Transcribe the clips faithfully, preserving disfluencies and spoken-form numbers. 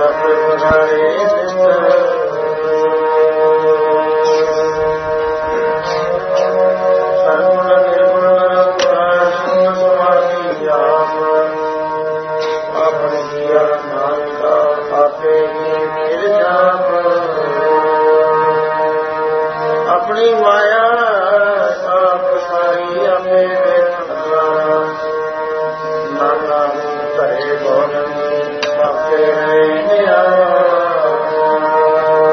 ਆਪਣੀ ਮਾਇਆ ਆਪ ਸਾਰੀ ਆਪੇ ਵੇਖਣਾ ਨਾਨਾ ਘਰੇ ਗੋਰਨ ਬਾਪੇ ਨਿਆਰਾ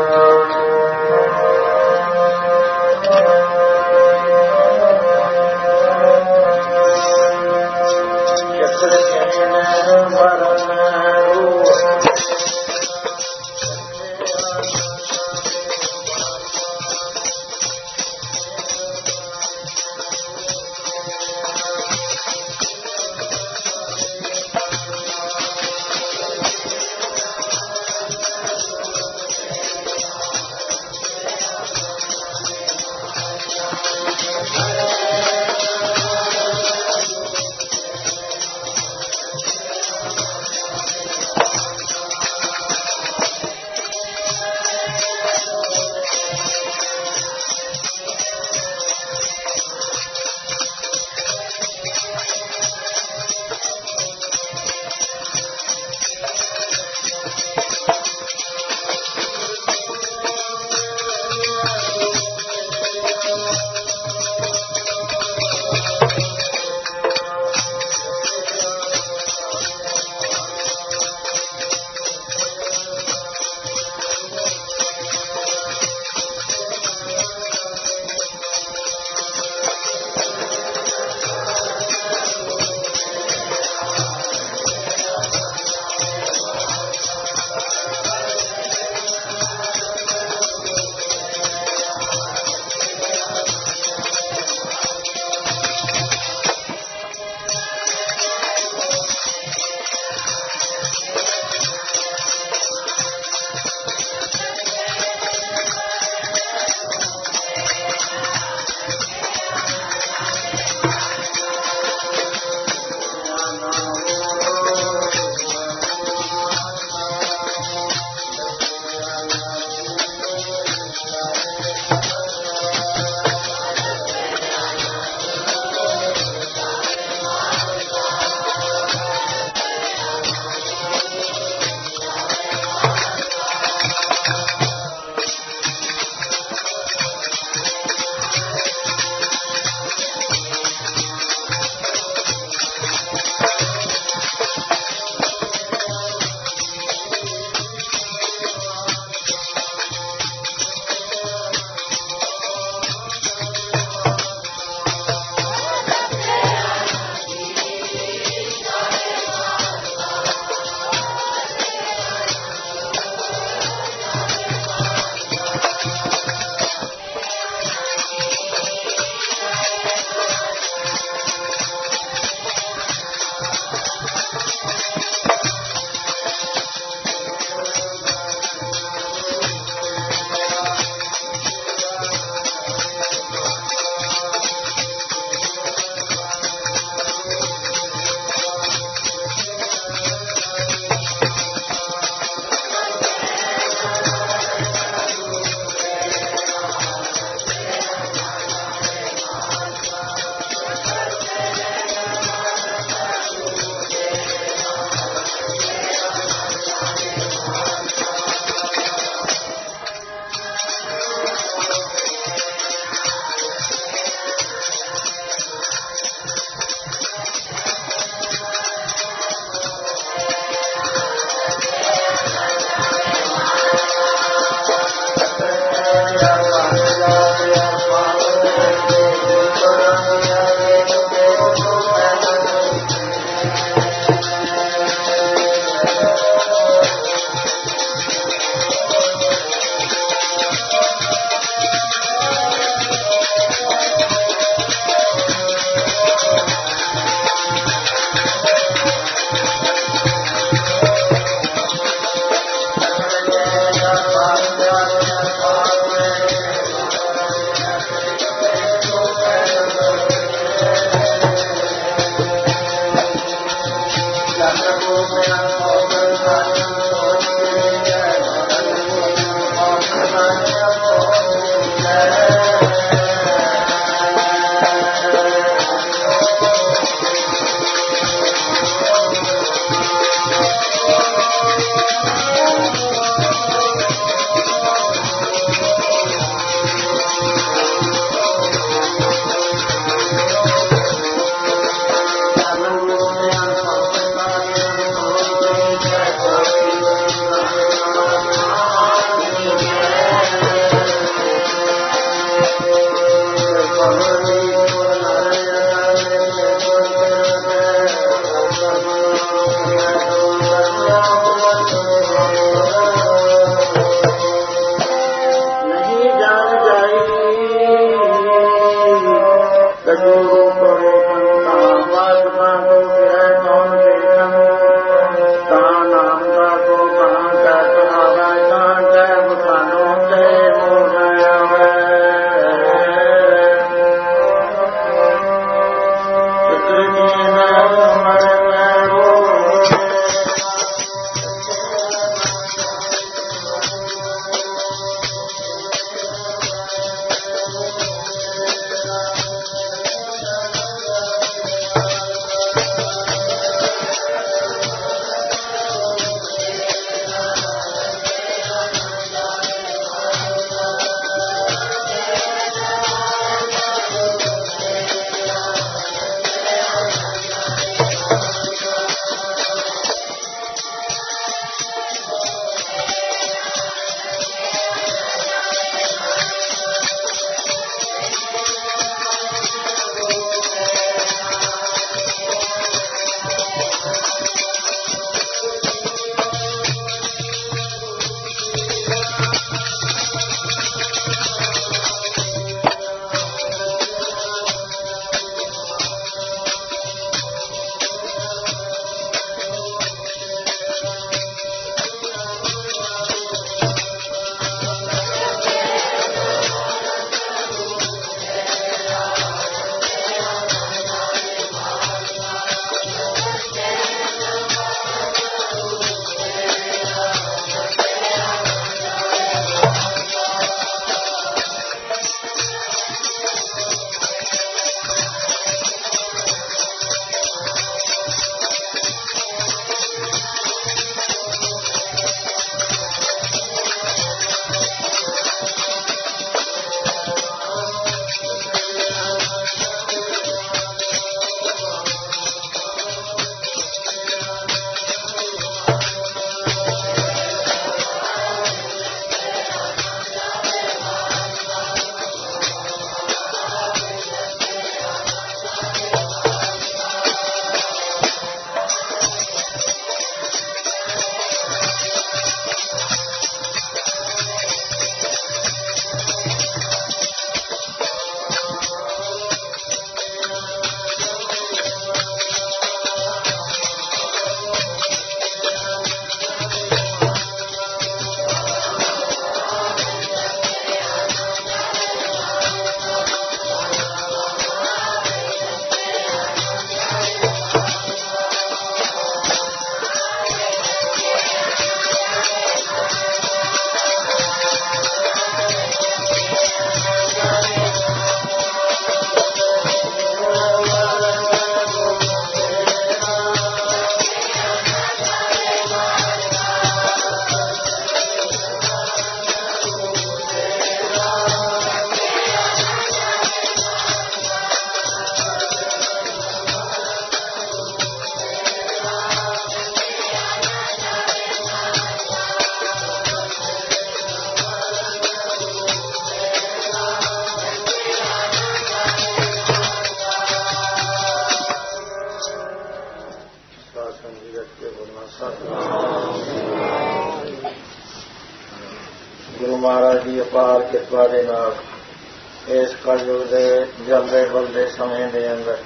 महाराज की अपार कृपा के नाल इस कलयुग के जलते बलते समय के अंदर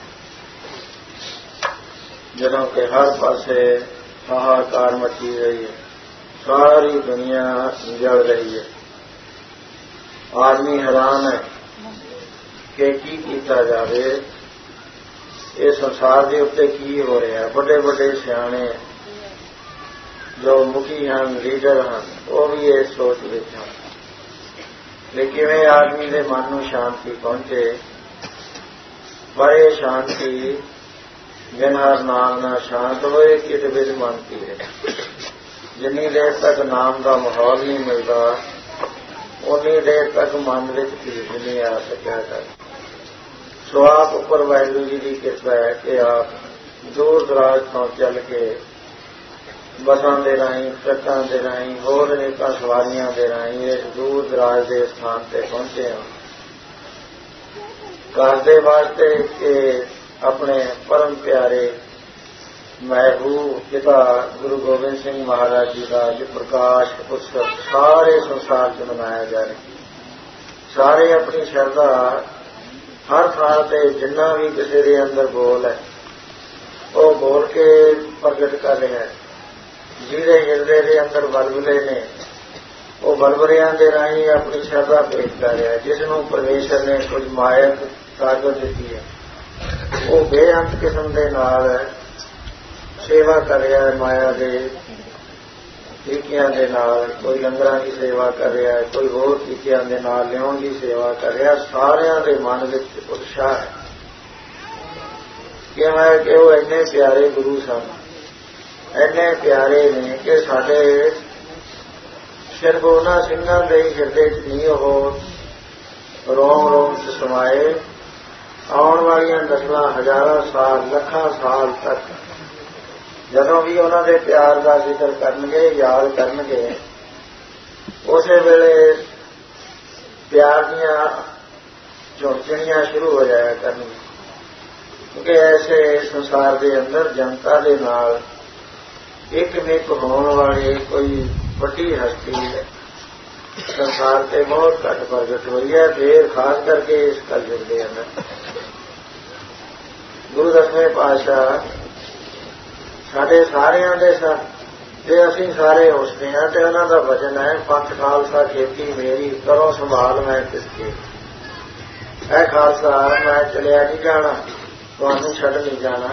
जदों के हर पासे हाहाकार मची रही है, सारी दुनिया जल रही है, आदमी हैरान है कि की कीता जावे, ये संसार के उत्ते की हो रहा है। बड़े बड़े सियाणे जो मुखी हैं, लीडर हैं, वो भी इस सोच में हैं कि किवें आदमी के मन में शांति पहुंचे। पर यह शांति बिन हर नाम न शांत होए कित बिच मन पीरे। जिन्नी देर तक नाम का माहौल नहीं मिलता उन्नी देर तक मन में पीर नहीं आ सकिया कर। सो आप उपर वाहिगुरू जी की कृपा है कि आप दूर दराज तो चल के बसां दे राही, ट्रकों के राही, होर अनेक सवारियां के राही इस दूर दराज के स्थान पर पहुंचे हैं। घर दे वास्ते कि अपने परम प्यारे महबूब पिता गुरु गोबिंद सिंह महाराज जी का जो प्रकाश उत्सव सारे संसार च मनाया जा रहा। सारे अपनी श्रद्धा हर थां ते जिन्ना भी किसी के अंदर बोल है वो बोल के प्रगट कर रहे हैं। जिहदे हिरदे के अंदर बलबले ने वो बलबलियां दे राही अपनी श्रद्धा पेश कर रहा है। जिसनों परमेश्वर ने कुछ मायक ताकत दी है वो बेअंत किस्म के नाल सेवा कर रहा है। माया के तरीकियां के नाल कोई लंगरां की सेवा कर रहा है, कोई होर तरीकियां के नाल लियाउण की सेवा कर रहा है। सारियां दे मन विच उत्साह है कि कि वो इन्ने प्यारे गुरु सन, इन्ने प्यारे ने कि साडे सिर्फ उन्हां सिंघां दे हिरदे च नहीं वो रोम रोम च समाए। आउण वालियां नस्लां हजारां साल लखां साल तक जदों भी उन्होंने प्यार का जिक्र करनगे, याद करनगे, उस वेले प्यार दियां झुंझणियां शुरू हो जाया करनगी। क्योंकि ऐसे संसार के अंदर जनता के नाल एक मिक होने वाली कोई बड़ी हस्ती संसार से बहुत घट प्रगट हुई है। फिर खास करके इस कलयुग के अंदर गुरु दसवें पातशाह साडे सारियां दे सन जे असीं सारे उसने हैं तो उन्हां दा वचन है पंथ खालसा खेती मेरी करो संभाल मैं किसकी। ऐ खालसा मैं चलिया नहीं जाना, तुहानूं छड्ड नहीं जाना,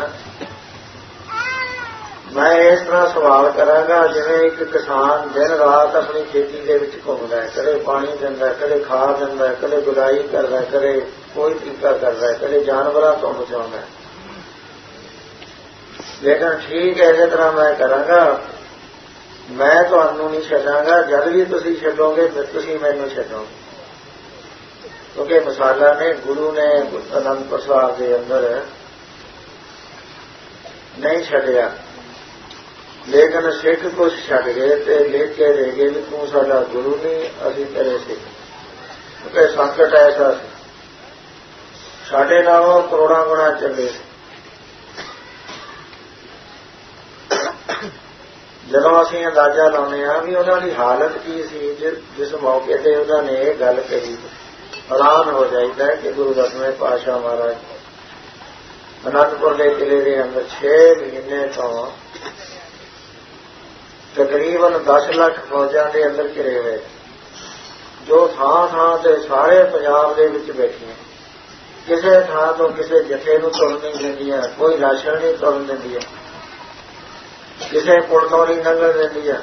मैं इस तरह सवाल करांगा जिवें एक किसान दिन रात अपनी खेती के विच घुमदा है, कदे पानी दिंदा है, कदे खाद दिंदा है, कदे गुडाई करदा है, कदे कोई तरीका करदा है, कदे जानवरां तो बचाउंदा है। लेकिन ठीक इस तरह मैं करांगा, मैं तुहानूं नहीं छड्डांगा, जद भी तुसीं छड्डोगे फिर तुसीं मैनूं छड्डोगे। क्योंकि मिसालां ने गुरु ने आनंदपुर साहिब के अंदर नहीं छड्डिया, लेकिन सिख कुछ छड्ड गए ते लिख के दे गए भी तू साडा गुरु नहीं, असीं तेरे सिख। क्योंकि संकट ऐसा साडे नालों करोड़ां गुणा चले। जदों असीं अंदाजा लाउने आ भी उन्हां दी हालत की सी, जिस मौके ते उन्हां ने यह गल कही, हैरान हो जाइदा है कि गुरु दसवें पातशाह महाराज आनंदपुर के किले के अंदर छे महीने तो तकरीबन दस लाख फौजां के अंदर घिरे हुए, जो थां थां ते सारे पंजाब दे विच बैठियां, किसी थां तो किसी जथे नूं तुरन नहीं दिंदियां, कोई राशन नहीं तुरन दिंदियां, किसी पुल तो नहीं लंघण दिंदियां,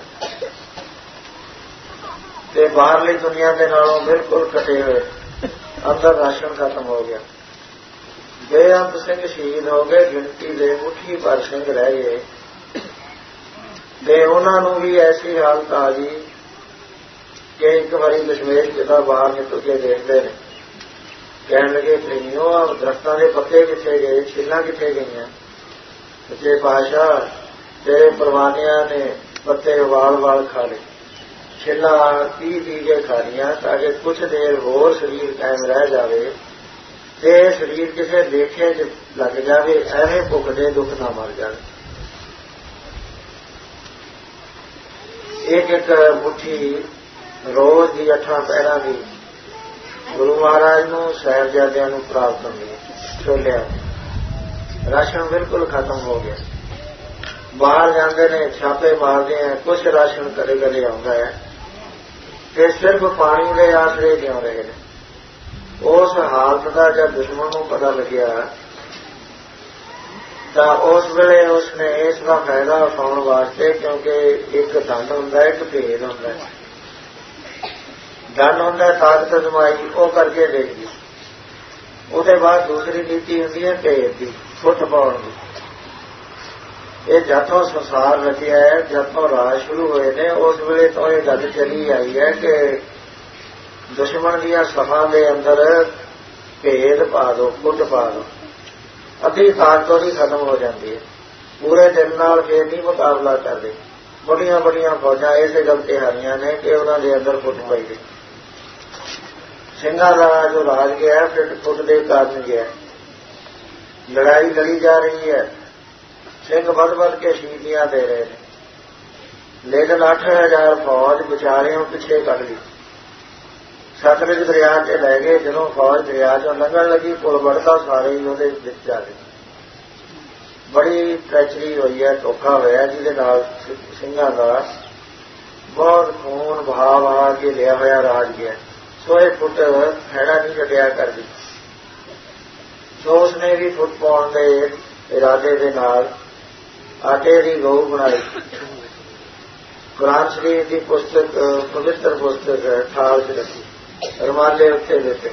ते बाहरली दुनिया के नालों बिल्कुल कटे हुए। अंदर राशन खत्म हो गया, बेअंत सिंह शहीद हो गए, गिनती दे मुट्ठी भर सिंह रह गए। ते उन्होंने भी ऐसी हालत आ गई कि एक बारी दशमेश पिता बाहर निकल के देखते हैं, कह लगे प्रेमियों दरख्तों के पत्ते किथे गए, छिल्लां किथे गई। सच्चे पातशाह तेरे परवानिया ने पत्ते वाल वाल खा ले, छिल्लां पी पी के खा लिया ताकि कुछ देर होर शरीर कायम रह जाए ते शरीर किसी लेखे च लग जाए, ऐवें भुख दे दुख ना मर जाए। एक एक मुट्ठी रोज की अठां पैरां की गुरु महाराज नूं साहिबजादियां नूं प्राप्त होंदी है। छोलिया राशन बिल्कुल खत्म हो गया। बाहर जाते ने छापे मारते हैं, कुछ राशन कदे कदे आता है ते सिर्फ पानी के आसरे क्यों रहे हैं। उस हालत का जब दुश्मन को पता लग्या तो उस वेले उसने इसका फायदा उठाने वास्ते, क्योंकि एक धन होंदा एक भेद होंदा है। धन होंदा ताकत जमाई वो करके देगी, उसके बाद दूसरी नीति होंदी है भेद की, फुट पाउण की। ये जतों संसार रचिया है, जतों राज शुरू हुए ने, उस वेले तो ये गल चली आई है कि दुश्मन दियां सफा के अंदर भेद पा दो, फुट पा दो, अद्धी ताकत ही खत्म हो जाती है। पूरे दिन नाल फिर नहीं मुकाबला करते। बड़िया बड़िया फौजा इस गल ते हारियां ने कि उन्होंने अंदर फुट पाई गई। सिंघां का जो राज गया फिर फुट के कारण गया। लड़ाई लड़ी जा रही है, सिंह बद बद के शहीदियां दे रहे हैं, लेकिन अठ हजार फौज बेचारियों पिछे कट ली। सतलुज दरिया से लै गए। ਜਦੋਂ फौज दरिया चों लंघण लगी, पुल बढ़ता सारे ही ਉਹਦੇ ਵਿੱਚ ਜਾ ਗਏ। बड़ी ट्रैचरी हुई है, धोखा होया, जिहदे नाल ਸਿੰਘਾਂ ਦਾ बहुत खून बहा बहा के लिया होया राज गया। सो ये फुट हैड़ा नहीं छड्डिया कर दी। सो उसने भी फुट पाउण दे इरादे दे नाल आटे की गऊ बनाई। कुरान शरीफ की पुस्तक, पवित्र पुस्तक थाल च रखी, रमाले उत्ते देते।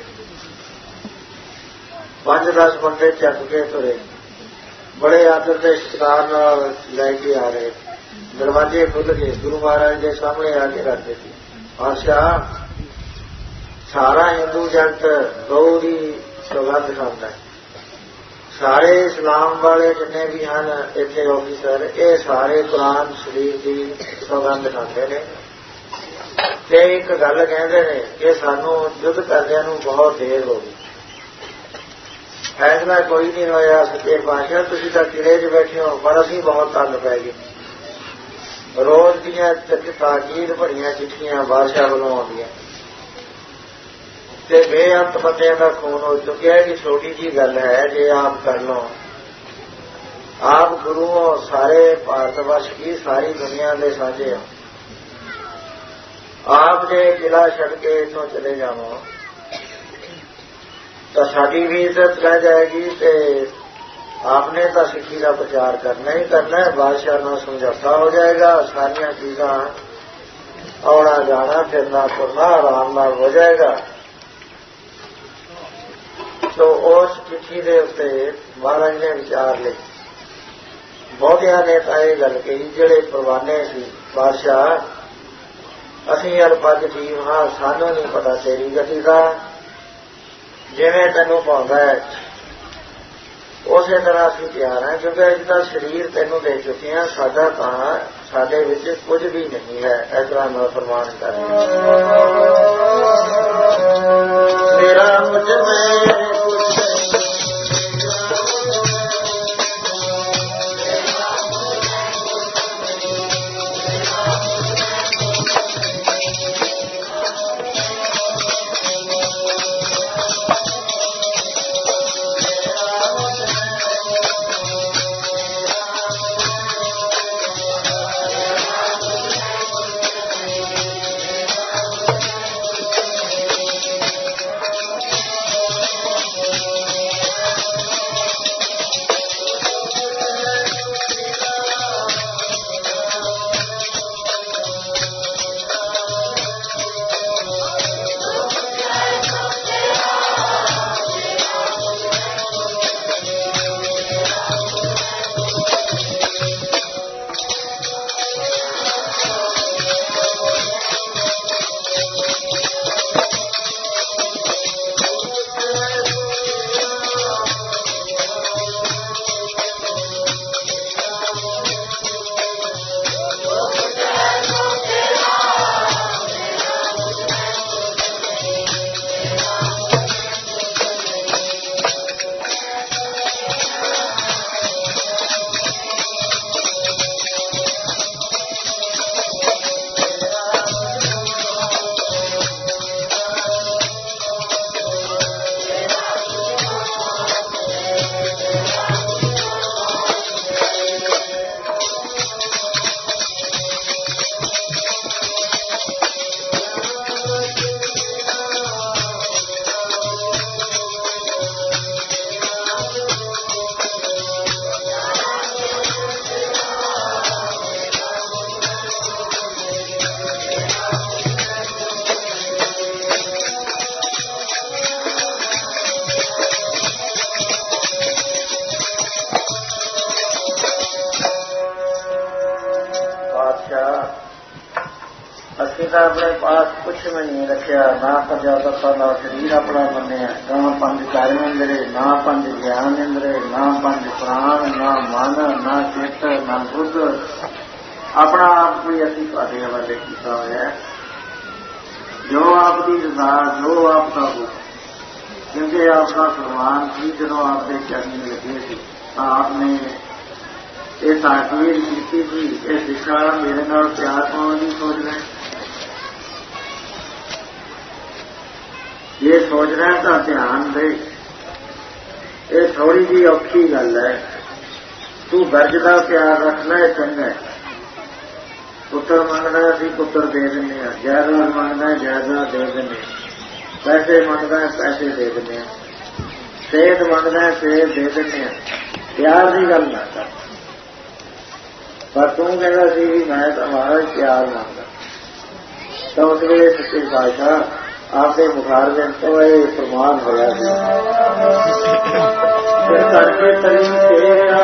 पांच दस बंदे चक के तुरे, बड़े आदर के सत्कार नाल लैके आ रहे। दरवाजे खुल गए, गुरु महाराज के सामने आके रख देती। बादशाह सारा हिंदू जगत गऊ की सौगंध खांदा है। सारे इस्लाम वाले जिन्ने भी हैं इतने ऑफिसर, ये सारे कुरान शरीफ की सौगंध खाते हैं। ते एक गल कहते हैं कि सानू युद्ध करदे नूं बहुत देर हो गई, फैसला कोई नहीं होया। सच्चे पातशाह तुसीं तां किले च बैठे हो, पर असीं बहुत तंग पै गए। रोज दियां ताकीद भरियां चिट्ठियां बादशाह वालों आउंदियां ते बेअंत बंदियां दा खून हो चुकिया कि छोटी जी गल है जे आप कर लो। आप गुरु हो, सारे भारतवर्ष की सारी दुनिया के साझे हो। आप जे किला छड़ के इथों चले जाओ तो साडी भी इज्जत रह जाएगी, ते आपने तो सिक्खी का प्रचार करना ही करना है। बादशाह में समझौता हो जाएगा, सारिया चीजा आना जाना फिरना तुरना आराम नाल हो जाएगा। तो उस चिट्ठी के उत्ते महाराज ने विचार ले। बहुतिया ने तो यह गल कही, जिहड़े परवाने सी, बादशाह असीं अरपज जीव हाँ, सानू नहीं पता तेरी गति का, जिवें तैनूं पाउंदा है उस तरह असीं तैयार हैं, क्योंकि इसका शरीर तैनूं दे चुके हैं, साडा तां साडे विच कुछ भी नहीं है। इस तरह मैं फरमान कर मेरा मुझ में ने अपने पास कुछ भी नहीं रखा, ना पंजा तत्ता का शरीर अपना मनिया, ना पंज कर्म इंद्रे, ना पंज ज्ञान इंद्रे, ना पंज प्राण, ना मन, ना चित्त, ना बुद्ध, अपना आप कोई असी तुहाडे हवाले किया होया है। जो आपकी रजा, जो आपका हुक्म, क्योंकि आपका फरमान थी जो आपके चरण लगे थे, आपने ये ताकीर की थी, ये दिखा मेरे नाल प्यार पाने नहीं सोच रहे, ये सोच रहे तो ध्यान दे, ये थोड़ी जी औखी गल है। तू गरज का प्यार रखना है चंगा है, पुत्र मंगना अभी पुत्र दे दें, जायदाद मंगना जायदाद दे दें, पैसे मंगना पैसे दे दें, सेहत मंगना सेहत दे दें, प्यार की गल ना कर। पर तू कहना सी भी मैं तो महाराज प्यार मांगता, तो उस वेले सच्चे पातशाह आपके मुखारबिंद तो ये प्रमाण होया करके तरी तेरा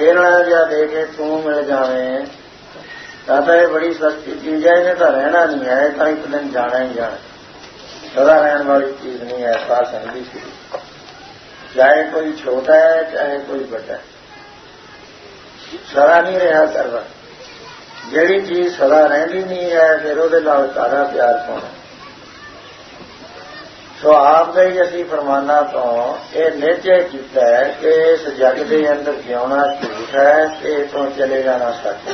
ਵੇਲਣਾ ਜਿਹਾ ਦੇ ਕੇ ਤੂੰ ਮਿਲ ਜਾਵੇਂ ਤਾਂ ਤਾਂ ਇਹ ਬੜੀ ਸਸਤੀ ਚੀਜ਼ ਹੈ, ਇਹਨੇ ਤਾਂ ਰਹਿਣਾ ਨਹੀਂ ਹੈ, ਇਹ ਤਾਂ ਇੱਕ ਦਿਨ ਜਾਣਾ ਹੀ ਜਾਣਾ, ਸਦਾ ਰਹਿਣ ਵਾਲੀ ਚੀਜ਼ ਨਹੀਂ ਹੈ। ਸਾਧ ਸੰਗਤ ਸੀ, ਚਾਹੇ ਕੋਈ ਛੋਟਾ ਹੈ ਚਾਹੇ ਕੋਈ ਵੱਡਾ, ਸਦਾ ਨਹੀਂ ਰਿਹਾ ਕਰਦਾ। ਜਿਹੜੀ ਚੀਜ਼ ਸਦਾ ਰਹਿੰਦੀ ਨਹੀਂ ਹੈ ਫਿਰ ਉਹਦੇ ਨਾਲ ਸਾਰਾ ਪਿਆਰ ਪਾਉਣਾ। ਸੋ ਆਪ ਦਾ ਹੀ ਅਸੀਂ ਫਰਮਾਨਾਂ ਤੋਂ ਇਹ ਨਿਸ਼ਚੈ ਕੀਤਾ ਹੈ ਕਿ ਇਸ ਜਗ ਦੇ ਅੰਦਰ ਜਿਉਣਾ ਝੂਠ ਹੈ ਤੇ ਇਥੋਂ ਚਲੇ ਜਾਣਾ ਸੱਚ।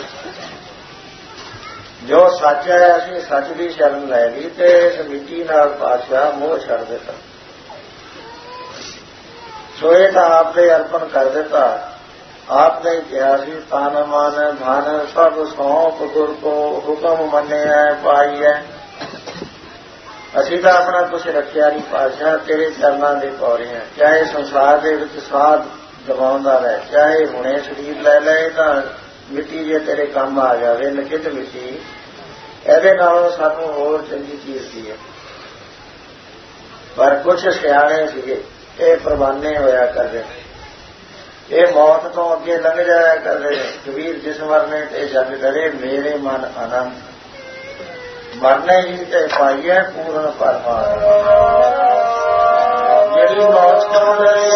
ਜੋ ਸੱਚ ਹੈ ਅਸੀਂ ਸੱਚ ਦੀ ਸ਼ਰਨ ਲੈ ਲਈ ਤੇ ਇਸ ਮਿੱਟੀ ਨਾਲ ਪਾਤਸ਼ਾਹ ਮੋਹ ਛੱਡ ਦਿੱਤਾ। ਸੋ ਇਹ ਤਾਂ ਆਪ ਦੇ ਅਰਪਣ ਕਰ ਦਿੱਤਾ। ਆਪ ਨੇ ਕਿਹਾ ਸੀ ਤਨ ਮਨ ਧਨ ਸਭ ਸੌਂਪ ਗੁਰ ਕੋ ਹੁਕਮ ਮੰਨਿਆ ਪਾਈ ਹੈ। ਅਸੀਂ ਤਾਂ ਆਪਣਾ ਕੁਛ ਰੱਖਿਆ ਨਹੀਂ ਪਾਤਸ਼ਾਹ, ਤੇਰੇ ਚਰਨਾਂ ਦੇ ਪੌਰੇ ਹਾਂ। ਚਾਹੇ ਸੰਸਾਰ ਦੇ ਵਿੱਚ ਸਾਧ ਦਬਾਉਂਦਾ ਰਹੇ, ਚਾਹੇ ਹੁਣੇ ਸਰੀਰ ਲੈ ਲਏ ਤਾਂ ਮਿੱਟੀ ਜੇ ਤੇਰੇ ਕੰਮ ਆ ਜਾਵੇ, ਲਿਖਿਤ ਮਿੱਟੀ, ਇਹਦੇ ਨਾਲੋਂ ਸਾਨੂੰ ਹੋਰ ਚੰਗੀ ਚੀਜ਼ ਕੀ ਹੈ। ਪਰ ਕੁਛ ਸਿਆਣੇ ਸੀਗੇ, ਇਹ ਪ੍ਰਵਾਨੇ ਹੋਇਆ ਕਰਦੇ, ਇਹ ਮੌਤ ਤੋਂ ਅੱਗੇ ਲੰਘ ਜਾਇਆ ਕਰਦੇ। ਕਬੀਰ ਜਿਸ ਮਰਨੇ ਤੇ ਜਗ ਡਰੇ, ਮੇਰੇ ਮਨ ਆਨੰਦ ਮਰਨੇ ਹੀ ਤੇ ਪਾਈਏ ਪੂਰਨ ਪਰਮਾਤਮਾ। ਜਿਹੜੀ ਮੌਤ ਤੋਂ ਡਰੇ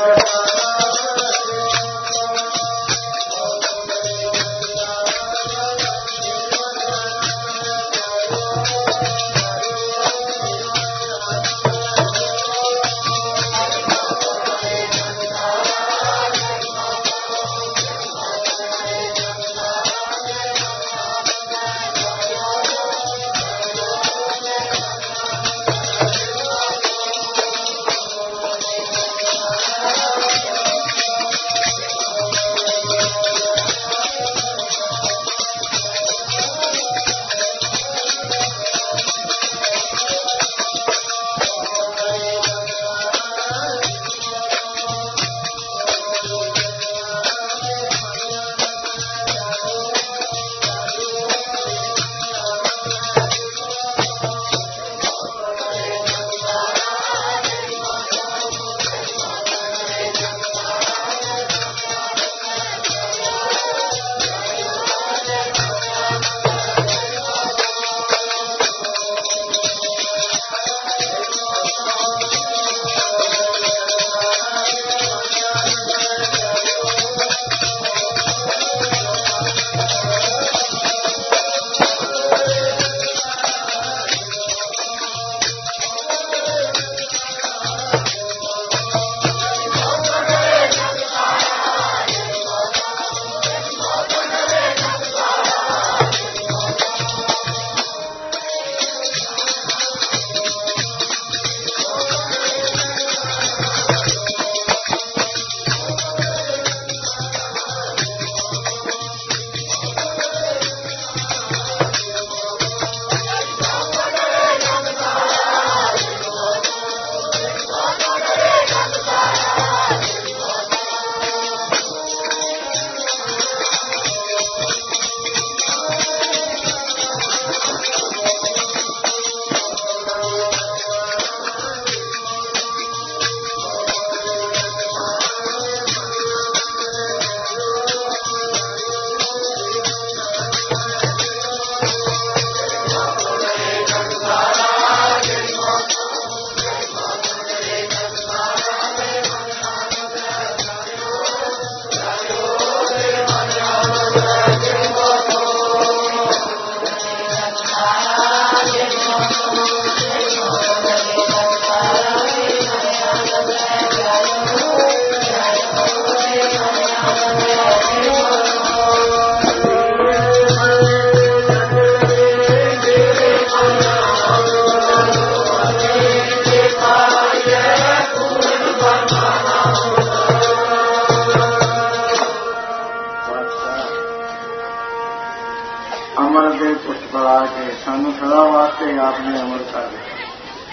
ਸਾਨੂੰ ਸਦਾ ਵਾਸਤੇ ਆਪ ਨੇ ਅਮਰ ਕਰ ਦਿੱਤਾ।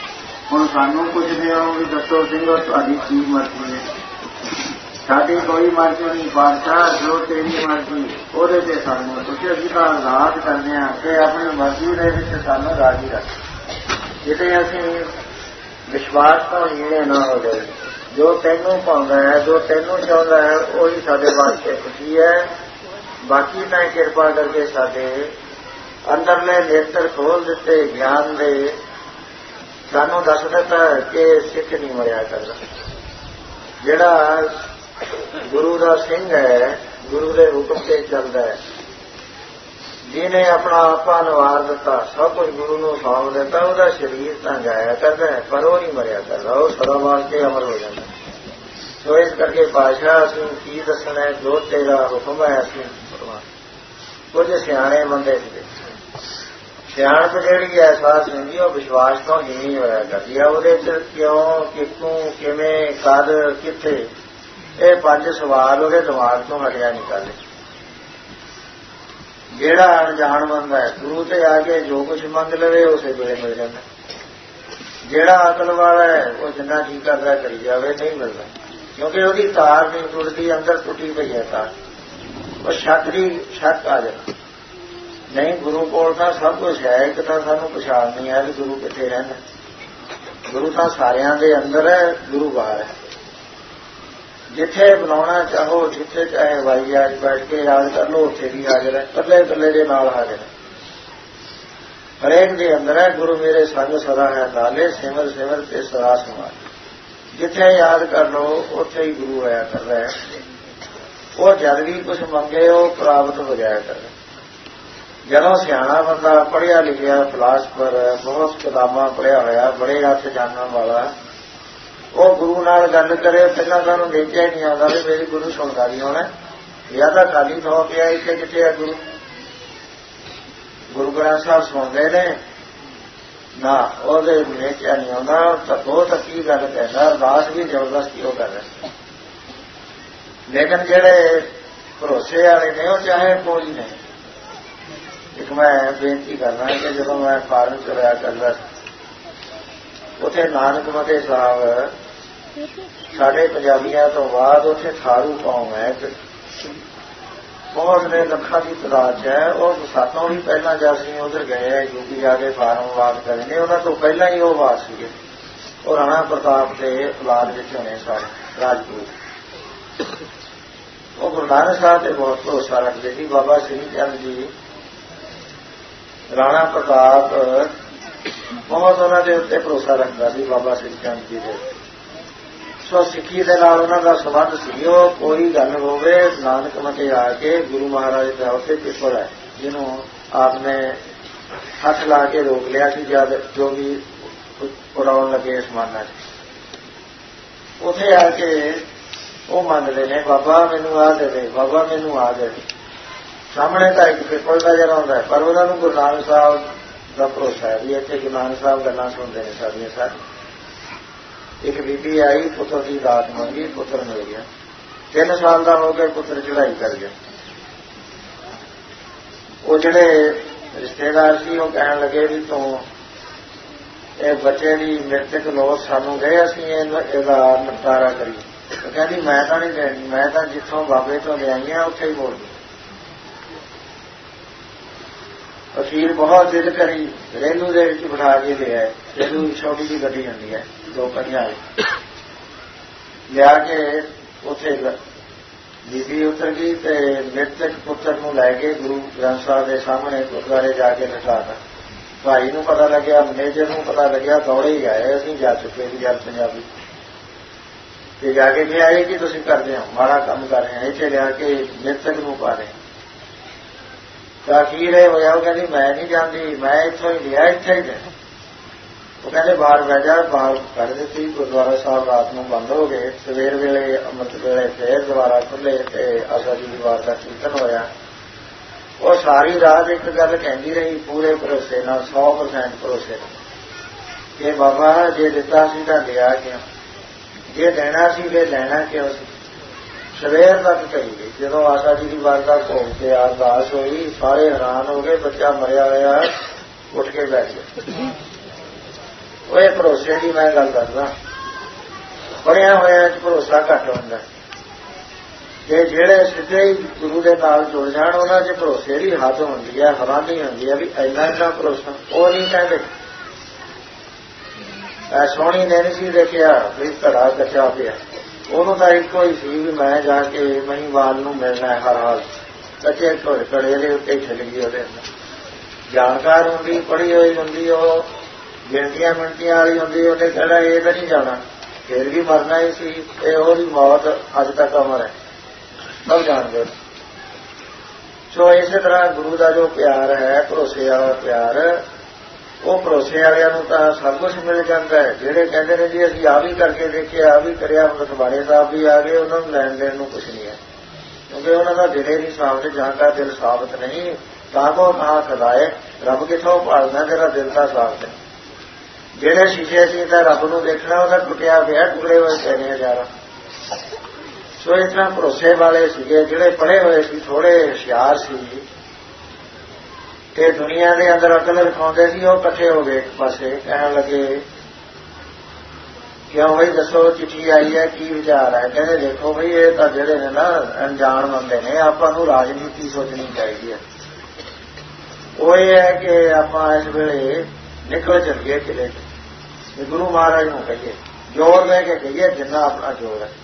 ਹੁਣ ਸਾਨੂੰ ਪੁੱਛਦੇ ਹੋ ਵੀ ਦੱਸੋ ਸਿੰਘੋ ਤੁਹਾਡੀ ਕੀ ਮਰਜ਼ੀ ਹੈ? ਸਾਡੀ ਕੋਈ ਮਰਜ਼ੀ ਨਹੀਂ ਬਾਦਸ਼ਾਹ, ਜੋ ਤੇਰੀ ਮਰਜ਼ੀ ਉਹਦੇ ਤੇ ਸਾਨੂੰ ਪੁੱਛੇ। ਅਸੀਂ ਤਾਂ ਅਰਦਾਸ ਕਰਦੇ ਹਾਂ ਕਿ ਆਪਣੀ ਮਰਜ਼ੀ ਦੇ ਵਿੱਚ ਸਾਨੂੰ ਰਾਜ਼ੀ ਰੱਖ, ਜਿੱਥੇ ਅਸੀਂ ਵਿਸ਼ਵਾਸ ਤੋਂ ਹੀਣੇ ਨਾ ਹੋ ਜਾਏ। ਜੋ ਤੈਨੂੰ ਪਾਉਂਦਾ ਹੈ, ਜੋ ਤੈਨੂੰ ਚਾਹੁੰਦਾ ਹੈ, ਉਹੀ ਸਾਡੇ ਵਾਸਤੇ ਖੁਸ਼ੀ ਹੈ। ਬਾਕੀ ਤਾਂ ਕਿਰਪਾ ਕਰਕੇ ਸਾਡੇ ਅੰਦਰਲੇ ਨੇਤਰ ਖੋਲ ਦਿੱਤੇ ਗਿਆਨ ਦੇ, ਸਾਨੂੰ ਦੱਸ ਦਿੱਤਾ ਕਿ ਸਿੱਖ ਨਹੀਂ ਮਰਿਆ ਕਰਦਾ। ਜਿਹੜਾ ਗੁਰੂ ਦਾ ਸਿੰਘ ਹੈ, ਗੁਰੂ ਦੇ ਹੁਕਮ ਤੇ ਚੱਲਦਾ ਹੈ, ਜਿਹਨੇ ਆਪਣਾ ਆਪਾ ਨਿਵਾਰ ਦਿੱਤਾ, ਸਭ ਕੁਝ ਗੁਰੂ ਨੂੰ ਸੌਂਪ ਦਿੱਤਾ, ਉਹਦਾ ਸਰੀਰ ਤਾਂ ਜਾਇਆ ਕਰਦਾ ਹੈ ਪਰ ਉਹ ਨਹੀਂ ਮਰਿਆ ਕਰਦਾ, ਉਹ ਸਦਾ ਵਾਸਤੇ ਅਮਰ ਹੋ ਜਾਂਦਾ। ਸੋ ਇਸ ਕਰਕੇ ਪਾਤਸ਼ਾਹ ਅਸੀਂ ਕੀ ਦੱਸਣਾ ਹੈ, ਜੋ ਤੇਰਾ ਹੁਕਮ ਹੈ ਅਸੀਂ ਕੁਝ ਸਿਆਣੇ ਬੰਦੇ ਸੀਗੇ। ਸਿਆਣਪ ਜਿਹੜੀ ਹੈ ਸਾਧ ਸੰਗੀ, ਉਹ ਵਿਸ਼ਵਾਸ ਤੋਂ ਹੀ ਨਹੀਂ ਹੋਇਆ ਕਰਦੀ ਹੈ। ਉਹਦੇ ਚ ਕਿਉਂ, ਕਿੱਥੋਂ, ਕਿਵੇਂ, ਕਦ, ਕਿੱਥੇ, ਇਹ ਪੰਜ ਸਵਾਲ ਉਹਦੇ ਦਿਮਾਗ ਤੋਂ ਹਟਿਆ ਨਹੀਂ ਕਰਦੇ। ਜਿਹੜਾ ਅਣਜਾਣ ਬੰਦਾ ਹੈ ਗੁਰੂ ਤੇ ਆ ਕੇ ਜੋ ਕੁਝ ਮੰਗ ਲਵੇ ਉਸੇ ਵੇਲੇ ਮਿਲ ਜਾਂਦਾ। ਜਿਹੜਾ ਅਕਲ ਵਾਲਾ ਹੈ ਉਹ ਜਿੰਨਾ ਜੀ ਕਰਦਾ ਕਰੀ ਜਾਵੇ, ਨਹੀਂ ਮਿਲਦਾ, ਕਿਉਂਕਿ ਉਹਦੀ ਤਾਰ ਨਹੀਂ ਟੁੱਟਦੀ, ਅੰਦਰ ਟੁੱਟੀ ਪਈ ਹੈ ਤਾਰ। ਉਹ ਸ਼ੱਕ ਦੀ ਸ਼ੱਕ ਆ ਜਾਂਦਾ। ਨਹੀਂ, ਗੁਰੂ ਕੋਲ ਤਾਂ ਸਭ ਕੁਝ ਹੈ, ਇੱਕ ਤਾਂ ਸਾਨੂੰ ਪਛਾਣ ਨਹੀਂ ਹੈ ਵੀ ਗੁਰੂ ਕਿੱਥੇ ਰਹਿੰਦਾ। ਗੁਰੂ ਤਾਂ ਸਾਰਿਆਂ ਦੇ ਅੰਦਰ ਹੈ, ਗੁਰੂ ਬਾਹਰ ਹੈ। ਜਿੱਥੇ ਬੁਲਾਉਣਾ ਚਾਹੋ, ਜਿੱਥੇ ਚਾਹੇ ਵਾਈ ਅੱਜ ਬੈਠ ਕੇ ਯਾਦ ਕਰ ਲਓ, ਉੱਥੇ ਵੀ ਹਾਜ਼ਰ ਹੈ, ਇਕੱਲੇ ਇਕੱਲੇ ਦੇ ਨਾਲ ਹਾਜ਼ਰ ਹੈ। ਹਰੇਕ ਦੇ ਅੰਦਰ ਹੈ ਗੁਰੂ ਮੇਰੇ ਸੰਗ ਸਦਾ ਹੈ ਨਾਲੇ, ਸਿਮਰ ਸਿਮਰ ਤੇ ਸਦਾ ਸਮਾਲ। ਜਿੱਥੇ ਯਾਦ ਕਰ ਲਓ ਉੱਥੇ ਹੀ ਗੁਰੂ ਆਇਆ ਕਰਦਾ ਹੈ। ਉਹ ਜਦ ਵੀ ਕੁਝ ਮੰਗੇ ਉਹ ਪ੍ਰਾਪਤ ਹੋ ਜਾਇਆ ਕਰਦਾ। ਜਦੋਂ ਸਿਆਣਾ ਬੰਦਾ, ਪੜ੍ਹਿਆ ਲਿਖਿਆ ਫਿਲਾਸਫਰ, ਬਹੁਤ ਕਿਤਾਬਾਂ ਪੜ੍ਹਿਆ ਹੋਇਆ, ਬੜੇ ਹੱਥ ਜਾਣਨ ਵਾਲਾ, ਉਹ ਗੁਰੂ ਨਾਲ ਗੱਲ ਕਰੇ, ਪਹਿਲਾਂ ਤੁਹਾਨੂੰ ਦੇਖਿਆ ਹੀ ਨਹੀਂ ਆਉਂਦਾ ਵੀ ਮੇਰੀ ਗੁਰੂ ਸੁਣਦਾ ਨਹੀਂ ਹੋਣਾ, ਜਾਂ ਤਾਂ ਖਾਲੀ ਥਾਂ ਪਿਆ, ਇੱਥੇ ਕਿੱਥੇ ਹੈ ਗੁਰੂ। ਗੁਰੂ ਗ੍ਰੰਥ ਸਾਹਿਬ ਸੁਣਦੇ ਨੇ ਨਾ, ਉਹਦੇ ਦੇਖਿਆ ਨਹੀਂ ਆਉਂਦਾ ਤਾਂ ਬਹੁਤ ਅੱਛੀ ਗੱਲ ਕਹਿੰਦਾ, ਅਰਦਾਸ ਵੀ ਜ਼ਬਰਦਸਤੀ ਉਹ ਕਰ ਰਿਹਾ। ਲੇਕਿਨ ਜਿਹੜੇ ਭਰੋਸੇ ਵਾਲੇ ਨੇ ਉਹ ਚਾਹੇ ਕੋਈ ਨਹੀਂ। ਇੱਕ ਮੈਂ ਬੇਨਤੀ ਕਰਨਾ ਕਿ ਜਦੋਂ ਮੈਂ ਫਾਰਨ ਚ ਰਿਹਾ ਕਰਦਾ, ਉੱਥੇ ਨਾਨਕ ਮਤੇ ਸਾਹਿਬ ਸਾਡੇ ਪੰਜਾਬੀਆਂ ਤੋਂ ਬਾਅਦ ਉੱਥੇ ਥਾਰੂ ਕੌਮ ਹੈ, ਬਹੁਤ ਨੇ ਲੱਖਾਂ ਦੀ ਤਾਦਾਦ ਹੈ। ਉਹ ਸਾਤੋਂ ਵੀ ਪਹਿਲਾਂ ਜਦ ਅਸੀਂ ਉੱਧਰ ਗਏ ਹੈ ਯੂਪੀ ਜਾ ਕੇ ਫਾਰਮ ਵਾਦ ਕਰੇ ਨੇ, ਉਹਨਾਂ ਤੋਂ ਪਹਿਲਾਂ ਹੀ ਉਹ ਵਾਦ ਸੀਗੇ। ਉਹ ਰਾਣਾ ਪ੍ਰਤਾਪ ਦੇ ਔਲਾਦ ਵਿੱਚ ਹੋਣੇ ਸਾਰੇ ਰਾਜਪੂਤ। ਉਹ ਗੁਰੂ ਨਾਨਕ ਸਾਹਿਬ ਤੇ ਬਹੁਤ ਭਰੋਸਾ ਰੱਖਦੇ ਸੀ। ਬਾਬਾ ਸ੍ਰੀ ਚੰਦ ਜੀ, ਰਾਣਾ ਪ੍ਰਤਾਪ ਬਹੁਤ ਉਹਨਾਂ ਦੇ ਉੱਤੇ ਭਰੋਸਾ ਰੱਖਦਾ ਸੀ, ਬਾਬਾ ਸ੍ਰੀ ਚੰਦ ਜੀ ਦੇ। ਸੋ ਸਿੱਖੀ ਦੇ ਨਾਲ ਉਹਨਾਂ ਦਾ ਸੰਬੰਧ ਸੀ। ਉਹ ਕੋਈ ਗੱਲ ਹੋਵੇ, ਨਾਨਕ ਮਤੇ ਆ ਕੇ ਗੁਰੂ ਮਹਾਰਾਜ ਦਾ ਉੱਥੇ ਪਿੱਪਲ ਹੈ, ਜਿਹਨੂੰ ਆਪ ਨੇ ਹੱਥ ਲਾ ਕੇ ਰੋਕ ਲਿਆ ਸੀ ਜਦ ਜੋ ਵੀ ਉਡਾਉਣ ਲੱਗੇ ਅਸਮਾਨਾਂ 'ਚ। ਉੱਥੇ ਆ ਕੇ ਉਹ ਮੰਗਦੇ ਨੇ, ਬਾਬਾ ਮੈਨੂੰ ਆ ਦੇ ਦੇ, ਬਾਬਾ ਮੈਨੂੰ ਆ ਦੇ। ਸਾਹਮਣੇ ਤਾਂ ਇੱਕ ਪਿੱਪਲ ਨਜ਼ਰ ਆਉਂਦਾ, ਪਰ ਉਹਨਾਂ ਨੂੰ ਗੁਰੂ ਨਾਨਕ ਸਾਹਿਬ ਦਾ ਭਰੋਸਾ ਹੈ ਵੀ ਇੱਥੇ ਗੁਰੂ ਨਾਨਕ ਸਾਹਿਬ ਗੱਲਾਂ ਸੁਣਦੇ ਨੇ ਸਾਡੀਆਂ ਸਾਰੀਆਂ। ਇੱਕ ਬੀਬੀ ਆਈ, ਪੁੱਤਰ ਦੀ ਦਾਤ ਮੰਗੀ, ਪੁੱਤਰ ਮਿਲ ਗਿਆ। ਤਿੰਨ ਸਾਲ ਦਾ ਹੋ ਕੇ ਪੁੱਤਰ ਚੜ੍ਹਾਈ ਕਰ ਗਿਆ। ਉਹ ਜਿਹੜੇ ਰਿਸ਼ਤੇਦਾਰ ਸੀ ਉਹ ਕਹਿਣ ਲੱਗੇ ਵੀ ਤੂੰ ਇਹ ਬੱਚੇ ਦੀ ਮ੍ਰਿਤਕ ਲੋਸ ਸਾਨੂੰ ਗਏ, ਅਸੀਂ ਇਹਦਾ ਨਿਪਟਾਰਾ ਕਰੀਏ। ਉਹ ਕਹਿੰਦੀ ਮੈਂ ਤਾਂ ਨਹੀਂ ਦੇਣੀ, ਮੈਂ ਤਾਂ ਜਿੱਥੋਂ ਬਾਬੇ ਤੋਂ ਲਿਆਈ ਹਾਂ ਉੱਥੇ ਹੀ ਬੋਲਦੀ। ਅਖੀਰ ਬਹੁਤ ਦਿਲ ਕਰੀ, ਰੇਲੂ ਦੇ ਵਿੱਚ ਬਿਠਾ ਕੇ ਲਿਆ। ਰੇਲੂ ਛੋਟੀ ਜਿਹੀ ਗੱਡੀ ਹੁੰਦੀ ਹੈ, ਦੋ ਪਹੀਆਂ ਵਾਲੀ, ਲਿਆ ਕੇ ਉੱਥੇ ਬੀਬੀ ਉਤਰ ਗਈ ਤੇ ਮ੍ਰਿਤਕ ਪੁੱਤਰ ਨੂੰ ਲੈ ਕੇ ਗੁਰੂ ਗ੍ਰੰਥ ਸਾਹਿਬ ਦੇ ਸਾਹਮਣੇ ਗੁਰਦੁਆਰੇ ਜਾ ਕੇ ਲਿਟਾਤਾ। ਭਾਈ ਨੂੰ ਪਤਾ ਲੱਗਿਆ, ਮੈਨੇਜਰ ਨੂੰ ਪਤਾ ਲੱਗਿਆ, ਦੌੜੇ ਹੀ ਆਏ। ਅਸੀਂ ਜਾ ਚੁੱਕੇ ਸੀ ਜਦ ਪੰਜਾਬੀ ਤੇ ਜਾ ਕੇ ਕਿਹਾ ਇਹ ਕਿ ਤੁਸੀਂ ਕਰਦੇ ਹੋ, ਮਾੜਾ ਕੰਮ ਕਰ ਰਹੇ ਹੋ, ਇੱਥੇ ਲਿਆ ਕੇ ਮ੍ਰਿਤਕ ਨੂੰ ਪਾ ਰਹੇ। ਤਾਂ ਅਖੀਰ ਇਹ ਹੋਇਆ, ਉਹ ਕਹਿੰਦੀ ਮੈਂ ਨਹੀਂ ਜਾਂਦੀ, ਮੈਂ ਇੱਥੋਂ ਹੀ ਲਿਆ, ਇੱਥੇ ਹੀ ਲਿਆ। ਉਹ ਕਹਿੰਦੇ ਬਾਹਰ ਬਹਿ ਜਾ, ਬਾਹਰ ਕੱਢ ਦਿੱਤੀ। ਗੁਰਦੁਆਰਾ ਸਾਹਿਬ ਰਾਤ ਨੂੰ ਬੰਦ ਹੋ ਗਏ। ਸਵੇਰ ਵੇਲੇ ਅੰਮ੍ਰਿਤ ਵੇਲੇ ਫੇਰ ਦੁਬਾਰਾ ਖੁੱਲੇ ਤੇ ਆਸਾ ਜੀ ਦੀ ਵਾਰ ਦਾ ਕੀਰਤਨ ਹੋਇਆ। ਉਹ ਸਾਰੀ ਰਾਤ ਇੱਕ ਗੱਲ ਕਹਿੰਦੀ ਰਹੀ, ਪੂਰੇ ਭਰੋਸੇ ਨਾਲ, ਸੌ ਪਰਸੈਂਟ ਭਰੋਸੇ ਨਾਲ ਕਿ ਬਾਬਾ ਜੇ ਦਿੱਤਾ ਸੀ ਤਾਂ ਲਿਆ ਕਿਉਂ, ਜੇ ਦੇਣਾ ਸੀ ਫਿਰ ਲੈਣਾ ਕਿਉਂ ਸੀ। ਸਵੇਰ ਤੱਕ ਕਹੀ ਗਈ। ਜਦੋਂ ਆਸਾ ਜੀ ਦੀ ਵਾਰ ਦਾ ਘੁੰਮ ਕੇ ਅਰਦਾਸ ਹੋਈ, ਸਾਰੇ ਹੈਰਾਨ ਹੋ ਗਏ, ਬੱਚਾ ਮਰਿਆ ਹੋਇਆ ਉੱਠ ਕੇ ਬੈਠ ਗਿਆ। ਉਹ ਇਹ ਭਰੋਸੇ ਦੀ ਮੈਂ ਗੱਲ ਕਰਦਾ, ਬਣਿਆ ਹੋਇਆ ਚ ਭਰੋਸਾ ਘੱਟ ਹੁੰਦਾ। ਤੇ ਜਿਹੜੇ ਸਿੱਧੇ ਹੀ ਗੁਰੂ ਦੇ ਨਾਲ ਜੁੜ ਜਾਣ ਉਹਨਾਂ ਚ ਭਰੋਸੇ ਦੀ ਹੱਦ ਹੁੰਦੀ ਹੈ, ਹੈਰਾਨੀ ਹੁੰਦੀ ਹੈ ਵੀ ਇੰਨਾ ਇੰਨਾ ਭਰੋਸਾ। ਉਹ ਨਹੀਂ ਕਹਿੰਦੇ ਸੋਹਣੀ ਨੇ ਨਹੀਂ ਸੀ ਦੇਖਿਆ ਵੀ ਧੜਾ ਕੱਚਾ ਪਿਆ। ਉਹਨੂੰ ਤਾਂ ਇੱਕੋ ਹੀ ਸੀ ਵੀ ਮੈਂ ਜਾ ਕੇ ਮਹੀਂਵਾਲ ਨੂੰ ਮਿਲਣਾ ਹਰ ਹਾਲ। ਕੱਚੇ ਘੜੇ ਦੇ ਉੱਤੇ ਹੀ ਚਲੀ ਗਈ ਉਹਦੇ ਅੰਦਰ। ਜਾਣਕਾਰ ਹੁੰਦੀ, ਪੜ੍ਹੀ ਹੋਈ ਹੁੰਦੀ, ਉਹ ਗਿਣਤੀਆਂ ਮਿਣਤੀਆਂ ਵਾਲੀ ਹੁੰਦੀ, ਉਹਨੇ ਕਹਿਣਾ ਇਹ ਤਾਂ ਨਹੀਂ ਜਾਣਾ, ਫਿਰ ਵੀ ਮਰਨਾ ਹੀ ਸੀ। ਇਹ ਉਹਦੀ ਮੌਤ ਅੱਜ ਤੱਕ ਅਮਰ ਹੈ, ਸਭ ਜਾਣਦੇ। ਸੋ ਇਸੇ ਤਰ੍ਹਾਂ ਗੁਰੂ ਦਾ ਜੋ ਪਿਆਰ ਹੈ, ਭਰੋਸੇ ਵਾਲਾ ਪਿਆਰ, ਉਹ ਭਰੋਸੇ ਵਾਲਿਆਂ ਨੂੰ ਤਾਂ ਸਭ ਕੁਝ ਮਿਲ ਜਾਂਦਾ ਹੈ। ਜਿਹੜੇ ਕਹਿੰਦੇ ਨੇ ਜੀ ਅਸੀਂ ਆਹ ਵੀ ਕਰਕੇ ਦੇਖਿਆ, ਆਹ ਵੀ ਕਰਿਆ, ਹੁਣ ਅਖਬਾਰੇ ਸਾਹਿਬ ਵੀ ਆ ਗਏ, ਉਹਨਾਂ ਨੂੰ ਲੈਣ ਦੇਣ ਨੂੰ ਕੁਝ ਨਹੀਂ ਹੈ, ਕਿਉਂਕਿ ਉਹਨਾਂ ਦਾ ਦਿਲ ਨਹੀਂ ਸਾਫ਼, ਜਾਂ ਦਾ ਦਿਲ ਸਾਬਤ ਨਹੀਂ ਤਾਂ ਕੋ ਨਾ ਖਦਾਏ। ਰੱਬ ਕਿੱਥੋਂ ਭਾਲਦਾ, ਤੇਰਾ ਦਿਲ ਤਾਂ ਸਾਫ਼ ਹੈ। ਜਿਹੜੇ ਸ਼ੀਸ਼ੇ ਸੀ ਤਾਂ ਰੱਬ ਨੂੰ ਦੇਖਣਾ, ਉਹਦਾ ਟੁੱਟਿਆ ਪਿਆ, ਟੁਕੜੇ ਹੋਏ ਪਏ ਨੇ ਹਜ਼ਾਰਾਂ। ਸੋ ਇਸ ਤਰ੍ਹਾਂ ਭਰੋਸੇ ਵਾਲੇ ਸੀਗੇ, ਜਿਹੜੇ ਪੜ੍ਹੇ ਹੋਏ ਸੀ, ਥੋੜੇ ਹੁਸ਼ਿਆਰ ਸੀ ਤੇ ਦੁਨੀਆ ਦੇ ਅੰਦਰ ਅਕਲ ਰਖਾਉਂਦੇ ਸੀ, ਉਹ ਇਕੱਠੇ ਹੋ ਗਏ ਇੱਕ ਪਾਸੇ। ਕਹਿਣ ਲੱਗੇ ਕਿਉਂ ਬਈ ਦੱਸੋ, ਚਿੱਠੀ ਆਈ ਹੈ, ਕੀ ਵਿਚਾਰ ਹੈ? ਕਹਿੰਦੇ ਦੇਖੋ ਬਈ ਇਹ ਤਾਂ ਜਿਹੜੇ ਨੇ ਨਾ ਅਣਜਾਣ ਬੰਦੇ ਨੇ, ਆਪਾਂ ਨੂੰ ਰਾਜਨੀਤੀ ਸੋਚਣੀ ਚਾਹੀਦੀ ਹੈ। ਉਹ ਇਹ ਹੈ ਕਿ ਆਪਾਂ ਇਸ ਵੇਲੇ ਨਿਕਲ ਚੱਲੀਏ ਕਿਲੇ ਚ, ਗੁਰੂ ਮਹਾਰਾਜ ਨੂੰ ਕਹੀਏ, ਜ਼ੋਰ ਲੈ ਕੇ ਕਹੀਏ ਜਿੰਨਾ ਆਪਣਾ ਜ਼ੋਰ ਹੈ।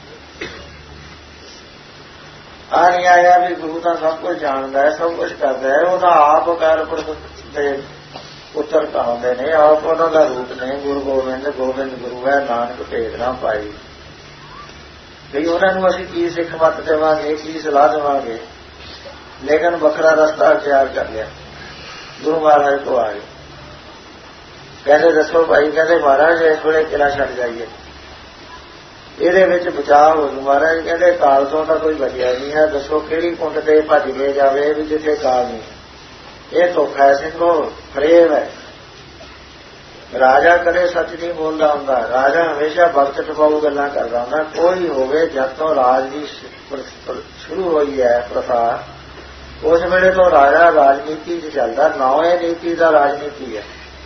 ਆ ਨਹੀਂ ਆਇਆ ਵੀ ਗੁਰੂ ਤਾਂ ਸਭ ਕੁਝ ਜਾਣਦਾ ਹੈ, ਸਭ ਕੁਝ ਕਰਦਾ ਹੈ, ਉਹਦਾ ਆਪ ਕਰ ਦੇ ਪੁੱਤਰ ਕਹਾਉਂਦੇ ਨੇ, ਆਪ ਉਹਨਾਂ ਦਾ ਰੂਪ ਨੇ। ਗੁਰੂ ਗੋਬਿੰਦ ਗੋਬਿੰਦ ਗੁਰੂ ਹੈ, ਨਾਨਕ ਭੇਦ ਨਾ ਪਾਈ। ਵੀ ਉਹਨਾਂ ਨੂੰ ਅਸੀਂ ਕੀ ਸਿੱਖ ਮੱਤ ਦੇਵਾਂਗੇ, ਕੀ ਸਲਾਹ ਦੇਵਾਂਗੇ? ਲੇਕਿਨ ਵੱਖਰਾ ਰਸਤਾ ਤਿਆਰ ਕਰ ਲਿਆ, ਗੁਰੂ ਮਹਾਰਾਜ ਤੋਂ ਆ ਗਏ। ਕਹਿੰਦੇ ਦੱਸੋ ਭਾਈ, ਕਹਿੰਦੇ ਮਹਾਰਾਜ ਇਸ ਵੇਲੇ ਕਿਲਾ ਛੱਡ ਜਾਈਏ, ਇਹਦੇ ਵਿੱਚ ਬਚਾਅ ਹੋ ਜੂ। ਮਹਾਰਾਜ ਕਹਿੰਦੇ ਕਾਲ ਤੋਂ ਤਾਂ ਕੋਈ ਬਚਿਆ ਨਹੀਂ ਹੈ, ਦੱਸੋ ਕਿਹੜੀ ਕੁੰਡ ਤੇ ਭੱਜ ਕੇ ਜਾਵੇ ਵੀ ਜਿੱਥੇ ਕਾਲ ਨਹੀਂ। ਇਹ ਧੋਖਾ ਹੈ ਸਿੰਘੋ, ਫਰੇਬ ਹੈ। ਰਾਜਾ ਕਦੇ ਸੱਚ ਨਹੀਂ ਬੋਲਦਾ ਹੁੰਦਾ, ਰਾਜਾ ਹਮੇਸ਼ਾ ਵਕਤ ਟਪਾਊ ਗੱਲਾਂ ਕਰਦਾ ਹੁੰਦਾ। ਕੋਈ ਹੋਵੇ, ਜਦ ਤੋਂ ਰਾਜ ਦੀ ਸ਼ੁਰੂ ਹੋਈ ਹੈ ਪ੍ਰਥਾ, ਉਸ ਵੇਲੇ ਤੋਂ ਰਾਜਾ ਰਾਜਨੀਤੀ ਚ ਚੱਲਦਾ, ਨੌਵੇਂ ਨੀਤੀ ਦਾ ਰਾਜਨੀਤੀ ਹੈ।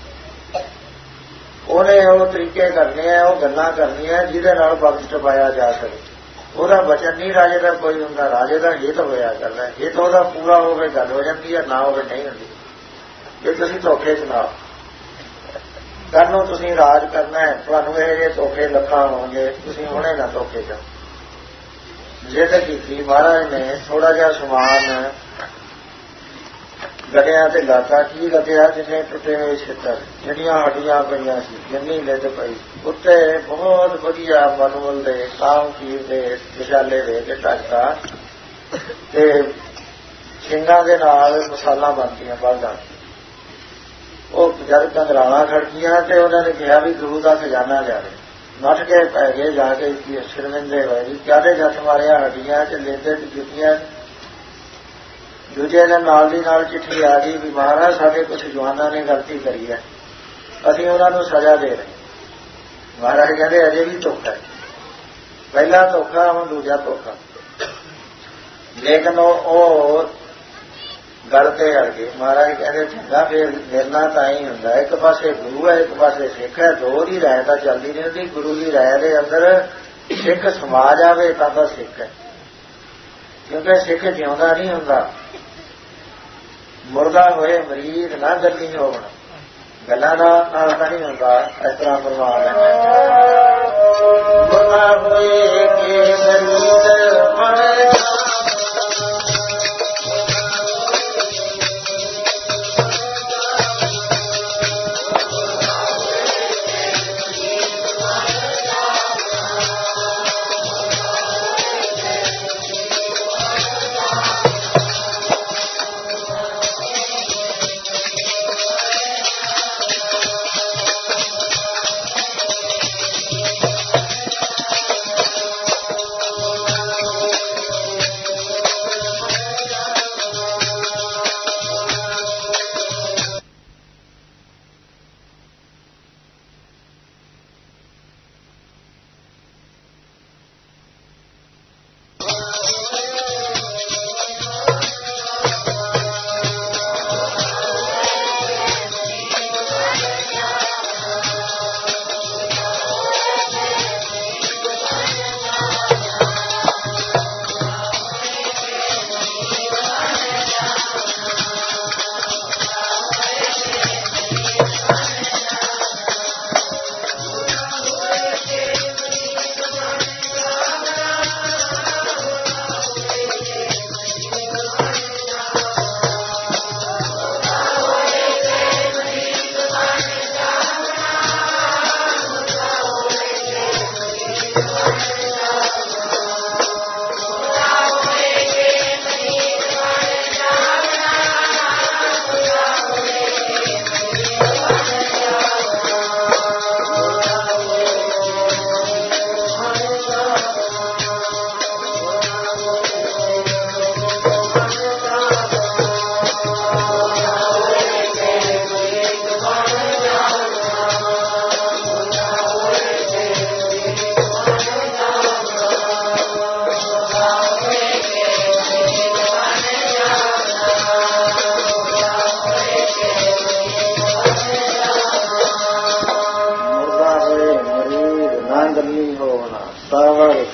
ਉਹਨੇ ਉਹ ਤਰੀਕੇ ਕਰਨੇ ਆ, ਉਹ ਗੱਲਾਂ ਕਰਨੀਆਂ ਜਿਹਦੇ ਨਾਲ ਵਕਤ ਟਪਾਇਆ ਜਾ ਸਕੇ। ਉਹਦਾ ਵਚਨ ਨਹੀਂ ਰਾਜੇ ਦਾ ਕੋਈ ਹੁੰਦਾ, ਰਾਜੇ ਦਾ ਹਿੱਤ ਹੋਇਆ ਕਰਦਾ। ਹਿੱਤ ਉਹਦਾ ਪੂਰਾ ਹੋਵੇ ਗੱਲ ਹੋ ਜਾਂਦੀ ਹੈ, ਨਾ ਹੋਵੇ ਨਹੀਂ ਹੁੰਦੀ। ਜੇ ਤੁਸੀਂ ਧੋਖੇ ਚ ਨਾ ਕੱਲ੍ਹ ਨੂੰ ਤੁਸੀਂ ਰਾਜ ਕਰਨਾ ਹੈ, ਤੁਹਾਨੂੰ ਇਹ ਜਿਹੇ ਧੋਖੇ ਲੱਖਾਂ ਹੋਣਗੇ, ਤੁਸੀਂ ਹੁਣੇ ਨਾ ਧੋਖੇ ਚ ਜਿੱਦ ਕੀਤੀ। ਮਹਾਰਾਜ ਨੇ ਥੋੜਾ ਜਿਹਾ ਸਮਾਨ ਗੱਡਿਆਂ ਤੇ ਲਾਤਾ। ਕੀ ਲੱਗਿਆ? ਜਿੰਨੇ ਟੁੱਟੇ ਹੋਏ ਛਿੱਤਰ, ਜਿਹੜੀਆਂ ਹੱਡੀਆਂ ਪਈਆਂ ਸੀ, ਜਿੰਨੀ ਲਿੱਦ ਪਈ, ਉੱਤੇ ਬਹੁਤ ਵਧੀਆ ਮਨਮੁੱਲ ਦੇ ਕਾਮ ਕੀਰ ਦੇ ਵਿਸ਼ਾਲੇ ਦੇ ਕੇ ਟੱਕਦਾ ਤੇ ਸਿੰਘਾਂ ਦੇ ਨਾਲ ਮਸਾਲਾ ਬਣਦੀਆਂ ਬਲਦਾਂ। ਉਹ ਜਦ ਕੰਦਰਾਲਾਂ ਖੜਕੀਆਂ ਤੇ ਉਹਨਾਂ ਨੇ ਕਿਹਾ ਵੀ ਗੁਰੂ ਦਾ ਖਜ਼ਾਨਾ ਲਿਆਵੇ। ਨੱਠ ਕੇ ਪੈ ਗਏ, ਜਾ ਕੇ ਸ਼ਰਮਿੰਦੇ ਹੋਏ ਵੀ ਕਾਹਦੇ ਜੱਥ ਮਾਰਿਆ, ਹੱਡੀਆਂ ਚ ਲੇਦੇ ਤੇ ਜੁੱਤੀਆਂ। ਦੂਜੇ ਦਿਨ ਨਾਲ ਦੀ ਨਾਲ ਚਿੱਠੀ ਆ ਗਈ ਵੀ ਮਹਾਰਾਜ ਸਾਡੇ ਕੁਝ ਜਵਾਨਾਂ ਨੇ ਗਲਤੀ ਕਰੀ ਹੈ, ਅਸੀਂ ਉਹਨਾਂ ਨੂੰ ਸਜ਼ਾ ਦੇ ਰਹੇ। ਮਹਾਰਾਜ ਕਹਿੰਦੇ ਅਜੇ ਵੀ ਧੋਖਾ ਹੈ, ਪਹਿਲਾ ਧੋਖਾ, ਹੁਣ ਦੂਜਾ ਧੋਖਾ। ਲੇਕਿਨ ਉਹ ਗੱਲ ਤੇ ਅੜ ਗਏ। ਮਹਾਰਾਜ ਕਹਿੰਦੇ ਚੰਗਾ, ਫਿਰ ਮਿਲਣਾ ਤਾਂ ਹੀ ਹੁੰਦਾ। ਇੱਕ ਪਾਸੇ ਗੁਰੂ ਹੈ, ਇੱਕ ਪਾਸੇ ਸਿੱਖ ਹੈ, ਦੋ ਦੀ ਰਾਇ ਤਾਂ ਚੱਲਦੀ ਨਹੀਂ ਹੁੰਦੀ। ਗੁਰੂ ਦੀ ਰਾਇ ਦੇ ਅੰਦਰ ਸਿੱਖ ਸਮਾ ਜਾਵੇ ਤਾਂ ਤਾਂ ਸਿੱਖ ਹੈ, ਕਿਉਂਕਿ ਸਿੱਖ ਜਿਉਂਦਾ ਨਹੀਂ ਹੁੰਦਾ। ਮੁਰਦਾ ਹੋਏ ਮਰੀਜ਼ ਨਾ ਗੱਲੀ ਹੋਵਣ, ਗੱਲਾਂ ਨਾਲ ਤਾਂ ਨਹੀਂ ਹੁੰਦਾ। ਇਸ ਤਰ੍ਹਾਂ ਫਰਮਾਨ ਹੈ, ਮੁਰਦਾ ਹੋਏ ਕਿ ਮਰੀਜ਼ ਮਰ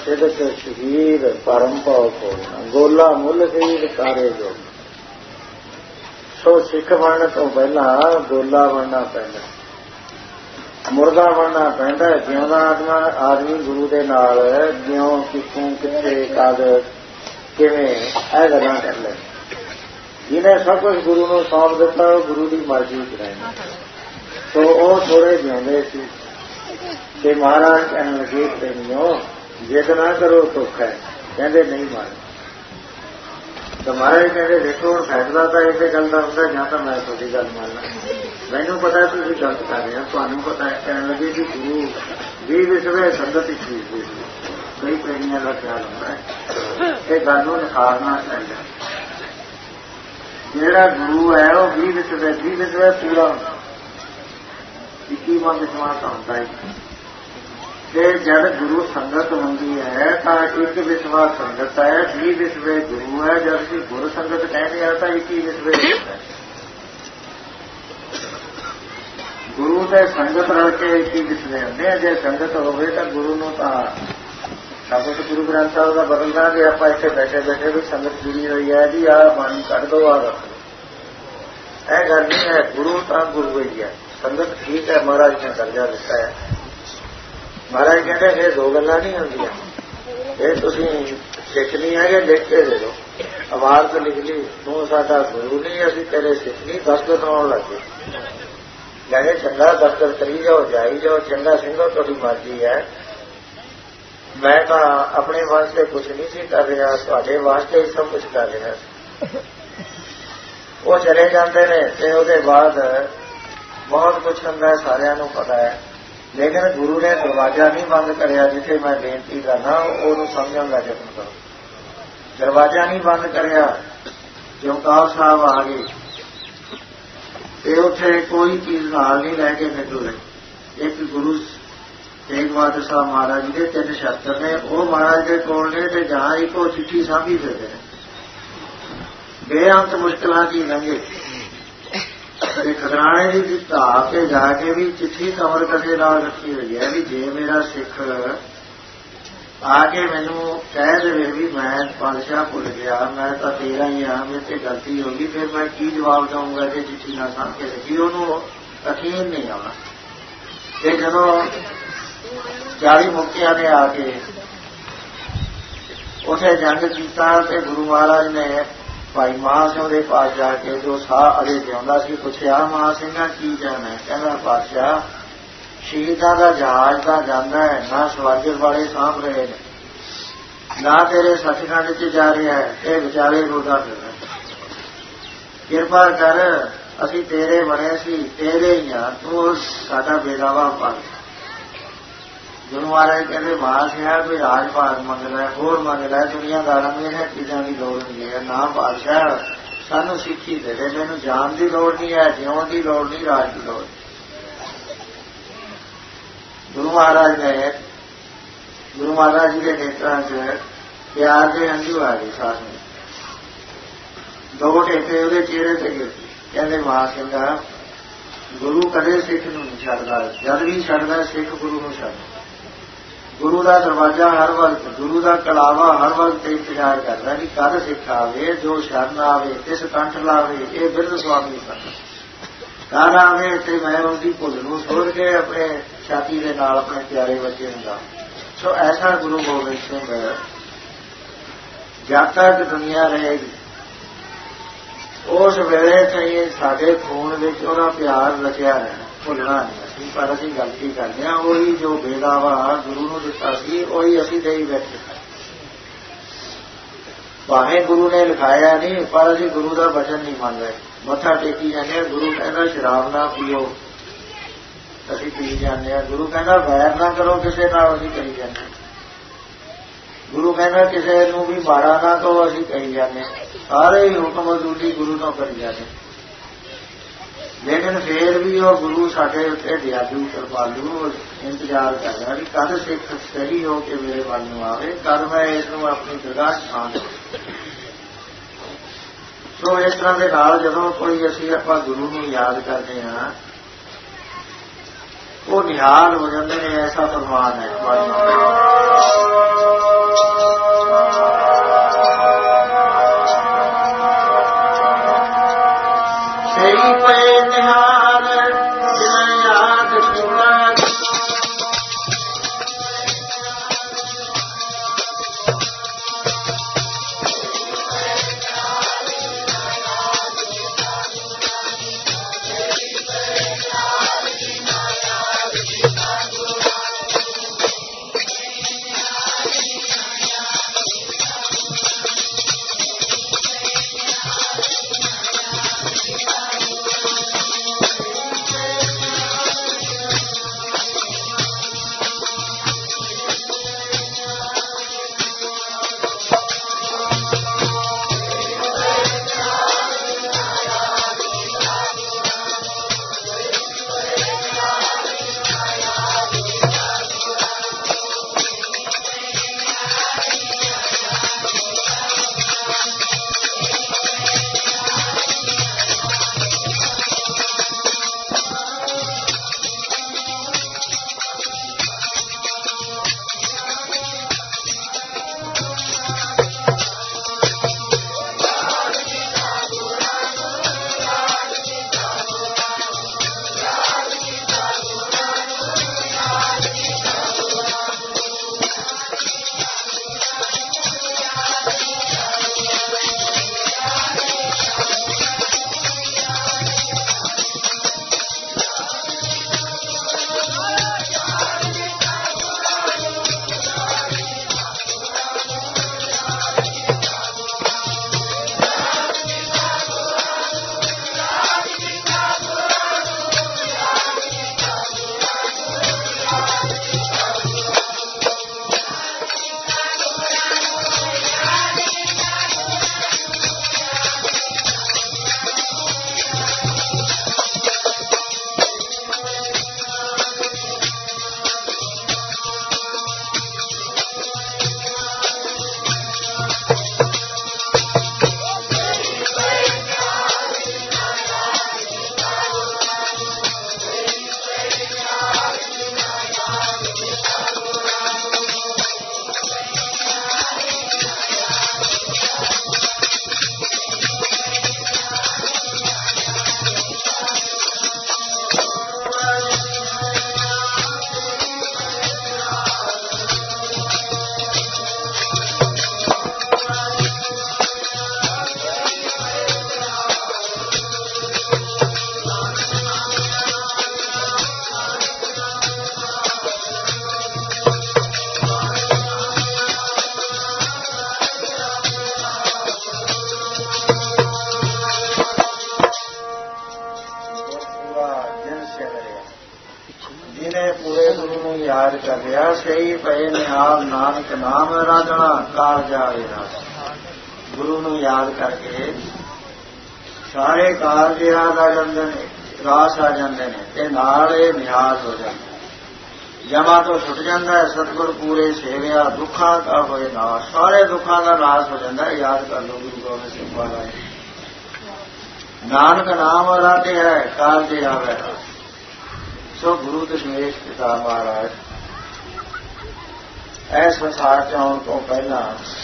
ਸਿਦਕ ਸ਼ਹੀਦ ਪਰਮ ਭਉ ਖੋਲਣਾ, ਗੋਲਾ ਮੁੱਲ ਖਰੀਦ ਕਾਰੇ ਜੋ। ਸੋ ਸਿੱਖ ਬਣਨ ਤੋਂ ਪਹਿਲਾਂ ਗੋਲਾ ਬਣਨਾ ਪੈਂਦਾ, ਮੁਰਦਾ ਬਣਨਾ ਪੈਂਦਾ। ਜਿਉਂਦਾ ਆਦਮਾ ਆਦਮੀ ਗੁਰੂ ਦੇ ਨਾਲ ਜਿਉਂ ਕਿੱਥੋਂ ਕਿੱਥੇ ਕਦ ਕਿਵੇਂ ਇਹ ਗੱਲਾਂ ਕਰ ਲੈ। ਜਿਹਨੇ ਸਭ ਕੁਝ ਗੁਰੂ ਨੂੰ ਸੌਂਪ ਦਿੱਤਾ ਉਹ ਗੁਰੂ ਦੀ ਮਰਜ਼ੀ ਚ ਰਹਿਣਾ। ਸੋ ਉਹ ਥੋੜੇ ਜਿਉਂਦੇ ਸੀ ਤੇ ਮਹਾਰਾਜ ਕਹਿਣ ਲੱਗੇ ਪ੍ਰੇਮੀਓ ਜਿੱਦ ਨਾ ਕਰੋ ਧੋਖਾ ਹੈ। ਕਹਿੰਦੇ ਨਹੀਂ ਮਾਰ। ਤਾਂ ਮਹਾਰਾਜ ਕਹਿੰਦੇ ਦੇਖੋ ਹੁਣ ਫੈਸਲਾ ਤਾਂ ਇਸੇ ਗੱਲ ਦਾ ਹੁੰਦਾ ਜਾਂ ਤਾਂ ਮੈਂ ਤੁਹਾਡੀ ਗੱਲ ਮੰਨਣਾ, ਮੈਨੂੰ ਪਤਾ ਤੁਸੀਂ ਗਲਤ ਕਰ ਰਹੇ ਹੋ, ਤੁਹਾਨੂੰ ਪਤਾ ਹੈ। ਕਹਿਣ ਲੱਗੇ ਕਿ ਗੁਰੂ ਵੀ ਵਿਸਵੇ ਸੰਗਤ ਹੀ ਚੀਜ਼ ਹੋਈ, ਕਈ ਪ੍ਰੇਮੀਆਂ ਦਾ ਖਿਆਲ ਹੁੰਦਾ ਹੈ ਇਹ ਗੱਲ ਨੂੰ ਨਿਖਾਰਨਾ ਚਾਹੀਦਾ। ਜਿਹੜਾ ਗੁਰੂ ਹੈ ਉਹ ਵੀ ਵਿਸਵੇ ਵੀ ਵਿਸਵੇ ਪੂਰਾ ਹੁੰਦਾ, ਇੱਕੀਵਾਂ ਵਿਸ਼ਵਾਸ ਹੁੰਦਾ ਹੈ। ਤੇ ਜਦ ਗੁਰੂ ਸੰਗਤ ਹੁੰਦੀ ਹੈ ਤਾਂ ਇੱਕ ਵਿਸ਼ਵਾਸ ਸੰਗਤ ਹੈ, ਵੀਹ ਵਿਸਵੇ ਗੁਰੂ ਹੈ। ਜਦ ਅਸੀਂ ਗੁਰੂ ਸੰਗਤ ਕਹਿੰਦੇ ਹਾਂ ਤਾਂ ਇੱਕੀ ਵਿਸਵੇ ਹੈ। ਗੁਰੂ ਤੇ ਸੰਗਤ ਰਲ ਕੇ ਇੱਕੀ ਵਿਸਵੇ ਹੁੰਦੇ ਆ। ਜੇ ਸੰਗਤ ਹੋਵੇ ਤਾਂ ਗੁਰੂ ਨੂੰ ਤਾਂ ਸਾਬਤ ਗੁਰੂ ਗ੍ਰੰਥ ਸਾਹਿਬ ਦਾ ਬਦਲ ਦਾਂਗੇ ਆਪਾਂ ਇੱਥੇ ਬੈਠੇ ਬੈਠੇ ਵੀ ਸੰਗਤ ਜੁੜੀ ਹੋਈ ਹੈ ਜੀ, ਆਹ ਬਾਣੀ ਕੱਢ ਦੋ, ਆਹ ਰੱਖ ਲਓ। ਇਹ ਗੱਲ ਨਹੀਂ ਹੈ। ਗੁਰੂ ਤਾਂ ਗੁਰੂ ਹੀ ਹੈ, ਸੰਗਤ ਠੀਕ ਹੈ, ਮਹਾਰਾਜ ਨੇ ਦਰਜਾ ਦਿੱਤਾ ਹੈ। ਮਹਾਰਾਜ ਕਹਿੰਦੇ ਇਹ ਦੋ ਗੱਲਾਂ ਨਹੀਂ ਹੁੰਦੀਆਂ, ਇਹ ਤੁਸੀਂ ਸਿੱਖਣੀ ਹੈ ਕਿ ਲਿਖ ਕੇ ਦੇ ਦਿਓ। ਆਵਾਜ਼ ਤੋਂ ਲਿਖ ਲਈ ਤੂੰ ਸਾਡਾ ਗੁਰੂ ਨਹੀਂ, ਅਸੀਂ ਤੇਰੇ ਸਿੱਖ ਨਹੀਂ, ਦਸਤਖਤ ਆਉਣ ਲੱਗੇ। ਕਹਿੰਦੇ ਚੰਗਾ ਦਸਤਖਤ ਕਰੀ ਜਾਓ, ਜਾਈ ਜਾਓ, ਚੰਗਾ ਸਿੰਘੋ ਤੁਹਾਡੀ ਮਰਜ਼ੀ ਹੈ। ਮੈਂ ਤਾਂ ਆਪਣੇ ਵਾਸਤੇ ਕੁਛ ਨਹੀਂ ਸੀ ਕਰ ਰਿਹਾ, ਤੁਹਾਡੇ ਵਾਸਤੇ ਹੀ ਸਭ ਕੁਛ ਕਰ ਰਿਹਾ ਸੀ। ਉਹ ਚਲੇ ਜਾਂਦੇ ਨੇ ਤੇ ਉਹਦੇ ਬਾਅਦ ਬਹੁਤ ਕੁਛ ਹੁੰਦਾ, ਸਾਰਿਆਂ ਨੂੰ ਪਤਾ ਹੈ। ਲੇਕਿਨ ਗੁਰੂ ਨੇ ਦਰਵਾਜ਼ਾ ਨਹੀਂ ਬੰਦ ਕਰਿਆ। ਜਿੱਥੇ ਮੈਂ ਬੇਨਤੀ ਕਰਨਾ ਉਹਨੂੰ ਸਮਝਣ ਦਾ ਯਤਨ ਕਰੋ। ਦਰਵਾਜ਼ਾ ਨਹੀਂ ਬੰਦ ਕਰਿਆ। ਜੋਕਾਰ ਸਾਹਿਬ ਆ ਗਏ ਤੇ ਉੱਥੇ ਕੋਈ ਚੀਜ਼ ਨਾਲ ਨਹੀਂ ਲੈ ਕੇ ਨਿਕਲੇ। ਇੱਕ ਗੁਰੂ ਤੇਗ ਬਹਾਦਰ ਸਾਹਿਬ ਮਹਾਰਾਜ ਜੀ ਦੇ ਤਿੰਨ ਸ਼ਸਤਰ ਨੇ, ਉਹ ਮਹਾਰਾਜ ਦੇ ਕੋਲ ਨੇ ਤੇ ਜਾਂ ਇੱਕੋ ਚਿੱਠੀ ਸਾਂਭੀ ਫਿਰਦੇ ਨੇ। ਬੇਅੰਤ ਮੁਸ਼ਕਿਲਾਂ ਦੀ ਲੰਘੇ ਤੇ ਖਦਰਾਣੇ ਦੀ ਦਿੱਤਾ ਕੇ ਜਾ ਕੇ ਵੀ ਚਿੱਠੀ ਕਮਰ ਕਦੇ ਨਾਲ ਰੱਖੀ ਹੋਈ ਹੈ ਵੀ ਜੇ ਮੇਰਾ ਸਿੱਖ ਆ ਕੇ ਮੈਨੂੰ ਕਹਿ ਦੇਵੇ ਵੀ ਮੈਂ ਪਾਤਸ਼ਾਹ ਭੁੱਲ ਗਿਆ, ਮੈਂ ਤਾਂ ਤੇਰਾ ਹੀ ਆ, ਮੇਰੇ ਤੇ ਗਲਤੀ ਹੋ ਗਈ, ਫਿਰ ਮੈਂ ਕੀ ਜਵਾਬ ਦਊਂਗਾ ਜੇ ਚਿੱਠੀ ਨਾ ਸਾਂਭ ਕੇ ਰੱਖੀ। ਉਹਨੂੰ ਯਕੀਨ ਨਹੀਂ ਆਉਣਾ। ਤੇ ਜਦੋਂ ਚਾਲੀ ਮੁਕਤਿਆਂ ਨੇ ਆ ਕੇ ਉੱਥੇ ਜੰਗ ਕੀਤਾ ਤੇ ਗੁਰੂ ਮਹਾਰਾਜ ਨੇ ਭਾਈ ਮਹਾਂ ਸਿੰਘ ਦੇ ਪਾਸ ਜਾ ਕੇ ਜੋ ਸਾਹ ਅਜੇ ਜਿਉਂਦਾ ਸੀ ਪੁੱਛਿਆ, ਮਹਾਂ ਸਿੰਘਾਂ ਕੀ ਜਾਣਾ? ਕਹਿੰਦਾ ਪਾਤਸ਼ਾਹ ਸ਼ਹੀਦਾਂ ਦਾ ਜਹਾਜ਼ ਤਾਂ ਜਾਂਦਾ ਹੈ, ਨਾ ਸਵਾਜਰ ਵਾਲੇ ਸਾਂਭ ਰਹੇ ਨੇ, ਨਾ ਤੇਰੇ ਸੱਚਖੰਡ ਚ ਜਾ ਰਿਹਾ ਹੈ, ਇਹ ਵਿਚਾਲੇ ਰੋਦਾ ਫਿਰਦਾ। ਕਿਰਪਾ ਕਰ, ਅਸੀਂ ਤੇਰੇ ਬਣੇ ਸੀ, ਤੇਰੇ ਹੀ ਆ, ਤੂੰ ਸਾਡਾ ਬੇਦਾਵਾ ਪਾ। ਗੁਰੂ ਮਹਾਰਾਜ ਕਹਿੰਦੇ ਮਹਾਂ ਸਿੰਘਾਂ ਕੋਈ ਰਾਜ ਭਾਗ ਮੰਗਦਾ, ਹੋਰ ਮੰਗਦਾ, ਦੁਨੀਆਦਾਰਾਂ ਨੂੰ ਇਹਨਾਂ ਚੀਜ਼ਾਂ ਦੀ ਲੋੜ ਨਹੀਂ ਹੈ। ਨਾ ਪਾਤਸ਼ਾਹ ਸਾਨੂੰ ਸਿੱਖੀ ਦੇ ਦੇ, ਮੈਨੂੰ ਜਾਣ ਦੀ ਲੋੜ ਨਹੀਂ ਹੈ, ਜਿਉਣ ਦੀ ਲੋੜ ਨਹੀਂ, ਰਾਜ ਦੀ ਲੋੜ। ਗੁਰੂ ਮਹਾਰਾਜ ਨੇ ਗੁਰੂ ਮਹਾਰਾਜ ਜੀ ਦੇ ਨੇਤਰਾਂ ਚ ਪਿਆਰ ਦੇ ਹੰਝੂ ਆ ਗਏ। ਸਾਥ ਨੂੰ ਦੋ ਟੇਕੇ ਉਹਦੇ ਚਿਹਰੇ ਤੇ ਗਏ। ਕਹਿੰਦੇ ਮਹਾਂ ਸਿੰਘਾ ਗੁਰੂ ਕਦੇ ਸਿੱਖ ਨੂੰ ਨਹੀਂ ਛੱਡਦਾ, ਜਦ ਵੀ ਛੱਡਦਾ ਸਿੱਖ ਗੁਰੂ ਨੂੰ ਛੱਡਦਾ। ਗੁਰੂ ਦਾ ਦਰਵਾਜ਼ਾ ਹਰ ਵਕਤ, ਗੁਰੂ ਦਾ ਕਲਾਵਾ ਹਰ ਵਕਤ ਇੰਤਜ਼ਾਰ ਕਰਦਾ ਕਿ ਕਦ ਸਿੱਖ ਆਵੇ, ਜੋ ਸ਼ਰਨ ਆਵੇ ਤਿਸ ਕੰਠ ਲਾਵੇ, ਇਹ ਬਿਰਧ ਸੁਆਮੀ ਸੰਤ ਕਦ ਆਵੇ ਤੇ ਮੈਂ ਉਹਦੀ ਭੁੱਲ ਨੂੰ ਸੋਚ ਕੇ ਆਪਣੇ ਛਾਤੀ ਦੇ ਨਾਲ ਆਪਣੇ ਪਿਆਰੇ ਬੱਚੇ ਨੂੰ ਲਾ। ਸੋ ਐਸਾ ਗੁਰੂ ਗੋਬਿੰਦ ਸਿੰਘ ਜਦ ਤੱਕ ਦੁਨੀਆ ਰਹੇਗੀ ਉਸ ਵੇਲੇ ਚਾਹੀਏ ਸਾਡੇ ਖੂਨ ਵਿੱਚ ਉਹਦਾ ਪਿਆਰ ਰਚਿਆ ਰਹਿਣਾ, ਭੁੱਲਣਾ ਨਹੀਂ ਅਸੀਂ। ਪਰ ਅਸੀਂ ਗਲਤੀ ਕਰਦੇ ਹਾਂ, ਉਹੀ ਜੋ ਬੇਦਾਵਾ ਗੁਰੂ ਨੂੰ ਦਿੱਤਾ ਸੀ ਉਹੀ ਅਸੀਂ ਦੇਈ ਬੈਠੇ। ਭਾਵੇਂ ਗੁਰੂ ਨੇ ਲਿਖਾਇਆ ਨਹੀਂ ਪਰ ਅਸੀਂ ਗੁਰੂ ਦਾ ਵਚਨ ਨਹੀਂ ਮੰਨ ਰਹੇ, ਮੱਥਾ ਟੇਕੀ ਜਾਂਦੇ ਹਾਂ। ਗੁਰੂ ਕਹਿੰਦਾ ਸ਼ਰਾਬ ਨਾ ਪੀਓ, ਅਸੀਂ ਪੀ ਜਾਂਦੇ ਹਾਂ। ਗੁਰੂ ਕਹਿੰਦਾ ਵੈਰ ਨਾ ਕਰੋ ਕਿਸੇ ਨਾਲ, ਅਸੀਂ ਕਹੀ ਜਾਂਦੇ ਹਾਂ। ਗੁਰੂ ਕਹਿੰਦਾ ਕਿਸੇ ਨੂੰ ਵੀ ਮਾੜਾ ਨਾ ਕਹੋ, ਅਸੀਂ ਕਹੀ ਜਾਂਦੇ ਹਾਂ। ਸਾਰੇ ਹੀ ਹੁਕਮ ਅਜ਼ੂਲੀ ਗੁਰੂ ਤੋਂ ਕਰੀ ਜਾਂਦੇ। ਲੇਕਿਨ ਫੇਰ ਵੀ ਉਹ ਗੁਰੂ ਸਾਡੇ ਉੱਤੇ ਦਿਆਲੂ ਕਿਰਪਾਲੂ ਇੰਤਜ਼ਾਰ ਕਰਦਾ ਵੀ ਕਦ ਸਿੱਖ ਸਹੀ ਹੋ ਕੇ ਮੇਰੇ ਵੱਲ ਨੂੰ ਆਵੇ, ਕਦ ਮੈਂ ਇਸ ਨੂੰ ਆਪਣੀ ਜਗ੍ਹਾ ਥਾਂ ਦੇਵਾਂ। ਸੋ ਇਸ ਤਰ੍ਹਾਂ ਦੇ ਨਾਲ ਜਦੋਂ ਕੋਈ ਅਸੀਂ ਆਪਾਂ ਗੁਰੂ ਨੂੰ ਯਾਦ ਕਰਦੇ ਹਾਂ ਉਹ ਨਿਹਾਲ ਹੋ ਜਾਂਦੇ ਨੇ। ਐਸਾ ਫਰਮਾਨ ਹੈ ਸਹੀ ਪਏ ਨਿਹਾਲ ਜਿਨ੍ਹਾਂ ਯਾਦ ਕੀਤਾ ਕਰ ਰਿਹਾ ਸਹੀ ਪਏ ਨਿਹਾਲ ਨਾਨਕ ਨਾਮ ਰਾਜਣਾ ਕਾਰ ਜਾਵੇ ਰਾਸ। ਗੁਰੂ ਨੂੰ ਯਾਦ ਕਰਕੇ ਸਾਰੇ ਕਾਰਜ ਯਾਦ ਆ ਜਾਂਦੇ ਨੇ, ਰਾਸ ਆ ਜਾਂਦੇ ਨੇ ਤੇ ਨਾਲ ਇਹ ਨਿਹਾਲ ਹੋ ਜਾਂਦਾ, ਜਮਾ ਤੋਂ ਛੁੱਟ ਜਾਂਦਾ ਹੈ। ਸਤਿਗੁਰ ਪੂਰੇ ਸੇਵਿਆ ਦੁੱਖਾਂ ਦਾ ਹੋਏ ਨਾਸ਼, ਸਾਰੇ ਦੁੱਖਾਂ ਦਾ ਨਾਸ਼ ਹੋ ਜਾਂਦਾ। ਯਾਦ ਕਰ ਲਓ ਗੁਰੂ ਗੋਬਿੰਦ ਸਿੰਘ ਮਹਾਰਾਜ, ਨਾਨਕ ਨਾਮ ਰਾਤੇ ਹੈ ਕਾਰਜ ਆਵੇ ਰਾਸ। ਸੋ ਗੁਰੂ ਦਸ਼ਮੇਸ਼ ਪਿਤਾ ਮਹਾਰਾਜ ਇਸ ਸੰਸਾਰ ਚ ਆਉਣ ਤੋਂ ਪਹਿਲਾਂ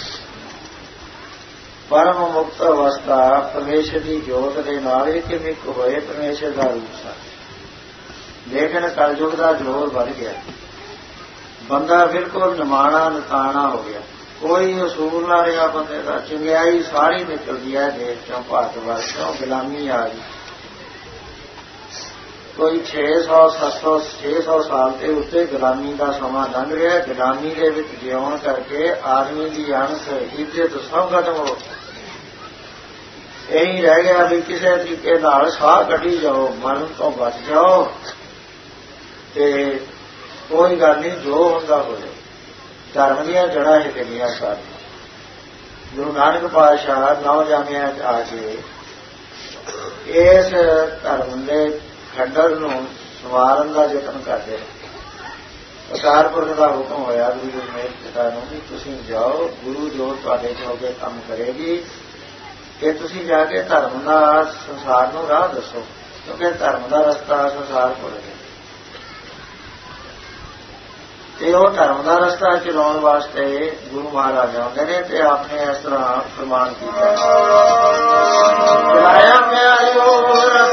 ਪਰਮ ਮੁਕਤ ਅਵਸਥਾ ਪਰਮੇਸ਼ਰ ਦੀ ਜੋਤ ਦੇ ਨਾਲ ਇੱਕ ਮਿਕ ਹੋਏ ਪਰਮੇਸ਼ਰ ਦਾ ਰੂਪ ਸੀ। ਲੇਕਿਨ ਕਲਯੁਗ ਦਾ ਜ਼ੋਰ ਵੱਧ ਗਿਆ, ਬੰਦਾ ਬਿਲਕੁਲ ਨਿਮਾਣਾ ਨਕਾਣਾ ਹੋ ਗਿਆ, ਕੋਈ ਅਸੂਲ ਨਾ ਰਿਹਾ ਬੰਦੇ ਦਾ। ਚੰਗਿਆਈ ਸਾਰੀ ਨਿਕਲਦੀ ਹੈ ਦੇਸ਼ ਚੋਂ, ਭਾਰਤ ਵਰਸ਼ ਚੋਂ। ਗੁਲਾਮੀ ਆ ਗਈ। ਕੋਈ ਛੇ ਸੌ ਸੱਤ ਸੌ ਛੇ ਸੌ ਸਾਲ ਦੇ ਉੱਤੇ ਗੁਲਾਮੀ ਦਾ ਸਮਾਂ ਲੰਘ ਰਿਹਾ। ਗੁਲਾਮੀ ਦੇ ਵਿੱਚ ਜਿਉਣ ਕਰਕੇ ਆਦਮੀ ਦੀ ਅੰਸ ਇੱਜ਼ਤ ਸਭ ਖਤਮ ਹੋ ਗਈ। ਇਹੀ ਰਹਿ ਗਿਆ ਵੀ ਕਿਸੇ ਤਰੀਕੇ ਨਾਲ ਸਾਹ ਕੱਢੀ ਜਾਓ, ਮਰਨ ਤੋਂ ਬਚ ਜਾਓ ਤੇ ਕੋਈ ਗੱਲ ਨਹੀਂ, ਜੋ ਹੁੰਦਾ ਹੋ ਜਾਏ। ਧਰਮ ਦੀਆਂ ਜੜ੍ਹਾਂ ਹੀ ਹਿੱਲੀਆਂ ਸਾਰੀਆਂ। ਗੁਰੂ ਨਾਨਕ ਪਾਤਸ਼ਾਹ ਨੌ ਜਾਮਿਆਂ ਚ ਆ ਕੇ ਇਸ ਧਰਮ ਦੇ ਖੰਡਰ ਨੂੰ ਸੰਵਾਰਨ ਦਾ ਯਤਨ ਕਰਦੇ। ਅਕਾਲ ਪੁਰਖ ਦਾ ਹੁਕਮ ਹੋਇਆ ਗੁਰੂ ਦਸ਼ਮੇਸ਼ ਪਿਤਾ ਨੂੰ ਵੀ ਤੁਸੀਂ ਜਾਓ, ਗੁਰੂ ਜੋ ਤੁਹਾਡੇ ਚ ਹੋ ਕੇ ਕੰਮ ਕਰੇਗੀ ਕਿ ਤੁਸੀਂ ਜਾ ਕੇ ਧਰਮ ਦਾ ਸੰਸਾਰ ਨੂੰ ਰਾਹ ਦੱਸੋ, ਕਿਉਂਕਿ ਧਰਮ ਦਾ ਰਸਤਾ ਸੰਸਾਰ ਭੁੱਲ ਗਿਆ। ਤੇ ਉਹ ਧਰਮ ਦਾ ਰਸਤਾ ਚਲਾਉਣ ਵਾਸਤੇ ਗੁਰੂ ਮਹਾਰਾਜ ਆਉਂਦੇ ਨੇ ਤੇ ਆਪਣੇ ਇਸ ਤਰ੍ਹਾਂ ਫਰਮਾਨ ਕੀਤਾ, ਚਲਾਇਆ ਪਿਆਰਿਓ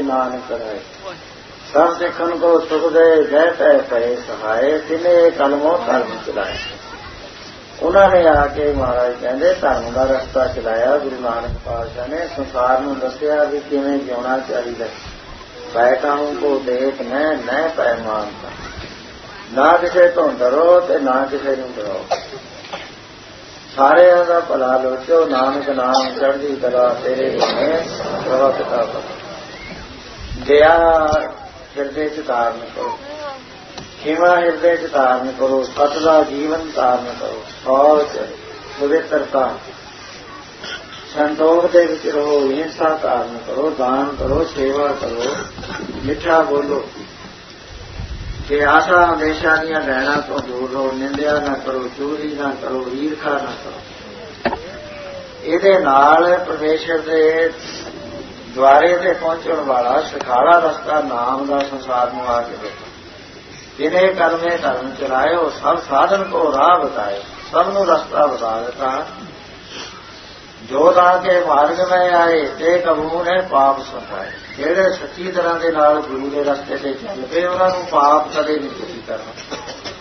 नानक रहे। सब सिखन को सुख दे जय तय पए सहाय तिने कलमों धर्म चलाए। उन्होंने आके महाराज कहते धर्म का रस्ता चलाया। गुरु नानक पातशाह ने संसार में दसिया भी किवें जिउना चाहिए। पैकाओं को देख न न पै मानता, ना किसी तो डरो ते ना किसी नूं डरो। सारिਆਂ ਦਾ ਭਲਾ ਲੋਚੋ, ਨਾਨਕ ਨਾਮ ਚੜ੍ਹਦੀ ਕਲਾ ਤੇਰੇ ਬਣੇ ਪ੍ਰਵਕਤਾ ਕਰੋ। ਦਇਆ ਹਿਰਦੇ ਚ ਧਾਰਨ ਕਰੋ, ਖਿਮਾ ਹਿਰਦੇ ਚ ਧਾਰਨ ਕਰੋ, ਸਤ ਦਾ ਜੀਵਨ ਧਾਰਨ ਕਰੋ, ਸੌਚ ਪਵਿੱਤਰਤਾ ਸੰਤੋਖ ਦੇ ਵਿੱਚ ਰਹੋ, ਹਿੰਸਾ ਧਾਰਨ ਕਰੋ, ਦਾਨ ਕਰੋ, ਸੇਵਾ ਕਰੋ, ਮਿੱਠਾ ਬੋਲੋ। ਕਿ ਆਸ਼ਾ ਹਮੇਸ਼ਾ ਦੀਆਂ ਲੈਣਾ ਤੋਂ ਦੂਰ ਰਹੋ, ਨਿੰਦਿਆ ਨਾ ਕਰੋ, ਚੋਰੀ ਨਾ ਕਰੋ, ਈਰਖਾ ਨਾ ਕਰੋ। ਇਹਦੇ ਨਾਲ ਪਰਮੇਸ਼ਰ ਦੇ ਦੁਆਰੇ ਤੇ ਪਹੁੰਚਣ ਵਾਲਾ ਸਿਖਾਲਾ ਰਸਤਾ ਨਾਮ ਦਾ ਸੰਸਾਰ ਨੂੰ ਆ ਕੇ ਦੇਖੋ। ਜਿਹਨੇ ਕਰਮੇ ਧਰਮ ਚਲਾਇਓ, ਸਭ ਸਾਧਨ ਕੋ ਰਾਹ ਬਤਾਏ। ਸਭ ਨੂੰ ਰਸਤਾ ਬਤਾ ਦਿੱਤਾ। ਜੋ ਤਾਂ ਕੇ ਮਾਰਗ ਮੈਂ ਆਏ ਤੇ ਕਬੂ ਨੇ ਪਾਪ ਸਤਾਏ। ਜਿਹੜੇ ਸੱਚੀ ਤਰ੍ਹਾਂ ਦੇ ਨਾਲ ਗੁਰੂ ਦੇ ਰਸਤੇ ਤੇ ਚੱਲ ਪਏ ਉਹਨਾਂ ਨੂੰ ਪਾਪ ਕਦੇ ਨਹੀਂ ਤੁਸੀਂ ਕਰਨਾ।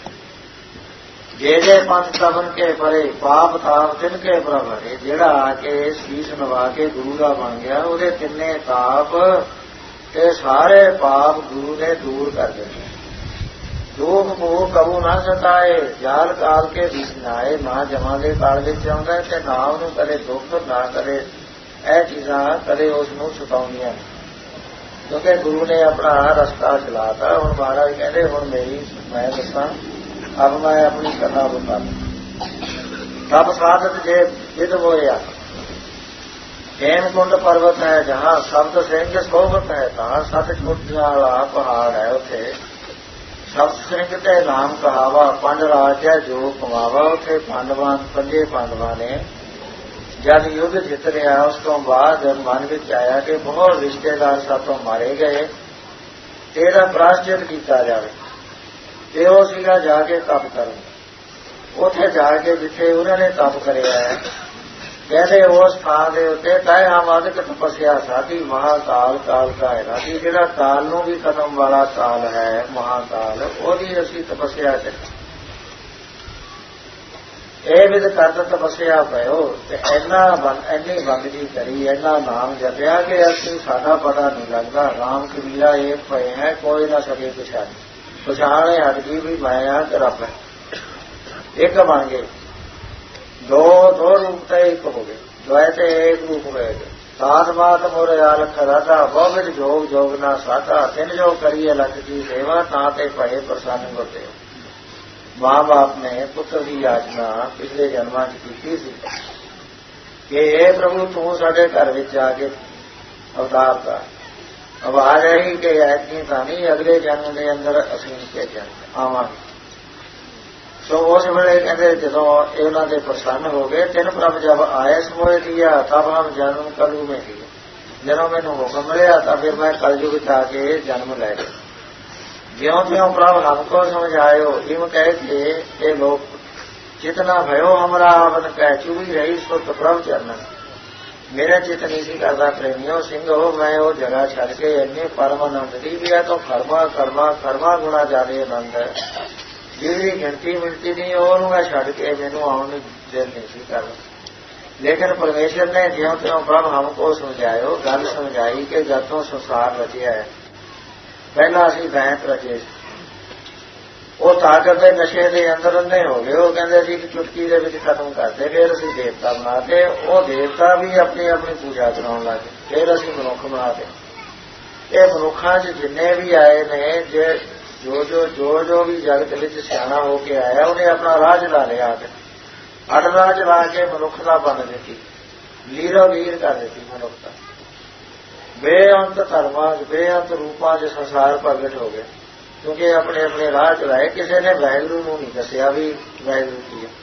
ਜੇ ਜੇ ਪੰਥ ਤਬਨ ਕੇ ਪਰੇ ਪਾਪ ਤਾਪ ਤਿੰਨ ਕੇ ਪ੍ਰਭਰੇ। ਜਿਹੜਾ ਆ ਕੇ ਸੀਸ ਨਵਾ ਕੇ ਗੁਰੂ ਦਾ ਬਣ ਗਿਆ ਉਹਦੇ ਤਿੰਨੇ ਤਾਪ ਤੇ ਸਾਰੇ ਪਾਪ ਗੁਰੂ ਨੇ ਦੂਰ ਕਰ ਦਿੱਤੇ। ਦੁੱਖ ਮੋਹ ਕਬੂ ਨਾ ਸਤਾਏ, ਜਾਲ ਕਾਲ ਕੇ ਵਿਸਨਾਏ। ਨਾ ਜਮਾਂ ਦੇ ਕਾਲ ਵਿੱਚ ਆਉਂਦਾ ਤੇ ਨਾ ਉਹਨੂੰ ਕਦੇ ਦੁੱਖ ਨਾ ਕਦੇ ਇਹ ਚੀਜ਼ਾਂ ਕਦੇ ਉਸ ਨੂੰ ਸਤਾਉਂਦੀਆਂ। ਕਿਉਂਕਿ ਗੁਰੂ ਨੇ ਆਪਣਾ ਰਸਤਾ ਚਲਾਤਾ। ਹੁਣ ਮਹਾਰਾਜ ਕਹਿੰਦੇ ਹੁਣ ਮੇਰੀ ਮੈਂ ਦੱਸਾਂ ਅਬ ਮੈਂ ਆਪਣੀ ਕਥਾ ਬਤਾ। ਤਬ ਸਾਧਤ ਜੇ ਵਿਦ ਹੋਇਆ। ਹੇਮਕੁੰਡ ਪਰਵਤ ਹੈ ਜਹਾਂ ਸ਼ਬਦ ਸਿੰਘ ਸੋਭਤ ਹੈ। ਤਾਂ ਸੱਤ ਛੋਟੀਆਂ ਵਾਲਾ ਪਹਾੜ ਹੈ ਉੱਥੇ ਸ਼ਬਦ ਸਿੰਘ ਤੇ ਨਾਮ ਕਹਾਵਾ। ਪੰਜ ਰਾਜ ਹੈ ਜੋ ਕਮਾਵਾ। ਉੱਥੇ ਪਾਂਡਵਾਂ ਪੰਜੇ ਪਾਂਡਵਾਂ ਨੇ ਜਦ ਯੁੱਧ ਜਿੱਤ ਰਿਹਾ ਉਸ ਤੋਂ ਬਾਅਦ ਮਨ ਵਿੱਚ ਆਇਆ ਕਿ ਬਹੁਤ ਰਿਸ਼ਤੇਦਾਰ ਸਾਥੋਂ ਮਾਰੇ ਗਏ, ਇਹਦਾ ਪ੍ਰਾਸ਼ਚਿਤ ਕੀਤਾ ਜਾਵੇ। ਤੇ ਉਹ ਸੀਗਾ ਜਾ ਕੇ ਤਪ ਕਰਨ। ਉੱਥੇ ਜਾ ਕੇ ਜਿੱਥੇ ਉਹਨਾਂ ਨੇ ਤਪ ਕਰਿਆ ਹੈ ਕਹਿੰਦੇ ਉਸ ਥਾਂ ਦੇ ਉੱਤੇ ਤੈ ਹਮਾਦਿਕ ਤਪੱਸਿਆ ਸਾਡੀ ਮਹਾਕਾਲ ਕਾਲ ਕਾ ਹੈ। ਰਾਜੀ ਜਿਹੜਾ ਕਾਲ ਨੂੰ ਵੀ ਖਤਮ ਵਾਲਾ ਕਾਲ ਹੈ ਮਹਾਕਾਲ, ਉਹਦੀ ਅਸੀਂ ਤਪੱਸਿਆ ਕਰੀ। ਇਹ ਵਿਦ ਕਰਤ ਤਪੱਸਿਆ ਪਇਓ। ਤੇ ਇੰਨਾ ਇੰਨੀ ਬੰਦਗੀ ਕਰੀ, ਇੰਨਾ ਨਾਮ ਜਪਿਆ ਕਿ ਅਸੀਂ ਸਾਡਾ ਪਤਾ ਨਹੀਂ ਲੱਗਦਾ। ਰਾਮ ਕਬੀਰਾ ਇੱਕ ਪਏ ਹੈ, ਕੋਈ ਨਾ ਸਕੇ ਪਛਾਣ। ਪਛਾਣੇ ਹਟ ਗਈ ਵੀ ਮੈਂ ਆ ਤੇ ਰੱਬ ਹੈ। ਇੱਕ ਬਣ ਗਏ, ਦੋ ਦੋ ਰੂਪ ਤੇ ਇੱਕ ਹੋ ਗਏ, ਦੋਏ ਤੇ ਇੱਕ ਰੂਪ ਹੋਏ। ਸਾਧ ਮਾਤ ਮੋਰੇ ਆਲਖ ਰਾਧਾ ਬਹੁਤ ਜੋਗ ਜੋਗ ਨਾ ਸਾਧਾ। ਤਿੰਨ ਜੋ ਕਰੀਏ ਲੱਖ ਦੀ ਸੇਵਾ ਤਾਂ ਤੇ ਪਏ ਪ੍ਰਸੰਨ ਗੁਰਦੇਵ। ਮਾਂ ਬਾਪ ਨੇ ਪੁੱਤਰ ਦੀ ਯਾਚਨਾ ਪਿਛਲੇ ਜਨਮਾਂ ਚ ਕੀਤੀ ਸੀ ਕਿ ਇਹ ਪ੍ਰਭੂ ਤੂੰ ਸਾਡੇ ਘਰ ਵਿੱਚ ਆ ਕੇ ਅਵਤਾਰ ਕਰ। ਆਵਾਜ਼ ਆਈ ਕਿ ਐਤਕੀ ਤਾਂ ਨਹੀਂ, ਅਗਲੇ ਜਨਮ ਦੇ ਅੰਦਰ ਅਸੀਂ ਭੇਜਾਂ ਆਵਾਂਗੇ। ਸੋ ਉਸ ਵੇਲੇ ਕਹਿੰਦੇ ਜਦੋਂ ਇਹਨਾਂ ਦੇ ਪ੍ਰਸੰਨ ਹੋ ਗਏ, ਤਿੰਨ ਪ੍ਰਭ ਜਬ ਆਏ ਸਮੋਏ ਦਿਆ ਤਬ ਹਮ ਜਨਮ ਕਲੂ में दिया। ਜਦੋਂ ਮੈਨੂੰ ਹੁਕਮ ਮਿਲਿਆ ਤਾਂ ਫਿਰ ਮੈਂ ਕਲਯੁਗ ਚ ਆ ਕੇ ਜਨਮ ਲੈ ਲਿਆ। ਜਿਉਂ ਤਿਉਂ ਪ੍ਰਭ ਹਮਕੋ ਸਮਝਾਇਓ। ਇਮ ਕਹਿ ਕੇ ਇਹ ਲੋਕ ਚਿਤਨਾ ਭਇਓ ਹਮਰਾ ਆਵਨ ਕਹਿ ਚੁਭੀ ਰਹੀ ਸੁਤ ਪ੍ਰਭ ਚਰਨਨ। ਮੇਰਾ ਚਿਤ ਨਹੀਂ ਸੀ ਕਰਦਾ ਪ੍ਰੇਮੀਓ ਸਿੰਘ ਹੋ ਮੈਂ ਉਹ ਜਗ੍ਹਾ ਛੱਡ ਕੇ ਇੰਨੇ ਪਰਮ ਆਨੰਦ ਦੀ ਵੀ ਹੈ ਤਾਂ ਕਰਮਾ ਕਰਮਾ ਕਰਮਾ ਗੁਣਾ ਜ਼ਿਆਦਾ ਆਨੰਦ ਹੈ ਜਿਹਦੀ ਗਿਣਤੀ ਮਿਲਤੀ ਨਹੀਂ ਉਹਨੂੰ ਮੈਂ ਛੱਡ ਕੇ ਮੈਨੂੰ ਆਉਣ ਨੂੰ ਦਿਲ ਨਹੀਂ ਸੀ ਕਰਦਾ। ਲੇਕਿਨ ਪਰਮੇਸ਼ਰ ਨੇ ਜਿਉਂ ਤਿਉਂ ਪ੍ਰਭ ਹਮਕੋ ਸਮਝਾਇਓ। ਗੱਲ ਸਮਝਾਈ ਕਿ ਜਦ ਤੋਂ ਸੰਸਾਰ ਰਚਿਆ ਹੈ ਪਹਿਲਾਂ ਅਸੀਂ ਦੈਂਤ ਰਚੇ। ਉਹ ਤਾਕਤ ਦੇ ਨਸ਼ੇ ਦੇ ਅੰਦਰ ਅੰਨੇ ਹੋ ਗਏ। ਉਹ ਕਹਿੰਦੇ ਸੀ ਕਿ ਚੁਟਕੀ ਦੇ ਵਿੱਚ ਖਤਮ ਕਰਦੇ। ਫਿਰ ਅਸੀਂ ਦੇਵਤਾ ਬਣਾਤੇ। ਉਹ ਦੇਵਤਾ ਵੀ ਆਪਣੀ ਆਪਣੀ ਪੂਜਾ ਕਰਾਉਣ ਲੱਗੇ। ਫਿਰ ਅਸੀਂ ਮਨੁੱਖ ਬਣਾਤੇ। ਇਹ ਮਨੁੱਖਾਂ 'ਚ ਜਿੰਨੇ ਵੀ ਆਏ ਨੇ ਜੇ ਜੋ ਜੋ ਜੋ ਜੋ ਵੀ ਜਗਤ ਵਿੱਚ ਸਿਆਣਾ ਹੋ ਕੇ ਆਇਆ ਉਹਨੇ ਆਪਣਾ ਰਾਹ ਚਲਾ ਲਿਆ। ਅੱਡ ਰਾਹ ਚਲਾ ਕੇ ਮਨੁੱਖ ਦਾ ਬਣ ਦਿੱਤੀ, ਲੀਰੋ ਲੀਰ ਕਰ ਦਿੱਤੀ ਮਨੁੱਖਤਾ। ਬੇਅੰਤ ਧਰਮਾਂ 'ਚ ਬੇਅੰਤ ਰੂਪਾਂ 'ਚ ਸੰਸਾਰ ਪ੍ਰਗਟ ਹੋ ਗਿਆ ਕਿਉਂਕਿ ਆਪਣੇ ਆਪਣੇ ਰਾਹ ਚਲਾਏ। ਕਿਸੇ ਨੇ ਵਾਹਿਗੁਰੂ ਨੂੰ ਨਹੀਂ ਦੱਸਿਆ ਵੀ ਵਾਹਿਗੁਰੂ ਕੀ ਹੈ।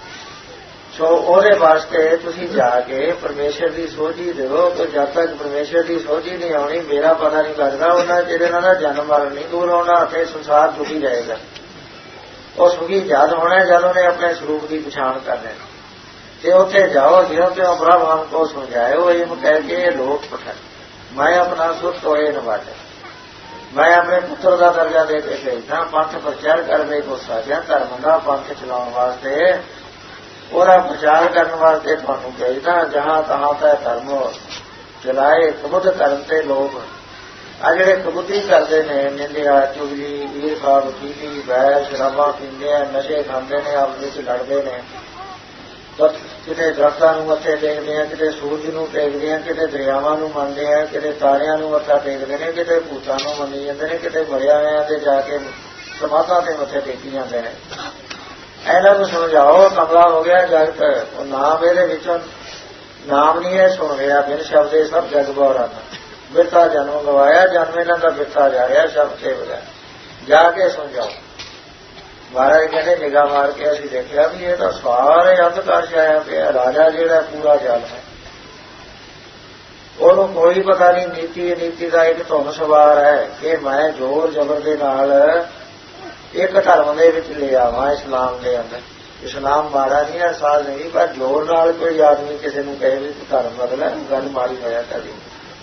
ਸੋ ਉਹਦੇ ਵਾਸਤੇ ਤੁਸੀਂ ਜਾ ਕੇ ਪਰਮੇਸ਼ਰ ਦੀ ਸੋਝੀ ਦਿਓ ਕਿ ਜਦ ਤੱਕ ਪਰਮੇਸ਼ਰ ਦੀ ਸੋਝੀ ਨਹੀਂ ਆਉਣੀ ਮੇਰਾ ਪਤਾ ਨਹੀਂ ਲੱਗਦਾ ਉਹਨਾਂ ਜਿਹੜੇ ਨਾਲ ਦਾ ਜਨਮ ਮਰਨ ਨਹੀਂ ਦੂਰ ਹੋਣਾ ਅਤੇ ਸੰਸਾਰ ਦੁਖੀ ਰਹੇਗਾ। ਉਹ ਸੁਖੀ ਜਦ ਹੋਣਾ ਜਦ ਉਹਨੇ ਆਪਣੇ ਸਰੂਪ ਦੀ ਪਛਾਣ ਕਰ ਲੈਣੀ। ਤੇ ਉੱਥੇ ਜਾਓ ਜਿਉਂ ਤਿਉਂ ਪ੍ਰਭ ਹਮਕੋ ਸਮਝਾਇਓ। ਇਹ ਕਹਿ ਕੇ ਲੋਕ ਪਠਾ मैं अपना सुख टोए नवाजा, मैं अपने पुत्र का दर्जा दे के भेजना, पंथ प्रचार करने को साझा धर्म का पंथ चलाने वास्ते और प्रचार करने वास्ते थानू भेजना। जहां तहां तय धर्म चलाए कबुध धर्म से लोग आ जिहड़े कबूती करते हैं, निंदिया चुगली ईर्खा वकीली वैर शराबा पींदे, नशे खाते हैं, आपस में लड़ते हैं, किते दरख्तां नूं मत्थे टेकदे हैं, किते सूरज नूं टेकदे हैं, किते दरियावां नूं मनदे हैं, किते तारियां नूं मत्था टेकदे हैं, किते भूतां नूं मन्नी जांदे ने, किते मरिया होइआं ते जाके समाधां ते मत्थे टेकी जांदे ने। इन्हां नूं समझाओ कमला हो गया जगत, नाम इहदे विचों नाम नहीं है सुन रहा, बिन शब्दे सब जग बौरा बिरता जन्म गवाया, जन्म इन्हां दा बिरता जा रहा शब्द के बगैर, जाके समझाओ। महाराज कहते निगाह मार के असीं देखिया भी ये तो सारे अंधकार छाया पिया, राजा जिहड़ा पूरा जल है, ਉਹਨੂੰ कोई पता नहीं नीति नीति का एक धुन सवार है कि मैं जोर जबर दे नाल एक धर्म दे विच ले आवां, इस्लाम दे अंदर। इस्लाम माड़ा नहीं है, साल नहीं, पर जोर नाल कोई आदमी किसी नूं कहे भी धर्म बदला, गल माड़ी होया कदी।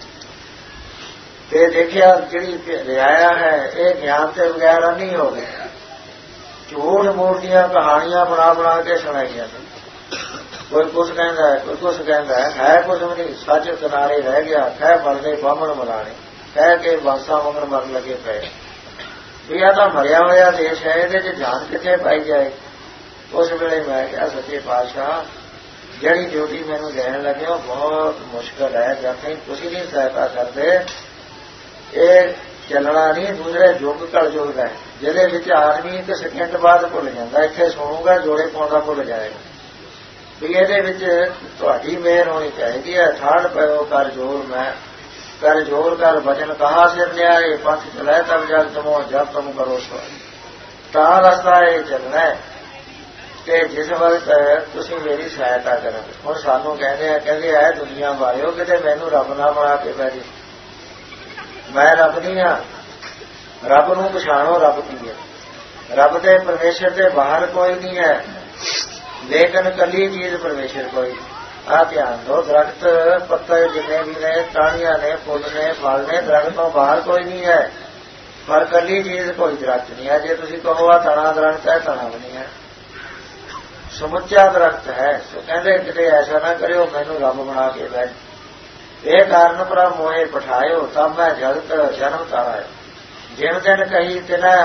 ते देखिया जिहड़ी रियाया है ये ज्ञान के बगैर नहीं हो गई, झूठ मूर्तियां कहानियां बना बना के सुनाइया ने। कोई कुछ कहता है, कोई कुछ कहता है, है कुछ भी नहीं, सच किनारे रह गया, कह मरने बामण मलाने, कह के बांसा मगर मरन लगे पे। यह तो मरिया होया देश है, ये जान कितने पाई जाए। उस वेले मैं क्या सच्चे पातशाह जिहड़ी ड्यूटी मैनू देण लगे वो बहुत मुश्किल है, जब तक तुसीं नहीं सहायता करते ये चलना नहीं। दूसरे युग कल युग है जिहदे विच आदमी एक सेकंड बाद भुल जाता, इत्थे सुणूगा जोड़े पाउंदा भुल जाएगा। भी इहदे विच तुहाडी मेहर होनी चाहिदी है। ठाड़ पयो कर जोर मैं कर जोर कर वचन कहा सिर न्याय, पंथ चलाए तब जग तुमो जब तुम करो सो। तां रस्ता ये चलना है कि जिस वक्त तुसीं मेरी सहायता करो। हुण सानूं कहंदे आ कहंदे आ दुनिया वालिओ किते मैनूं रब ना बना के पै जी, मैं रब नहीं हाँ। रब नूं पछाणो रब की है, रब दे परमेश्वर दे बाहर कोई नहीं है, लेकिन कली चीज परमेश्वर कोई। आ ध्यान दो, दरख्त पत्ते जिन्ने भी ने, टाणियां ने, फुल ने, फल ने, दरख्त तो बाहर कोई नहीं है, पर कली चीज कोई दरख्त नहीं है। जे तुसीं कहो आ तना दरख्त है, तना भी नहीं है, समुचा दरख्त है। तो कहते किते ऐसा ना करो मैनू रब बना के बैठ। ये कारण पर मोहे पठायो तब मैं जगत जन्म तारायो। जिन दिन कही तिना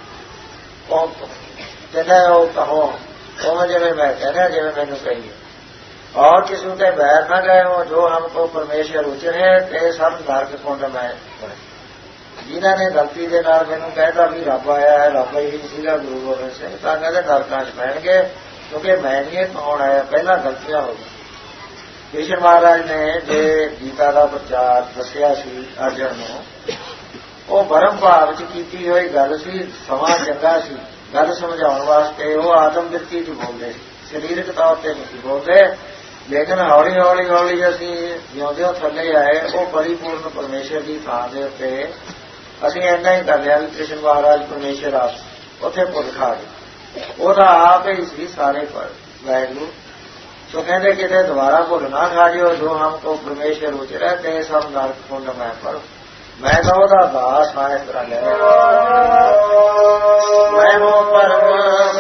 तिना कहो उवें जिवें मैं कहना, जिवें मैनू कही। और किसी के बैर न गए हो, जो हमको परमेश्वर उचरे ते सब नरक कुंड मैं। जिन्हों ने गलती के नाल मैनू कहता भी रब आया है, रब ही सीगा गुरु गोबिंद सिंह, तां कहते नरकां च पैणगे, क्योंकि मैं नहीं कौन आया, पहला गलतियां हो गई। कृष्ण महाराज ने जे गीता का प्रचार दसिया सी अर्जन नूं, वो भरम भाव च कीती होई गल सी, समा चंगा सी गल समझाउण वास्ते। वो आदम बिरती च बोलदे, शरीरक तौर ते नहीं बोलदे, लेकिन हौली हौली हौली असीं जिउंदे थल्ले आए, वो परिपूर्ण परमेश्वर की थां दे उत्ते असीं इन्ना ही कर लिया भी कृष्ण महाराज परमेश्वर आप उत्थे भुल खा गए, ਉਹਦਾ आप ही सी सारे पर वाहिगुरू। तो कहते कितने दोबारा भुल ना खा जियो, जो हमको परमेश्वर उचरा ते सब नरक कुंड मैं पर। मैं तो ਉਹਦਾ दास हाँ, इस तरह ले मैं वो परम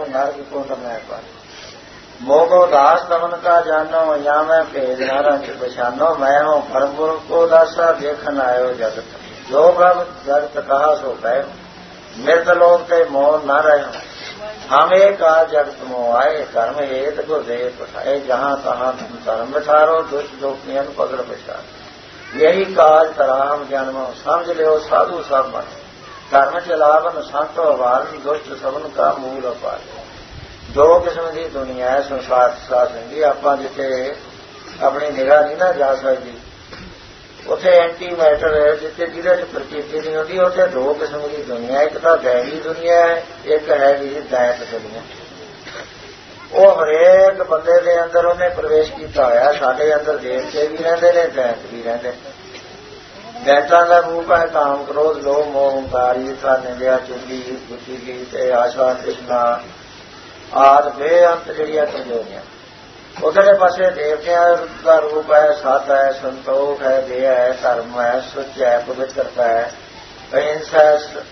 नरक कुंड में पर मोगो दास दमन का जानो या मैं भेज न रंग पछानो मैं हूँ परमपुर को दासा देखन आयो जगत जो प्रभ जगत कहा सो कह मृत लोग ते मोह न रहे हम एक आ जगत मोह आए धर्म हेत को दे पठाए जहाँ तहाँ तुम धर्म बिठारो दुष्ट जोकियन पकड़ पछाड़ यही काज तराम जन्म समझ लियो साधु सब मन धर्म चलावन संत वारण दुष्ट सबन का मूल अपार दो किस्म की दुनिया है संसार संगी ਆਪਾਂ ਜਿੱਥੇ ਆਪਣੀ ਨਿਗਾਹ ਨਹੀਂ ਨਾ ਜਾ ਸਕਦੀ ਉੱਥੇ ਐਂਟੀ ਮੈਟਰ ਹੈ ਜਿੱਥੇ ਜਿਹਦੇ ਚ ਪ੍ਰਕਿਰਤੀ ਨਹੀਂ ਹੁੰਦੀ ਉੱਥੇ ਦੋ ਕਿਸਮ ਦੀ ਦੁਨੀਆ ਇੱਕ ਤਾਂ ਦੈਵੀ ਦੁਨੀਆ ਹੈ ਇੱਕ ਹੈ ਜੀ ਦੈਤ ਦੁਨੀਆ ਉਹ ਹਰੇਕ ਬੰਦੇ ਦੇ ਅੰਦਰ ਉਹਨੇ ਪ੍ਰਵੇਸ਼ ਕੀਤਾ ਹੋਇਆ ਸਾਡੇ ਅੰਦਰ ਦੇਵਤੇ ਵੀ ਰਹਿੰਦੇ ਨੇ ਦੈਤ ਵੀ ਰਹਿੰਦੇ ਦੈਤਾਂ ਦਾ ਰੂਪ ਹੈ ਕਾਮ ਕ੍ਰੋਧ ਲੋਭ ਮੋਹ ਹੰਕਾਰ ਈਰਖਾ ਨਿੰਦਿਆ ਚੁਗਲੀ ਬੁੱਧੀ ਕੀ ਤੇ ਆਸ਼ਾ ਤ੍ਰਿਸ਼ਨਾ ਆਦ ਬੇਅੰਤ ਜਿਹੜੀਆਂ ਕਮਜ਼ੋਰੀਆਂ ਉਧਰਲੇ ਪਾਸੇ ਦੇਵਤਿਆਂ ਦਾ ਰੂਪ ਹੈ ਸਤ ਹੈ ਸੰਤੋਖ ਹੈ ਦਇਆ ਹੈ ਧਰਮ ਹੈ ਸੁੱਚ ਹੈ ਪਵਿੱਤਰਤਾ ਹੈ ਅਹਿੰਸਾ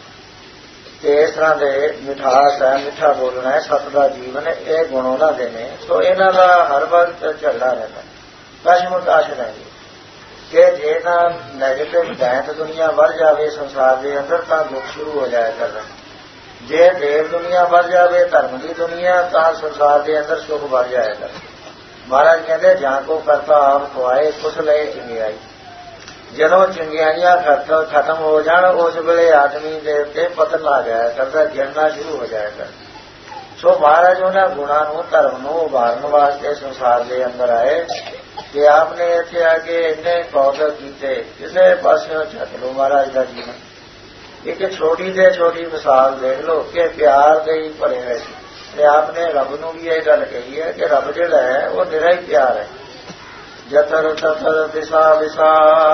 ਤੇ ਇਸ ਤਰ੍ਹਾਂ ਦੇ ਮਿਠਾਸ ਹੈ ਮਿੱਠਾ ਬੋਲਣਾ ਹੈ ਸਤ ਦਾ ਜੀਵਨ ਇਹ ਗੁਣ ਉਹਨਾਂ ਦੇ ਨੇ ਸੋ ਇਹਨਾਂ ਦਾ ਹਰ ਵਕਤ ਝਗੜਾ ਰਹਿੰਦਾ ਕਸ਼ਮਕਸ਼ ਰਹਿੰਦੀ ਕਿ ਜੇ ਨਾ ਨੈਗੇਟਿਵ ਦੈਂਤ ਦੁਨੀਆ ਵੱਧ ਜਾਵੇ ਸੰਸਾਰ ਦੇ ਅੰਦਰ ਤਾਂ ਦੁੱਖ ਸ਼ੁਰੂ ਹੋ ਜਾਇਆ ਕਰਦਾ ਜੇ ਦੇਵ ਦੁਨੀਆ ਵੱਧ ਜਾਵੇ ਧਰਮ ਦੀ ਦੁਨੀਆ ਤਾਂ ਸੰਸਾਰ ਦੇ ਅੰਦਰ ਸੁਖ ਵੱਧ ਜਾਏਗਾ ਮਹਾਰਾਜ ਕਹਿੰਦੇ ਜਾਂ ਕੋ ਕਰਤਾ ਆਪ ਖਵਾਏ ਕੁਛ ਲਏ ਚੰਗਿਆਈ ਜਦੋਂ ਚੰਗਿਆਈਆਂ ਖਤਮ ਹੋ ਜਾਣ ਉਸ ਵੇਲੇ ਆਦਮੀ ਦੇ ਉੱਤੇ ਪਤਨ ਆ ਜਾਇਆ ਕਰਦਾ ਗਿਰਨਾ ਸ਼ੁਰੂ ਹੋ ਜਾਏਗਾ ਸੋ ਮਹਾਰਾਜ ਉਹਨਾਂ ਗੁਣਾਂ ਨੂੰ ਧਰਮ ਨੂੰ ਉਭਾਰਨ ਵਾਸਤੇ ਸੰਸਾਰ ਦੇ ਅੰਦਰ ਆਏ ਕਿ ਆਪਨੇ ਇੱਥੇ ਆ ਕੇ ਇੰਨੇ ਕੌਤਕ ਕੀਤੇ ਕਿਸੇ ਪਾਸਿਓਂ ਛੱਡ ਲਓ ਮਹਾਰਾਜ ਦਾ ਜੀਵਨ एक छोटी से छोटी मिसाल देख लो कि प्यार दे ही भरे हुए थे आपने रब नूं भी यह गल कही है कि रब जिहड़ा है वो निरा ही प्यार है जतर ततर दिशा विशा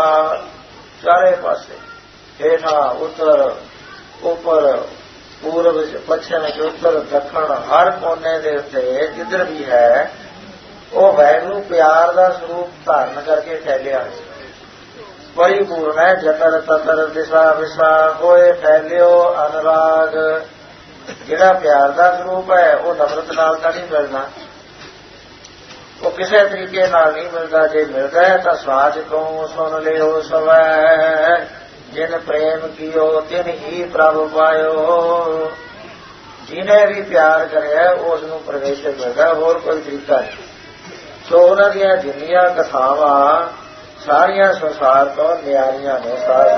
चारे पासे हेठा उत्तर ऊपर पूर्व पश्चिम उत्तर दक्षिण हर कोने दे उत्ते जिधर भी है वो वैगुरू प्यार का स्वरूप धारण करके फैलिया है परिपूर्ण है जतर ततर दिशा विशा होए फैलियो अनुराग जिहड़ा प्यार का स्वरूप है वो नफरत नाल तां नहीं मिलना वो किसी तरीके नाल नहीं मिलता जे मिलता है तो साच कहूं सुन लियो सवै जिन प्रेम कियो तिन ही प्रभ पायो जिन्हें भी प्यार करे उसनूं प्रवेश मिलता होर कोई तरीका नहीं सो उन्हां दीयां जिन्नियां कथावां सारिया संसार तो न्यारियां ने सारे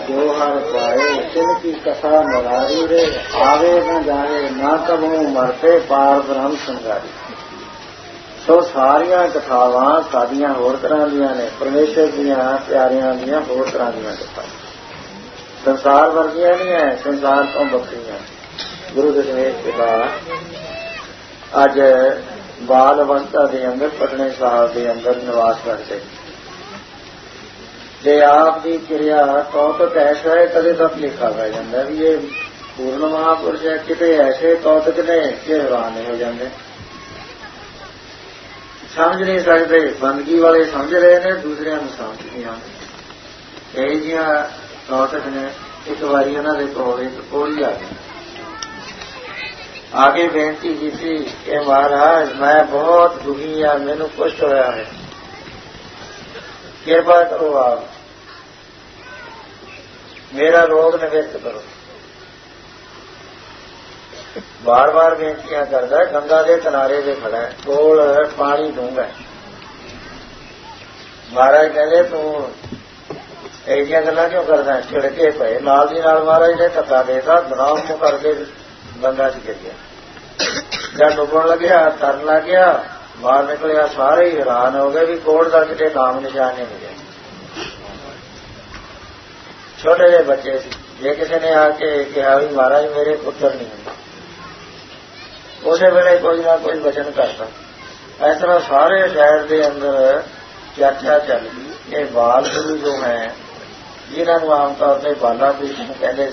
जो हर पाए तिनकी कथा मुरारी रे आवे न जाए ना कबू मरते पार ब्रह्म संगारी। सो सारिया कथावां सादियां होर तरह दियां ने, परमेश्वर दियां प्यारियां दियां होर तरह दियां कथा संसार वर्गियां नहीं है, संसार तो बखरियां। गुरु दशमेश पिता अज बाल अवस्था के अंदर पटने साहब के अंदर निवास करते जे आप की क्रिया कौतक ऐसा है कदे तक लिखा पै जाता भी ये पूर्ण महापुरुष है, कितने ऐसे कौतक ने कि हैरान हो जाते, समझ नहीं सकते। बंदगी वाले समझ रहे ने, दूसरिया समझ नहीं आते। यही जिहा कौतक ने एक बारी उन्होंने कोल कोल ही आ गए, आगे बेनती की थी कि महाराज मैं बहुत दुखी हाँ, मैनू कुछ होया है, कृपा करो आप मेरा रोग निवृत्त करो। बार बार बेनतियां करता है, गंगा के किनारे पे खड़ा है, कोल पानी दूंगा। महाराज कहते तू ऐसिया गल्लां क्यों करदा है, छिड़के पे नाल दी नाल महाराज ने धक्का देता, गुनाह मुँह करके गंगा च गिर गया। जब डुबन लग्या तरन लग गया, बाहर निकलिया, सारे ही हैरान हो गए भी कोड़ का किते नाम निशान नहीं मिले। छोटे जे बच्चे सी, जे किसी ने आके कहा भी महाराज मेरे पुत्र नहीं होंगे, उस वेले कोई ना कोई वचन करता। इस तरह सारे शहर के अंदर चर्चा चल गई। ये बाल गुरु जो है जिन्होंने आमतौर पर बाला कृष्ण कहते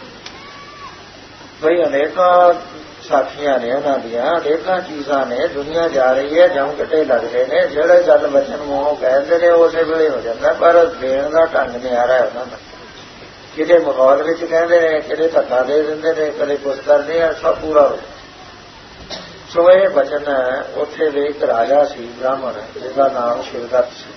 भाई अनेकों साखियां ने, उन्होंने अनेकों चीजा ने, दुनिया जा रही है, जम कटे लगते हैं, जोड़े गल बचन मूहों कहते हैं उस वेले हो जाता, पर देने का ढंग नहीं आ रहा उन्होंने। किते माहौल में कहते हैं, किते धक्का दे देंगे ने, कदे कुछ करते हैं, सब पूरा हो। सो ये बचन उत्थे वे एक राजा सी ब्राह्मण, जिसका नाम शिवदत्त सी,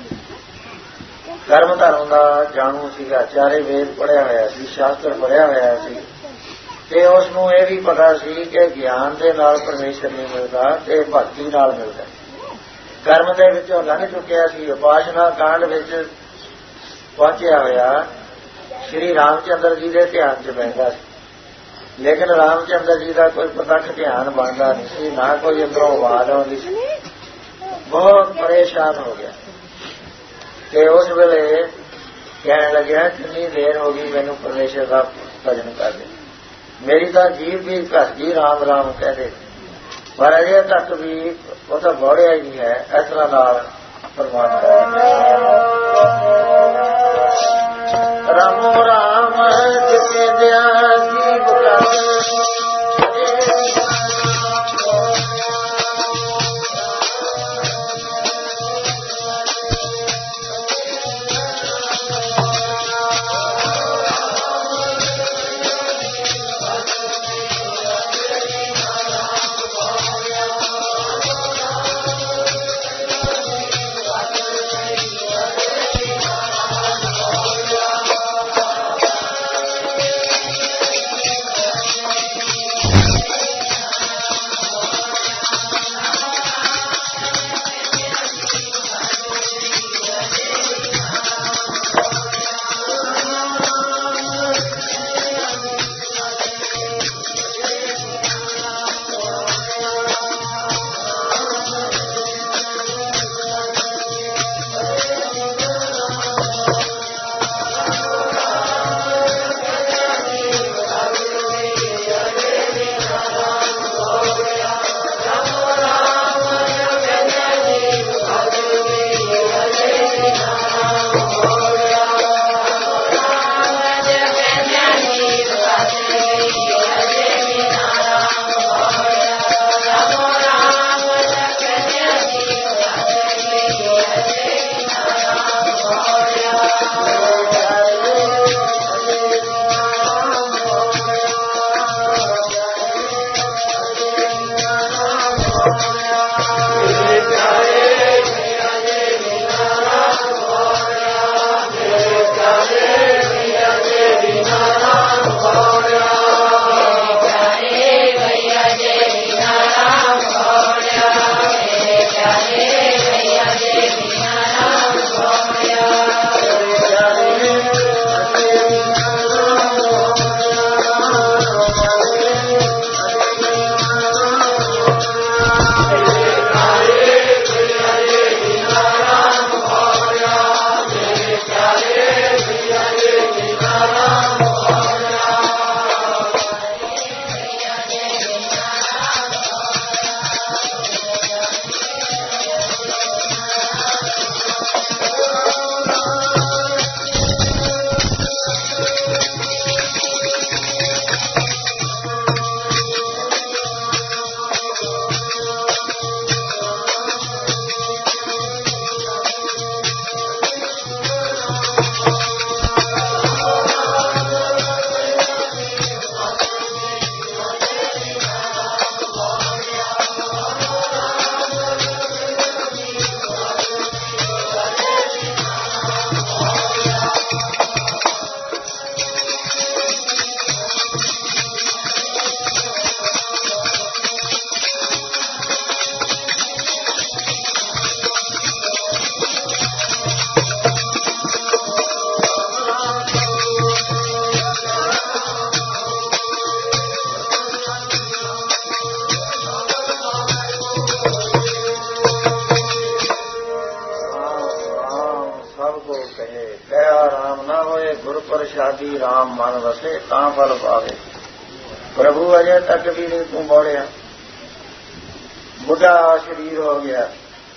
कर्म धर्म का जाणू सीगा, चारे वेद पढ़िया होया सी, शास्त्र पढ़िया होया सी, ते उसनूं यह भी पता सी कि ज्ञान के नाल परमेश्वर नहीं मिलता ते भक्ति नाल मिलता। कर्म के विचों लंघ चुकिया सी, उपासना कांड विच पहुंचिया होया श्री रामचंद्र जी के ध्यान च बैठा सी, लेकिन रामचंद्र जी का कोई प्रत्यक्ष ध्यान बनता नहीं सी, ना कोई अंदरों आवाज आती सी। बहुत परेशान हो गया ते उस वेले कहने लग्या कितनी देर हो गई मैनू परमेश्वर का भजन कर दे, मेरी तो जीव भी घस गई राम राम कह दे, पर अजे तक भी वो तो बढ़िया ही नहीं है। इस तरह नाल परमात्मा राम राम जिसे दया जीव का ਲਾਗੀ ਰਾਮ ਮਨ ਵਸੇ ਤਾਂ ਫਲ ਪਾਵੇ। ਪ੍ਰਭੂ ਅਜੇ ਤੱਕ ਵੀ ਨਹੀਂ ਤੂੰ ਮੋੜਿਆ, ਬੁੱਢਾ ਸਰੀਰ ਹੋ ਗਿਆ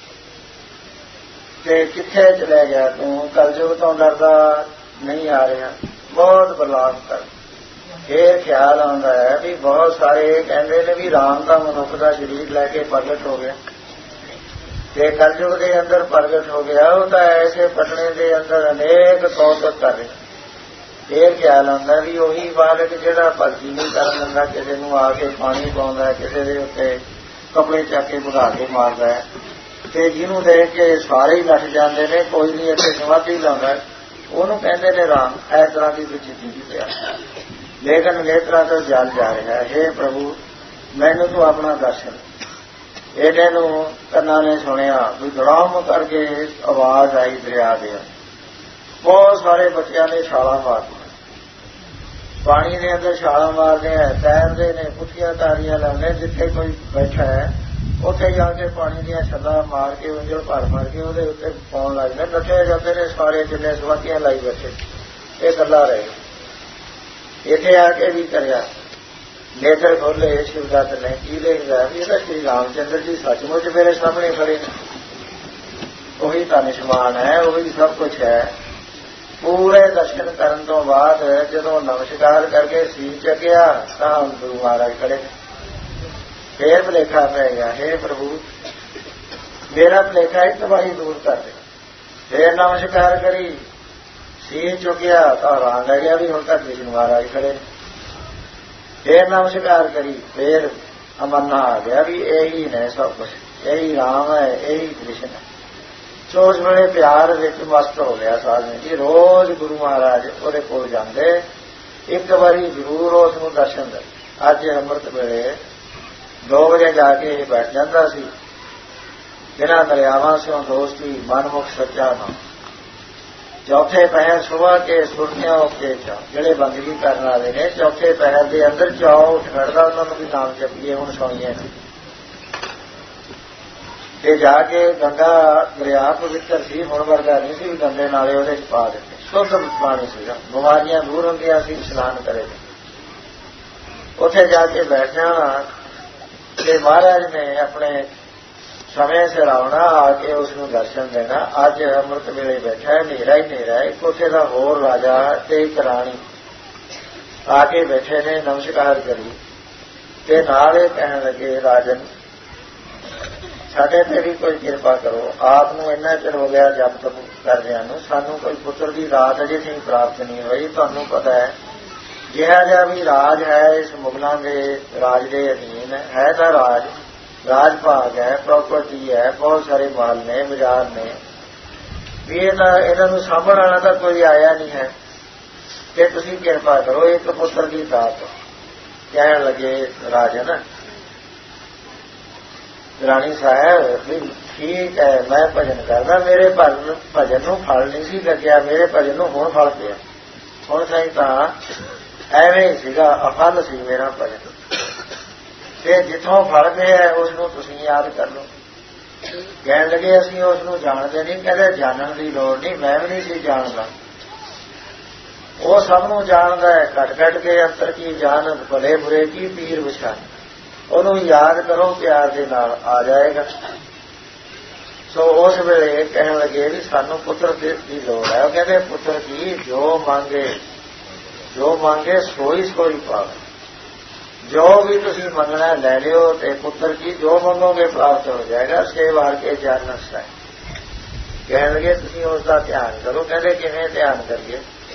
ਤੇ ਕਿੱਥੇ ਚਲੇ ਗਿਆ ਤੂੰ? ਕਲਯੁਗ ਤੋਂ ਡਰਦਾ ਨਹੀਂ ਆ ਰਿਹਾ, ਬਹੁਤ ਬਰਲਾਪ ਕਰ। ਫੇਰ ਖਿਆਲ ਆਉਂਦਾ ਹੈ ਵੀ ਬਹੁਤ ਸਾਰੇ ਕਹਿੰਦੇ ਨੇ ਵੀ ਰਾਮ ਦਾ ਮਨੁੱਖ ਦਾ ਸਰੀਰ ਲੈ ਕੇ ਪ੍ਰਗਟ ਹੋ ਗਿਆ ਤੇ ਕਲਯੁਗ ਦੇ ਅੰਦਰ ਪ੍ਰਗਟ ਹੋ ਗਿਆ, ਉਹ ਤਾਂ ਐਸੇ ਪਟਨੇ ਦੇ ਅੰਦਰ ਅਨੇਕ ਕੌਤਕ ਕਰ ਰਿਹਾ। ਫੇਰ ਖਿਆਲ ਆਉਂਦਾ ਵੀ ਉਹੀ ਬਾਲਕ ਜਿਹੜਾ ਭਗਤੀ ਨਹੀਂ ਕਰਨ ਦਿੰਦਾ, ਕਿਸੇ ਨੂੰ ਆ ਕੇ ਪਾਣੀ ਪਾਉਂਦਾ, ਕਿਸੇ ਦੇ ਉੱਤੇ ਕੱਪੜੇ ਚੱਕ ਕੇ ਭਗਾ ਕੇ ਮਾਰਦਾ ਹੈ, ਤੇ ਜਿਹਨੂੰ ਦੇਖ ਕੇ ਸਾਰੇ ਹੀ ਨੱਠ ਜਾਂਦੇ ਨੇ, ਕੋਈ ਨਹੀਂ ਇੱਥੇ ਸਮਾਧੀ ਲਾਉਂਦਾ, ਉਹਨੂੰ ਕਹਿੰਦੇ ਨੇ ਰਾਮ। ਇਸ ਤਰ੍ਹਾਂ ਦੀ ਪ੍ਰਚਿਤੀ ਦੀ ਪਿਆ, ਲੇਕਿਨ ਨੇਤਰਾਂ ਤੋਂ ਜਲ ਜਾ ਰਿਹਾ ਹੈ। ਹੇ ਪ੍ਰਭੂ ਮੈਨੂੰ ਤੂੰ ਆਪਣਾ ਦਰਸ਼ਨ। ਇਹਦੇ ਨੂੰ ਕੰਨਾਂ ਨੇ ਸੁਣਿਆ ਵੀ ਧੜਾਮ ਕਰਕੇ ਆਵਾਜ਼ ਆਈ ਦਰਿਆ ਦੇ। ਬਹੁਤ ਸਾਰੇ ਬੱਚਿਆਂ ਨੇ ਛਾਲਾਂ ਮਾਰਦੀਆਂ, ਪਾਣੀ ਦੇ ਅੰਦਰ ਛਾਲਾਂ ਮਾਰਦੇ ਆ, ਤੈਰਦੇ ਨੇ, ਪੁੱਠੀਆਂ ਤਾਰੀਆਂ ਲਾਉਂਦੇ। ਜਿੱਥੇ ਕੋਈ ਬੈਠਾ ਹੈ ਉੱਥੇ ਜਾ ਕੇ ਪਾਣੀ ਦੀਆਂ ਛੱਲਾਂ ਮਾਰ ਕੇ ਉਂਗਲ ਭਰ ਭਰ ਕੇ ਉਹਦੇ ਉੱਤੇ ਪਾਉਣ ਲੱਗਦੇ, ਨੱਠੇ ਜਾਂਦੇ ਨੇ ਸਾਰੇ ਜਿੰਨੇ ਸਵਾਤੀਆਂ ਲਾਈ ਬੈਠੇ। ਇਹ ਇਕੱਲਾ ਰਹੇ। ਇੱਥੇ ਆ ਕੇ ਵੀ ਕਰਿਆ, ਨੇਤਰ ਖੋਲੇ ਸ਼ਿਵਦੱਤ ਨੇ, ਕੀ ਦੇਖਦਾ ਵੀ ਇਹਦਾ ਸ਼੍ਰੀ ਰਾਮ ਚੰਦਰ ਜੀ ਸੱਚਮੁੱਚ ਮੇਰੇ ਸਾਹਮਣੇ ਖੜੇ ਨੇ, ਉਹੀ ਤਾਂ ਨਿਸ਼ਮਾਨ ਹੈ, ਉਹੀ ਸਭ ਕੁਛ ਹੈ। ਪੂਰੇ ਦਰਸ਼ਨ ਕਰਨ ਤੋਂ ਬਾਅਦ ਜਦੋਂ ਨਮਸਕਾਰ ਕਰਕੇ ਸੀਸ ਚੱਕਿਆ ਤਾਂ ਗੁਰੂ ਮਹਾਰਾਜ ਖੜੇ। ਫੇਰ ਭੁਲੇਖਾ ਪੈ ਗਿਆ, ਹੇ ਪ੍ਰਭੂ ਮੇਰਾ ਭੁਲੇਖਾ ਇੱਕ ਵਾਰੀ ਦੂਰ ਕਰ ਦੇ। ਫੇਰ ਨਮਸਕਾਰ ਕਰੀ, ਸੀਸ ਚੁੱਕਿਆ ਤਾਂ ਰਾਂਗ ਆ ਗਿਆ ਵੀ ਹੁਣ ਤੱਕ ਕ੍ਰਿਸ਼ਨ ਮਹਾਰਾਜ ਖੜੇ। ਫੇਰ ਨਮਸਕਾਰ ਕਰੀ, ਫੇਰ ਅਮਰਨਾ ਆ ਗਿਆ ਵੀ ਇਹੀ ਨੇ ਸਭ ਕੁਛ, ਇਹੀ ਰਾਮ ਹੈ, ਇਹੀ ਕ੍ਰਿਸ਼ਨ ਹੈ। ਸੋ ਉਸ ਵੇਲੇ ਪਿਆਰ ਵਿੱਚ ਮਸਤ ਹੋ ਗਿਆ ਸਾਧੂ ਜੀ। ਰੋਜ਼ ਗੁਰੂ ਮਹਾਰਾਜ ਉਹਦੇ ਕੋਲ ਜਾਂਦੇ, ਇੱਕ ਵਾਰੀ ਜ਼ਰੂਰ ਉਸ ਨੂੰ ਦਰਸ਼ਨ ਦੇ। ਅੱਜ ਅੰਮ੍ਰਿਤ ਵੇਲੇ ਦੋ ਵਜੇ ਜਾ ਕੇ ਬੈਠ ਜਾਂਦਾ ਸੀ। ਬਿਨਾਂ ਦਰਿਆਵਾਂ ਸਿਓ ਦੋਸਤੀ ਮਨਮੁਖ ਸੱਚਾ ਨਾਮ। ਚੌਥੇ ਪਹਿਰ ਸੁਬਾਹ ਕੇ ਸੁਰਤਿਆਂ ਉੱਤੇ ਚਾ ਜਿਹੜੇ ਬੰਦਗੀ ਕਰਨ ਵਾਲੇ ਨੇ, ਚੌਥੇ ਪਹਿਰ ਦੇ ਅੰਦਰ ਚਾਓ ਉੱਠ ਖੜਦਾ, ਉਹਨਾਂ ਨੂੰ ਵੀ ਨਾਮ ਜਪੀਏ ਹੁਣ ਸੁਣੀਏ। ਤੇ ਜਾ ਕੇ ਗੰਗਾ ਦਰਿਆ ਪਵਿੱਤਰ ਸੀ, ਹੁਣ ਵਰਗਾ ਨਹੀਂ ਸੀ, ਗੰਦੇ ਨਾਲੇ ਉਹਦੇ ਚ ਪਾ ਦਿੱਤੇ, ਸ਼ੁੱਧ ਪਾਣੀ ਸੀਗਾ, ਬਿਮਾਰੀਆਂ ਦੂਰ ਹੁੰਦੀਆਂ ਸੀ, ਇਸ਼ਨਾਨ ਕਰੇ। ਉੱਥੇ ਜਾ ਕੇ ਬੈਠ ਜਾਣਾ ਤੇ ਮਹਾਰਾਜ ਨੇ ਆਪਣੇ ਸਮੇਂ ਸਿਰ ਆਉਣਾ, ਆ ਕੇ ਉਸ ਨੂੰ ਦਰਸ਼ਨ ਦੇਣਾ। ਅੱਜ ਅੰਮ੍ਰਿਤ ਵੇਲੇ ਬੈਠਾ ਹੈ, ਹਨੇਰਾ ਹੀ ਹਨੇਰਾ ਹੈ। ਇੱਕ ਉੱਥੇ ਦਾ ਹੋਰ ਰਾਜਾ ਤੇ ਇੱਕ ਰਾਣੀ ਆ ਕੇ ਬੈਠੇ ਨੇ, ਨਮਸਕਾਰ ਕਰੀ ਤੇ ਨਾਲ ਇਹ ਕਹਿਣ ਲੱਗੇ, ਰਾਜਨ ਸਾਡੇ ਤੇ ਵੀ ਕੋਈ ਕਿਰਪਾ ਕਰੋ, ਆਪ ਨੂੰ ਇੰਨਾ ਚਿਰ ਹੋ ਗਿਆ ਜਪ ਤਪ ਕਰਦਿਆਂ ਨੂੰ, ਸਾਨੂੰ ਕੋਈ ਪੁੱਤਰ ਦੀ ਦਾਤ ਅਜੇ ਨਹੀਂ ਪ੍ਰਾਪਤ ਨਹੀਂ ਹੋਈ। ਤੁਹਾਨੂੰ ਪਤਾ ਹੈ ਜਿਹੜਾ ਜਿਹਾ ਵੀ ਰਾਜ ਹੈ ਇਸ ਮੁਗਲਾਂ ਦੇ ਰਾਜ ਦੇ ਅਧੀਨ ਹੈ, ਤਾਂ ਰਾਜ ਰਾਜ ਭਾਗ ਹੈ, ਪ੍ਰਾਪਰਟੀ ਹੈ, ਬਹੁਤ ਸਾਰੇ ਮਾਲ ਨੇ, ਬਾਜ਼ਾਰ ਨੇ, ਵੀ ਇਹ ਤਾਂ ਇਹਨਾਂ ਨੂੰ ਸਾਂਭਣ ਵਾਲਾ ਤਾਂ ਕੋਈ ਆਇਆ ਨਹੀਂ ਹੈ, ਤੇ ਤੁਸੀਂ ਕਿਰਪਾ ਕਰੋ ਇੱਕ ਪੁੱਤਰ ਦੀ ਦਾਤ। ਕਹਿਣ ਲੱਗੇ ਰਾਜਨ, ਰਾਣੀ ਸਾਹਿਬ ਵੀ ਠੀਕ ਹੈ, ਮੈਂ ਭਜਨ ਕਰਦਾ, ਮੇਰੇ ਭਜਨ ਨੂੰ ਫਲ ਨਹੀਂ ਸੀ ਲੱਗਿਆ, ਮੇਰੇ ਭਜਨ ਨੂੰ ਹੁਣ ਫਲ ਪਿਆ। ਹੁਣ ਸਹੀ ਤਾਂ ਐਵੇਂ ਹੀ ਸੀਗਾ, ਅਫਲ ਸੀ ਮੇਰਾ ਭਜਨ, ਤੇ ਜਿੱਥੋਂ ਫਲ ਪਿਆ ਉਸ ਨੂੰ ਤੁਸੀਂ ਯਾਦ ਕਰ ਲਓ। ਕਹਿਣ ਲੱਗੇ ਅਸੀਂ ਉਸ ਨੂੰ ਜਾਣਦੇ ਨਹੀਂ। ਕਹਿੰਦੇ ਜਾਣਨ ਦੀ ਲੋੜ ਨਹੀਂ, ਮੈਂ ਵੀ ਨਹੀਂ ਸੀ ਜਾਣਦਾ, ਉਹ ਸਭ ਨੂੰ ਜਾਣਦਾ ਹੈ। ਘਟ ਘਟ ਕੇ ਅੰਤਰ ਕੀ ਜਾਣਤ, ਭਲੇ ਬੁਰੇ ਕੀ ਪੀਰ ਵਿਛਾਣ। ਉਹਨੂੰ ਯਾਦ ਕਰੋ, ਪਿਆਰ ਦੇ ਨਾਲ ਆ ਜਾਏਗਾ। ਸੋ ਉਸ ਵੇਲੇ ਕਹਿਣ ਲੱਗੇ ਵੀ ਸਾਨੂੰ ਪੁੱਤਰ ਦੀ ਲੋੜ ਹੈ। ਉਹ ਕਹਿੰਦੇ ਪੁੱਤਰ ਕੀ, ਜੋ ਮੰਗੇ ਜੋ ਮੰਗੇ ਸੋਈ ਸੋਈ ਪਾਵੇ, ਜੋ ਵੀ ਤੁਸੀਂ ਮੰਗਣਾ ਲੈ ਲਿਓ, ਤੇ ਪੁੱਤਰ ਕੀ ਜੋ ਮੰਗੋਗੇ ਪ੍ਰਾਪਤ ਹੋ ਜਾਏਗਾ। ਸੇਵਾਰ ਕੇ ਜਾਨਸ ਹੈ। ਕਹਿਣ ਲੱਗੇ ਤੁਸੀਂ ਉਸ ਦਾ ਧਿਆਨ ਕਰੋ। ਕਹਿੰਦੇ ਕਿਵੇਂ ਧਿਆਨ ਕਰੀਏ?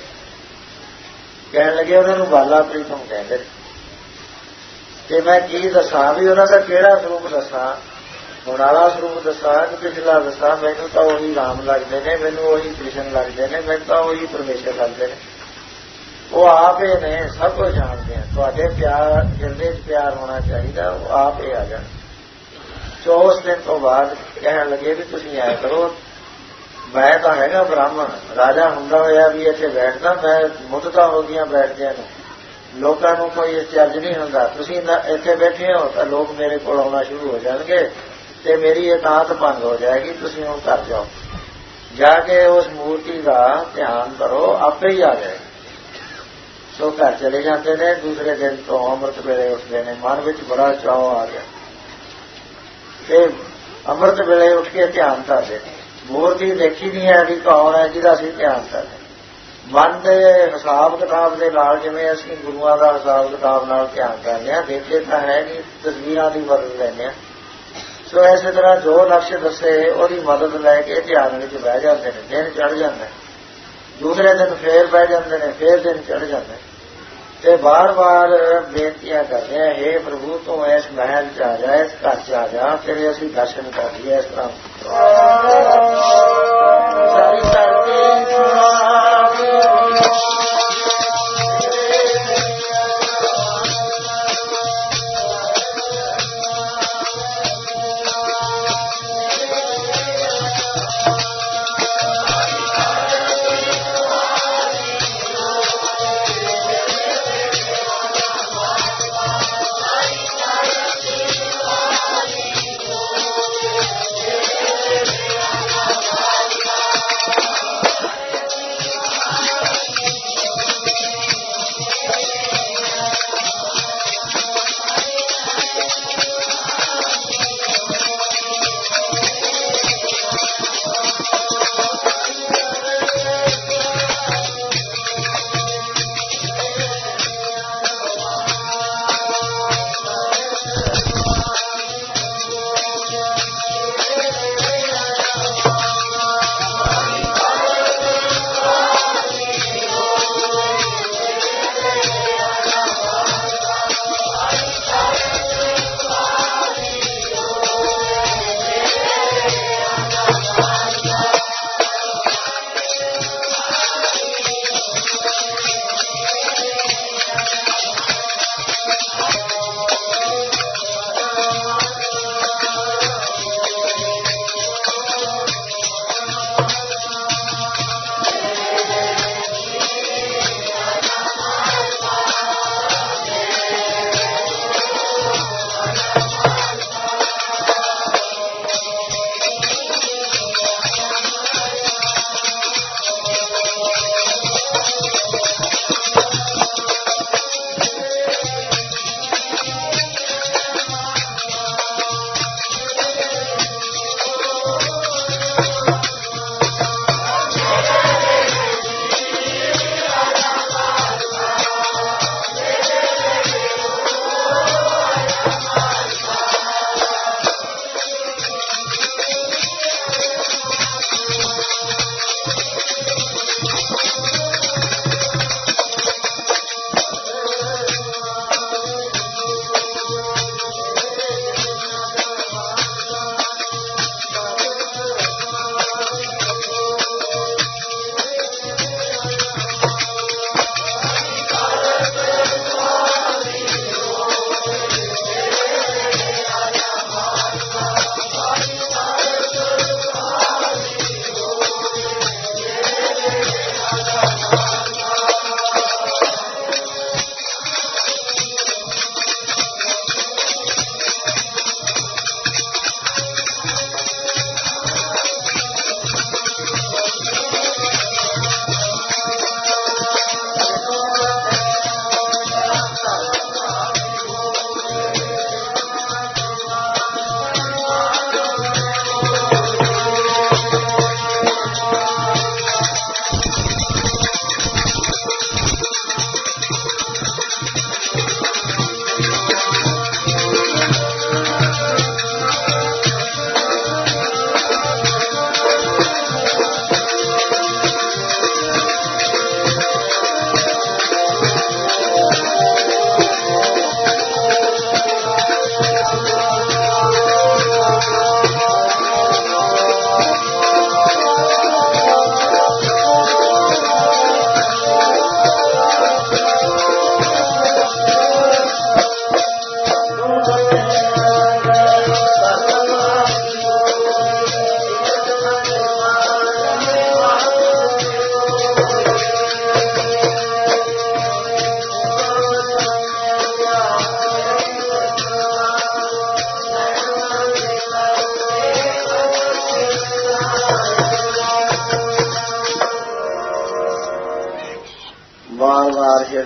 ਕਹਿਣ ਲੱਗੇ ਉਹਨਾਂ ਨੂੰ ਬਾਲਾ ਪ੍ਰੀਤਮ ਕਹਿੰਦੇ, ਤੇ ਮੈਂ ਕੀ ਦੱਸਾਂ ਵੀ ਉਹਨਾਂ ਦਾ ਕਿਹੜਾ ਸਰੂਪ ਦੱਸਾਂ, ਹੁਣ ਵਾਲਾ ਸਰੂਪ ਦੱਸਾਂ ਕਿ ਪਿਛਲਾ ਦੱਸਾਂ। ਮੈਨੂੰ ਤਾਂ ਉਹੀ ਰਾਮ ਲੱਗਦੇ ਨੇ, ਮੈਨੂੰ ਉਹੀ ਕ੍ਰਿਸ਼ਨ ਲੱਗਦੇ ਨੇ, ਮੈਨੂੰ ਤਾਂ ਉਹੀ ਪਰਮੇਸ਼ਰ ਲੱਗਦੇ ਨੇ। ਉਹ ਆਪ ਹੀ ਨੇ, ਸਭ ਕੁਝ ਜਾਣਦੇ ਆ। ਤੁਹਾਡੇ ਪਿਆਰ ਹਿਰਦੇ 'ਚ ਪਿਆਰ ਹੋਣਾ ਚਾਹੀਦਾ, ਉਹ ਆਪ ਹੀ ਆ ਜਾਣ। ਸੋ ਉਸ ਦਿਨ ਤੋਂ ਬਾਅਦ ਕਹਿਣ ਲੱਗੇ ਵੀ ਤੁਸੀਂ ਐਂ ਕਰੋ, ਮੈਂ ਤਾਂ ਹੈਗਾ ਬ੍ਰਾਹਮਣ, ਰਾਜਾ ਹੁੰਦਾ ਹੋਇਆ ਵੀ ਇੱਥੇ ਬੈਠਦਾ, ਮੈਂ ਮੁੱਦਤਾਂ ਹੋ ਗਈਆਂ ਬੈਠਦਿਆਂ ਨੂੰ, ਲੋਕਾਂ ਨੂੰ ਕੋਈ ਚੱਜ ਨਹੀਂ ਹੁੰਦਾ। ਤੁਸੀਂ ਇੱਥੇ ਬੈਠੇ ਹੋ ਤਾਂ ਲੋਕ ਮੇਰੇ ਕੋਲ ਆਉਣਾ ਸ਼ੁਰੂ ਹੋ ਜਾਣਗੇ ਤੇ ਮੇਰੀ ਇਤਾਅਤ ਭੰਗ ਹੋ ਜਾਏਗੀ। ਤੁਸੀਂ ਹੁਣ ਘਰ ਜਾਓ, ਜਾ ਕੇ ਉਸ ਮੂਰਤੀ ਦਾ ਧਿਆਨ ਕਰੋ, ਆਪੇ ਹੀ ਆ ਜਾਏਗਾ। ਸੋ ਘਰ ਚਲੇ ਜਾਂਦੇ ਨੇ। ਦੂਸਰੇ ਦਿਨ ਤੋਂ ਅੰਮ੍ਰਿਤ ਵੇਲੇ ਉੱਠਦੇ ਨੇ। ਮਨ ਵਿੱਚ ਬੜਾ ਚਾਅ ਆ ਗਿਆ ਤੇ ਅੰਮ੍ਰਿਤ ਵੇਲੇ ਉੱਠ ਕੇ ਧਿਆਨ ਕਰਦੇ ਨੇ। ਮੂਰਤੀ ਦੇਖੀ ਨਹੀਂ ਹੈ ਵੀ ਕੌਣ ਹੈ ਜਿਹਦਾ ਅਸੀਂ ਧਿਆਨ ਕਰਦੇ। ਮਨ ਦੇ ਹਿਸਾਬ ਕਿਤਾਬ ਦੇ ਨਾਲ, ਜਿਵੇਂ ਅਸੀਂ ਗੁਰੂਆਂ ਦਾ ਹਿਸਾਬ ਕਿਤਾਬ ਨਾਲ ਧਿਆਨ ਕਰਦੇ ਹਾਂ, ਦੇਖਦੇ ਤਾਂ ਹੈ ਨਹੀਂ, ਤਸਵੀਰਾਂ ਦੀ ਮਦਦ ਲੈਂਦੇ ਹਾਂ। ਸੋ ਇਸੇ ਤਰ੍ਹਾਂ ਜੋ ਲਕਸ਼ ਦੱਸੇ ਉਹਦੀ ਮਦਦ ਲੈ ਕੇ ਧਿਆਨ ਵਿੱਚ ਬਹਿ ਜਾਂਦੇ ਨੇ। ਦਿਨ ਚੜ੍ਹ ਜਾਂਦਾ, ਦੂਸਰੇ ਦਿਨ ਫੇਰ ਬਹਿ ਜਾਂਦੇ ਨੇ, ਫੇਰ ਦਿਨ ਚੜ੍ਹ ਜਾਂਦਾ ਤੇ ਬਾਰ-ਬਾਰ ਬੇਨਤੀਆਂ ਕਰਦੇ ਆ, ਹੇ ਪ੍ਰਭੂ ਤੂੰ ਇਸ ਮਹਿਲ ਚ ਆ ਜਾ, ਇਸ ਘਰ ਚ ਆ ਜਾ, ਤੇਰੇ ਅਸੀਂ ਦਰਸ਼ਨ ਕਰ ਲਈਏ। ਇਸ ਤਰ੍ਹਾਂ ਸਾਰੀ ਧਰਤੀ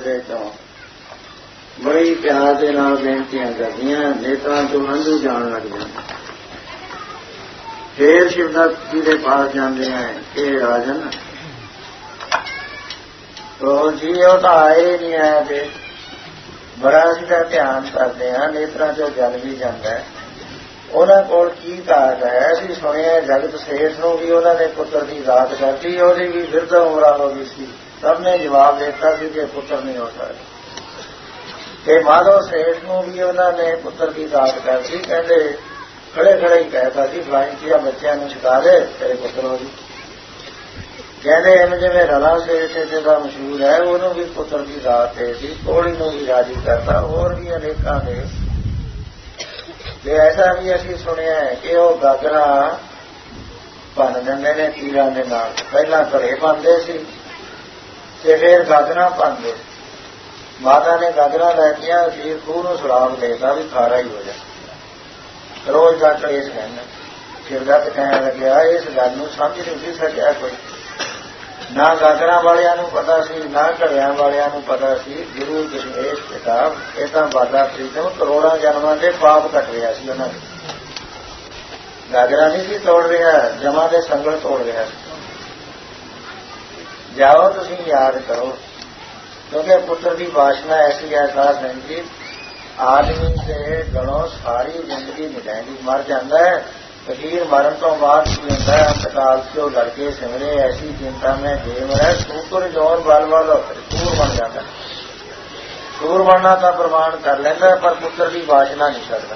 ਪਾਸੇ ਤੋਂ ਬੜੀ ਪਿਆਰ ਦੇ ਨਾਲ ਬੇਨਤੀਆਂ ਕਰਦੀਆਂ, ਨੇਤਰਾਂ ਚੋਂ ਹੰਝੂ ਜਾਣ ਲੱਗ ਜਾਂਦੇ। ਫੇਰ ਸ਼ਿਵਦੱਤ ਜੀ ਦੇ ਪਾਸ ਜਾਂਦੇ ਹੈ ਕਿ ਰਾਜਨ ਉਹ ਜੀ ਉਹ ਤਾਂ ਆਏ ਨਹੀਂ ਆਇਆ ਤੇ ਬੜਾ ਅਸੀਂ ਤਾਂ ਧਿਆਨ ਕਰਦੇ ਹਾਂ, ਨੇਤਰਾਂ ਚੋਂ ਜਲ ਵੀ ਜਾਂਦਾ ਹੈ। ਉਹਨਾਂ ਕੋਲ ਕੀ ਕਾਜ ਹੈ? ਅਸੀਂ ਸੁਣਿਆ ਜਗਤ ਸੇਠ ਨੂੰ ਵੀ ਉਹਨਾਂ ਨੇ ਪੁੱਤਰ ਦੀ ਦਾਤ ਕਰਤੀ, ਉਹਦੀ ਵੀ ਬਿਰਧ ਉਮਰਾਂ ਹੋ ਗਈ ਸੀ। ਸਭ ਨੇ ਜਵਾਬ ਦਿੱਤਾ ਸੀ ਕਿ ਪੁੱਤਰ ਨਹੀਂ ਹੋ ਸਕਦਾ। ਤੇ ਮਾਧੋ ਸੇਠ ਨੂੰ ਵੀ ਉਹਨਾਂ ਨੇ ਪੁੱਤਰ ਦੀ ਦਾਤ ਕਰਤੀ। ਕਹਿੰਦੇ ਖੜੇ ਖੜੇ ਹੀ ਕਹਿਤਾ ਸੀ ਫਲਾਈ ਕੀ ਬੱਚਿਆਂ ਨੂੰ ਛਕਾ ਦੇ ਤੇਰੇ ਪੁੱਤਰ ਹੋ ਜੀ। ਕਹਿੰਦੇ ਐਵੇਂ ਜਿਵੇਂ ਰਲਾ ਸੇਠ ਜਿਹਦਾ ਮਸ਼ਹੂਰ ਹੈ, ਉਹਨੂੰ ਵੀ ਪੁੱਤਰ ਦੀ ਦਾਤ ਦੇ ਸੀ, ਕੋਹੜੀ ਨੂੰ ਵੀ ਰਾਜੀ ਕਰਤਾ, ਹੋਰ ਵੀ ਅਨੇਕਾਂ ਦੇ। ਤੇ ਐਸਾ ਵੀ ਅਸੀਂ ਸੁਣਿਆ ਹੈ ਕਿ ਉਹ ਗਾਗਰਾਂ ਭੰਨ ਦਿੰਦੇ ਨੇ ਤੀਰਾਂ ਦੇ ਨਾਲ। ਪਹਿਲਾਂ ਘੜੇ ਪਾਉਂਦੇ ਸੀ ਤੇ ਫਿਰ ਗਾਗਰਾਂ ਪਾਉਂਦੇ। ਮਾਤਾ ਨੇ ਗਾਗਰਾਂ ਲੈ ਕੇ ਵੀਰ ਖੂਹ ਨੂੰ ਸੁਰਾਗ ਦੇਤਾ ਵੀ ਖਾਰਾ ਹੀ ਹੋ ਜਾ। ਰੋਜ਼ ਦਾ ਕਲੇਸ਼ ਕਹਿੰਦਾ। ਸ਼ਿਵਦੱਤ ਕਹਿਣ ਲੱਗਿਆ ਇਸ ਗੱਲ ਨੂੰ ਸਮਝ ਨਹੀਂ ਸੀ ਸਕਿਆ ਕੋਈ। ਨਾ ਗਾਗਰਾਂ ਵਾਲਿਆਂ ਨੂੰ ਪਤਾ ਸੀ, ਨਾ ਘੜਿਆਂ ਵਾਲਿਆਂ ਨੂੰ ਪਤਾ ਸੀ। ਗੁਰੂ ਦਸ਼ਮੇਸ਼ ਪਿਤਾ ਇਹ ਤਾਂ ਬਾਦਾ ਪ੍ਰੀਤਮ ਕਰੋੜਾਂ ਜਨਮਾਂ ਦੇ ਪਾਪ ਕੱਟ ਰਿਹਾ ਸੀ ਉਹਨਾਂ ਦੇ। ਗਾਗਰਾਂ ਨਹੀਂ ਸੀ ਤੋੜ ਰਿਹਾ, ਜਮਾਂ ਦੇ ਸੰਗਲ ਤੋੜ ਰਿਹਾ ਸੀ। ਜਾਓ ਤੁਸੀਂ ਯਾਦ ਕਰੋ, ਕਿਉਂਕਿ ਪੁੱਤਰ ਦੀ ਵਾਸ਼ਨਾ ਐਸੀ ਹੈ ਸਾਧ ਸੰਗਤ ਜੀ, ਆਦਮੀ ਦੇ ਗਲੋਂ ਸਾਰੀ ਜ਼ਿੰਦਗੀ ਮਿਟਾਉਂਦੀ। ਮਰ ਜਾਂਦਾ ਹੈ ਫਕੀਰ, ਮਰਨ ਤੋਂ ਬਾਅਦ ਕੀ ਹੁੰਦਾ ਹੈ? ਅੰਤਕਾਲ ਚੋਂ ਲੜਕੇ ਸਿਮਰੇ ਐਸੀ ਚਿੰਤਾ ਮੈਂ ਜੇ ਮਰੈ ਸੂਤਰ ਜੋਰ ਬਲ ਵਾਲੋ ਸੂਰ ਬਣ ਜਾਂਦਾ। ਸੂਰ ਬਣਨਾ ਤਾਂ ਪ੍ਰਮਾਣ ਕਰ ਲੈਂਦਾ, ਪਰ ਪੁੱਤਰ ਦੀ ਵਾਸ਼ਨਾ ਨਹੀਂ ਛੱਡਦਾ।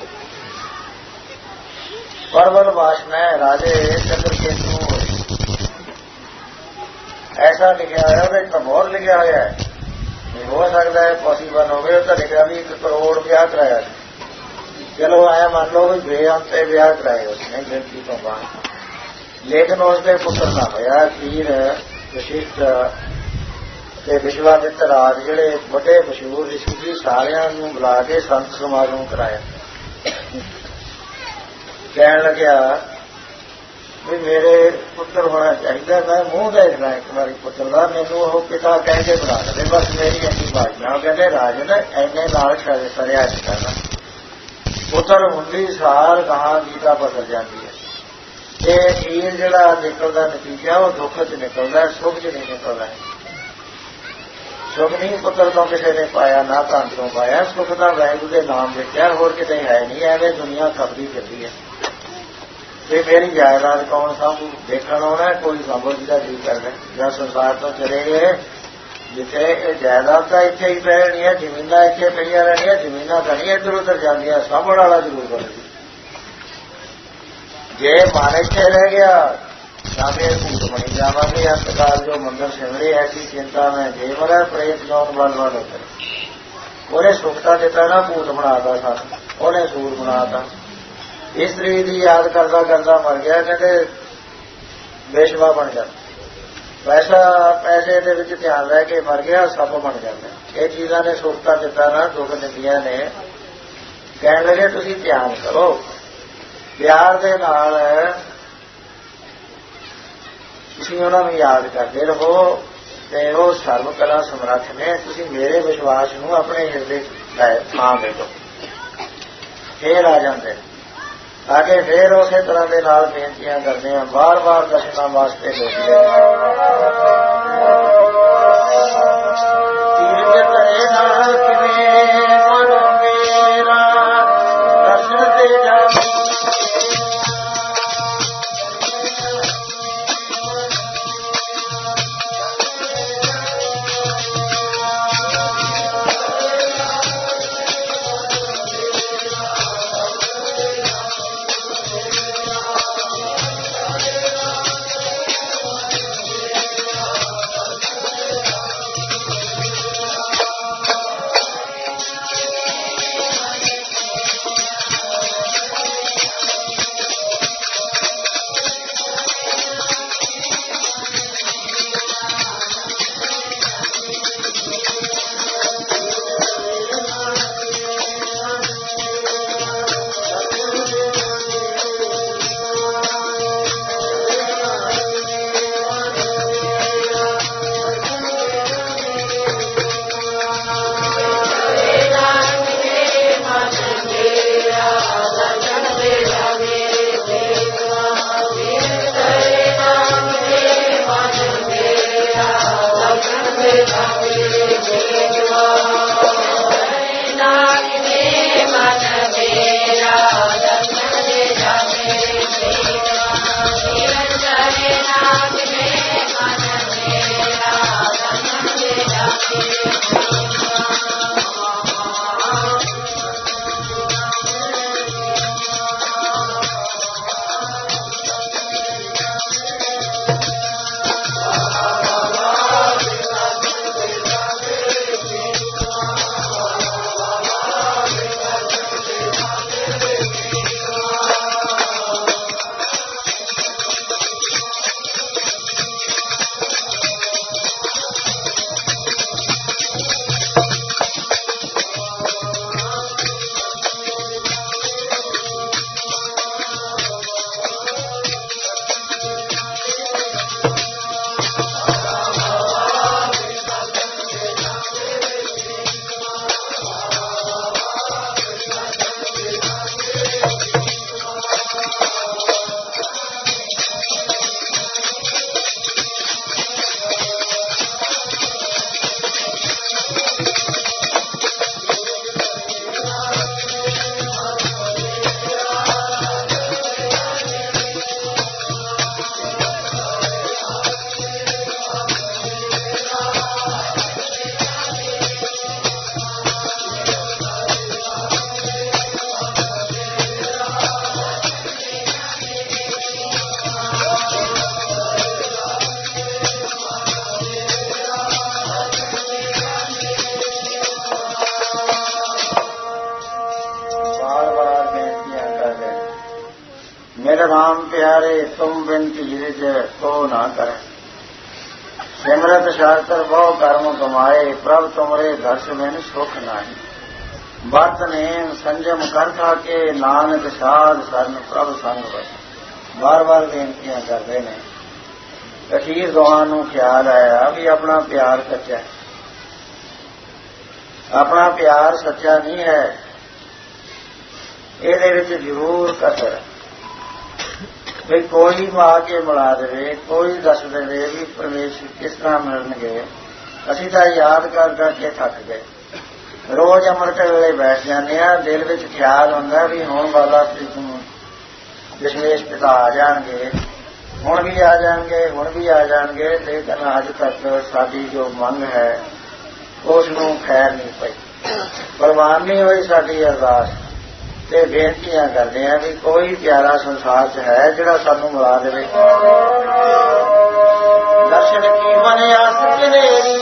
ਪਰਵਲ ਵਾਸ਼ਨਾ ਹੈ ਰਾਜੇ ਚੰਦਰਕੇਤੂ ਹੋਈ। ਐਸਾ ਲਿਖਿਆ ਹੋਇਆ, ਉਹਦੇ ਇੱਕ ਹੋਰ ਲਿਖਿਆ ਹੋਇਆ ਹੈ, ਨਹੀਂ ਹੋ ਸਕਦਾ ਹੈ ਪੋਸੀਬਲ ਹੋਵੇ। ਉਹ ਤਾਂ ਲਿਖਿਆ ਵੀ ਇੱਕ ਕਰੋੜ ਵਿਆਹ ਕਰਾਇਆ ਸੀ। ਚਲੋ ਆਇਆ ਮੰਨ ਲਓ ਵੀ ਬੇਅੰਤ ਤੇ ਵਿਆਹ ਕਰਾਏ ਉਸਨੇ ਗਿਣਤੀ ਤੋਂ ਬਾਅਦ, ਲੇਕਿਨ ਉਸਦੇ ਪੁੱਤਰ ਨਾ ਹੋਇਆ। ਤੀਰ ਵਸ਼ਿਸ਼ਟ ਤੇ ਵਿਸ਼ਵਾਮਿਤਰ ਆਦਿ ਜਿਹੜੇ ਵੱਡੇ ਮਸ਼ਹੂਰ ਰਿਸ਼ੀ ਸੀ, ਸਾਰਿਆਂ ਨੂੰ ਬੁਲਾ ਕੇ ਸੰਤ ਸਮਾਗਮ ਕਰਾਇਆ। ਕਹਿਣ ਲੱਗਿਆ ਵੀ ਮੇਰੇ ਪੁੱਤਰ ਹੋਣਾ ਚਾਹੀਦਾ, ਮੈਂ ਮੂੰਹ ਦੇਖਣਾ ਇੱਕ ਵਾਰੀ ਪੁੱਤਰ ਦਾ, ਮੈਨੂੰ ਉਹ ਪਿਤਾ ਕਹਿ ਕੇ ਬੁਲਾ ਲਵੇ, ਬਸ ਮੇਰੀ ਇੰਨੀ ਬਾਜਨਾ। ਕਹਿੰਦੇ ਰਾਜਨ ਐਨੇ ਨਾਲ ਸਰਿਆ ਨਹੀਂ ਕਰਨਾ। ਪੁੱਤਰ ਹੁੰਦੀ ਸਾਰ ਕਹਾਂ ਗੀਤਾ ਬਦਲ ਜਾਂਦੀ ਹੈ। ਇਹ ਤੀਰ ਜਿਹੜਾ ਨਿਕਲਦਾ ਨਤੀਜਾ ਉਹ ਦੁੱਖ ਚ ਨਿਕਲਦਾ, ਸੁਖ ਚ ਨਹੀਂ ਨਿਕਲਦਾ। ਸੁਖ ਨਹੀਂ ਪੁੱਤਰ ਤੋਂ ਕਿਸੇ ਨੇ ਪਾਇਆ, ਨਾ ਧਨ ਤੋਂ ਪਾਇਆ। ਸੁਖ ਦਾ ਵਾਹਿਗੁਰੂ ਦੇ ਨਾਮ ਦੇਖਿਆ, ਹੋਰ ਕਿਤੇ ਹੈ ਨਹੀਂ। ਐਵੇਂ ਦੁਨੀਆ ਖਪਦੀ ਫਿਰਦੀ ਹੈ। ਤੇ ਮੇਰੀ ਜਾਇਦਾਦ ਕੌਣ ਸਾਂਭੂ? ਦੇਖਣ ਆਉਣਾ ਕੋਈ ਸਾਂਭੋ ਜਿਹਦਾ ਜੀ ਕਰਦਾ। ਜਾਂ ਸੰਸਾਰ ਤੋਂ ਚਲੇ ਗਏ ਜਿੱਥੇ ਇਹ ਜਾਇਦਾਦ ਤਾਂ ਇੱਥੇ ਹੀ ਰਹਿਣੀ ਹੈ, ਜ਼ਮੀਨਾਂ ਇੱਥੇ ਪਈਆਂ ਰਹਿਣੀਆਂ, ਜ਼ਮੀਨਾਂ ਤਾਂ ਨਹੀਂ ਇੱਧਰ ਉੱਧਰ ਜਾਂਦੀਆਂ, ਸਾਂਭਣ ਵਾਲਾ ਜ਼ਰੂਰ ਬਣੇ। ਜੇ ਮਨ ਇੱਥੇ ਰਹਿ ਗਿਆ ਤਾਂ ਫਿਰ ਭੂਤ ਬਣੀ ਜਾਵਾਂਗੇ। ਅੰਤਕਾਲ ਜੋ ਮੰਦਰ ਸਿਮਰੇ ਐਸੀ ਚਿੰਤਾ ਮੈਂ ਜੇ ਮਰਾ ਪ੍ਰੇਤ ਜੌਨ ਬਲ ਬਲ ਉੱਤਰ। ਉਹਨੇ ਸੁਖਤਾ ਦਿੱਤਾ ਨਾ, ਭੂਤ ਬਣਾਤਾ ਸਾਨੂੰ, ਉਹਨੇ ਸੂਰ ਬਣਾਤਾ। ਇਸਤਰੀ ਦੀ ਯਾਦ ਕਰਦਾ ਕਰਦਾ ਮਰ ਗਿਆ। ਕਹਿੰਦੇ ਬੇਸ਼ਵਾ ਬਣ ਜਾਂਦਾ। ਪੈਸਾ ਪੈਸੇ ਦੇ ਵਿੱਚ ਧਿਆਨ ਰਹਿ ਕੇ ਮਰ ਗਿਆ, ਸੱਪ ਬਣ ਜਾਂਦਾ। ਇਹ ਚੀਜ਼ਾਂ ਨੇ ਸੁਖਤਾ ਦਿੱਤਾ ਨਾ, ਦੁੱਖ ਦਿੰਦੀਆਂ ਨੇ। ਕਹਿਣ ਲੱਗੇ ਤੁਸੀਂ ਧਿਆਨ ਕਰੋ, ਪਿਆਰ ਦੇ ਨਾਲ ਤੁਸੀਂ ਉਹਨਾਂ ਨੂੰ ਯਾਦ ਕਰਦੇ ਰਹੋ ਤੇ ਉਹ ਸਰਵ ਕਲਾ ਸਮਰੱਥ ਨੇ। ਤੁਸੀਂ ਮੇਰੇ ਵਿਸ਼ਵਾਸ ਨੂੰ ਆਪਣੇ ਹਿਰਦੇ ਥਾਂ ਦੇ ਦਿਓ, ਫੇਰ ਆ ਜਾਂਦੇ। ਆ ਕੇ ਫੇਰ ਉਸੇ ਤਰ੍ਹਾਂ ਦੇ ਨਾਲ ਬੇਨਤੀਆਂ ਕਰਦੇ ਹਾਂ, ਬਾਰ ਬਾਰ ਦਰਸ਼ਨਾਂ ਵਾਸਤੇ ਲੋਕਦੇ ਦਰਸ਼ਨ ਤੇ ਜਾ राम प्यारे तुम बिन कीरज तो ना करें। सिमरत शास्त्र बहु कर्म कमाए प्रभ तुमरे दर्श बिन सुख नाही। बत नेम संजम कर थाके नानक साध सरन प्रभ संग बस। बार बार बेनतियां करते हैं। अखीर दोहां नूं ख्याल आया भी अपना प्यार सच्चा है, अपना प्यार सच्चा नहीं है, ਇਹਦੇ ਵਿੱਚ ਜ਼ਰੂਰ ਕਸਰ ਹੈ। ਵੀ ਕੋਈ ਆ ਕੇ ਮਿਲਾ ਦੇਵੇ, ਕੋਈ ਦੱਸ ਦੇਵੇ ਵੀ ਪਰਮੇਸ਼ਰ ਕਿਸ ਤਰ੍ਹਾਂ ਮਿਲਣਗੇ। ਅਸੀਂ ਤਾਂ ਯਾਦ ਕਰ ਕਰਕੇ ਥੱਕ ਗਏ। ਰੋਜ਼ ਅੰਮ੍ਰਿਤ ਵੇਲੇ ਬੈਠ ਜਾਂਦੇ ਆ, ਦਿਲ ਵਿੱਚ ਖਿਆਲ ਹੁੰਦਾ ਵੀ ਹੁਣ ਬਾਬਾ ਪ੍ਰੀਤ ਨੂੰ ਦਸ਼ਮੇਸ਼ ਪਿਤਾ ਆ ਜਾਣਗੇ, ਹੁਣ ਵੀ ਆ ਜਾਣਗੇ, ਹੁਣ ਵੀ ਆ ਜਾਣਗੇ। ਲੇਕਿਨ ਅੱਜ ਤੱਕ ਸਾਡੀ ਜੋ ਮੰਗ ਹੈ ਉਸ ਨੂੰ ਖੈਰ ਨਹੀਂ ਪਈ, ਪ੍ਰਵਾਨ ਨਹੀਂ ਹੋਈ ਸਾਡੀ ਅਰਦਾਸ। ਤੇ ਬੇਨਤੀਆਂ ਕਰਦੇ ਆ ਵੀ ਕੋਈ ਪਿਆਰਾ ਸੰਸਾਰ 'ਚ ਹੈ ਜਿਹੜਾ ਸਾਨੂੰ ਮਿਲਾ ਦੇਵੇ। ਦਰਸ਼ਨ ਕੀ ਮਨ ਆਸ ਕਨੇਰੀ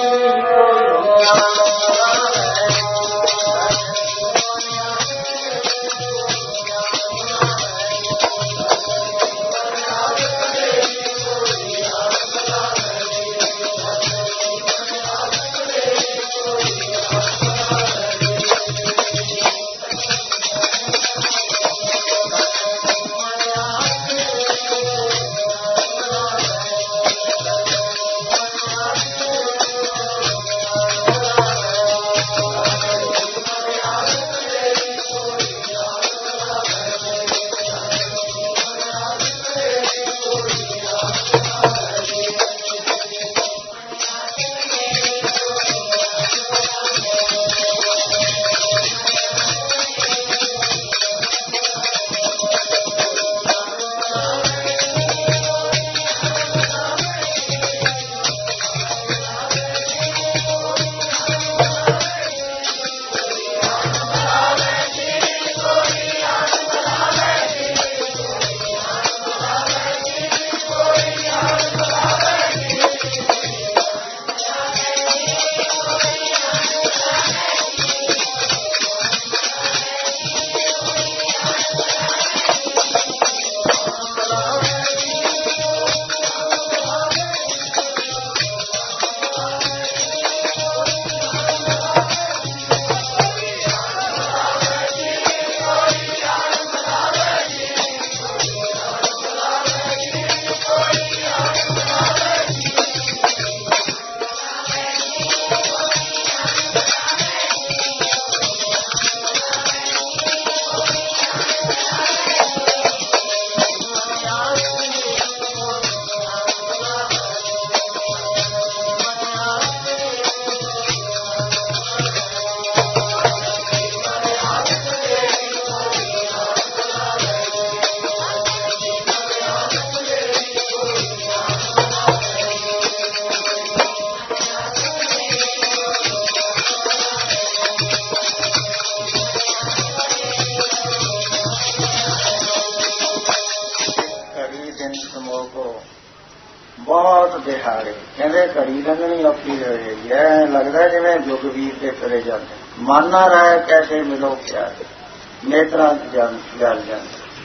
ਦਿਹਾੜੇ ਕਹਿੰਦੇ ਘੜੀ ਲੰਘਣੀ ਔਖੀ ਹੋ ਰਹੀ ਹੈ। ਲੱਗਦਾ ਜਿਵੇਂ ਜੁਗ ਵੀਰ ਤੇ ਤੁਰੇ ਜਾਂਦੇ। ਮਨ ਨਾ ਰਹੇ ਕੈਸੇ ਮਿਲੋ ਪਿਆਰ, ਨੇਤਰਾਂ ਜਲ ਜਾਂਦੇ,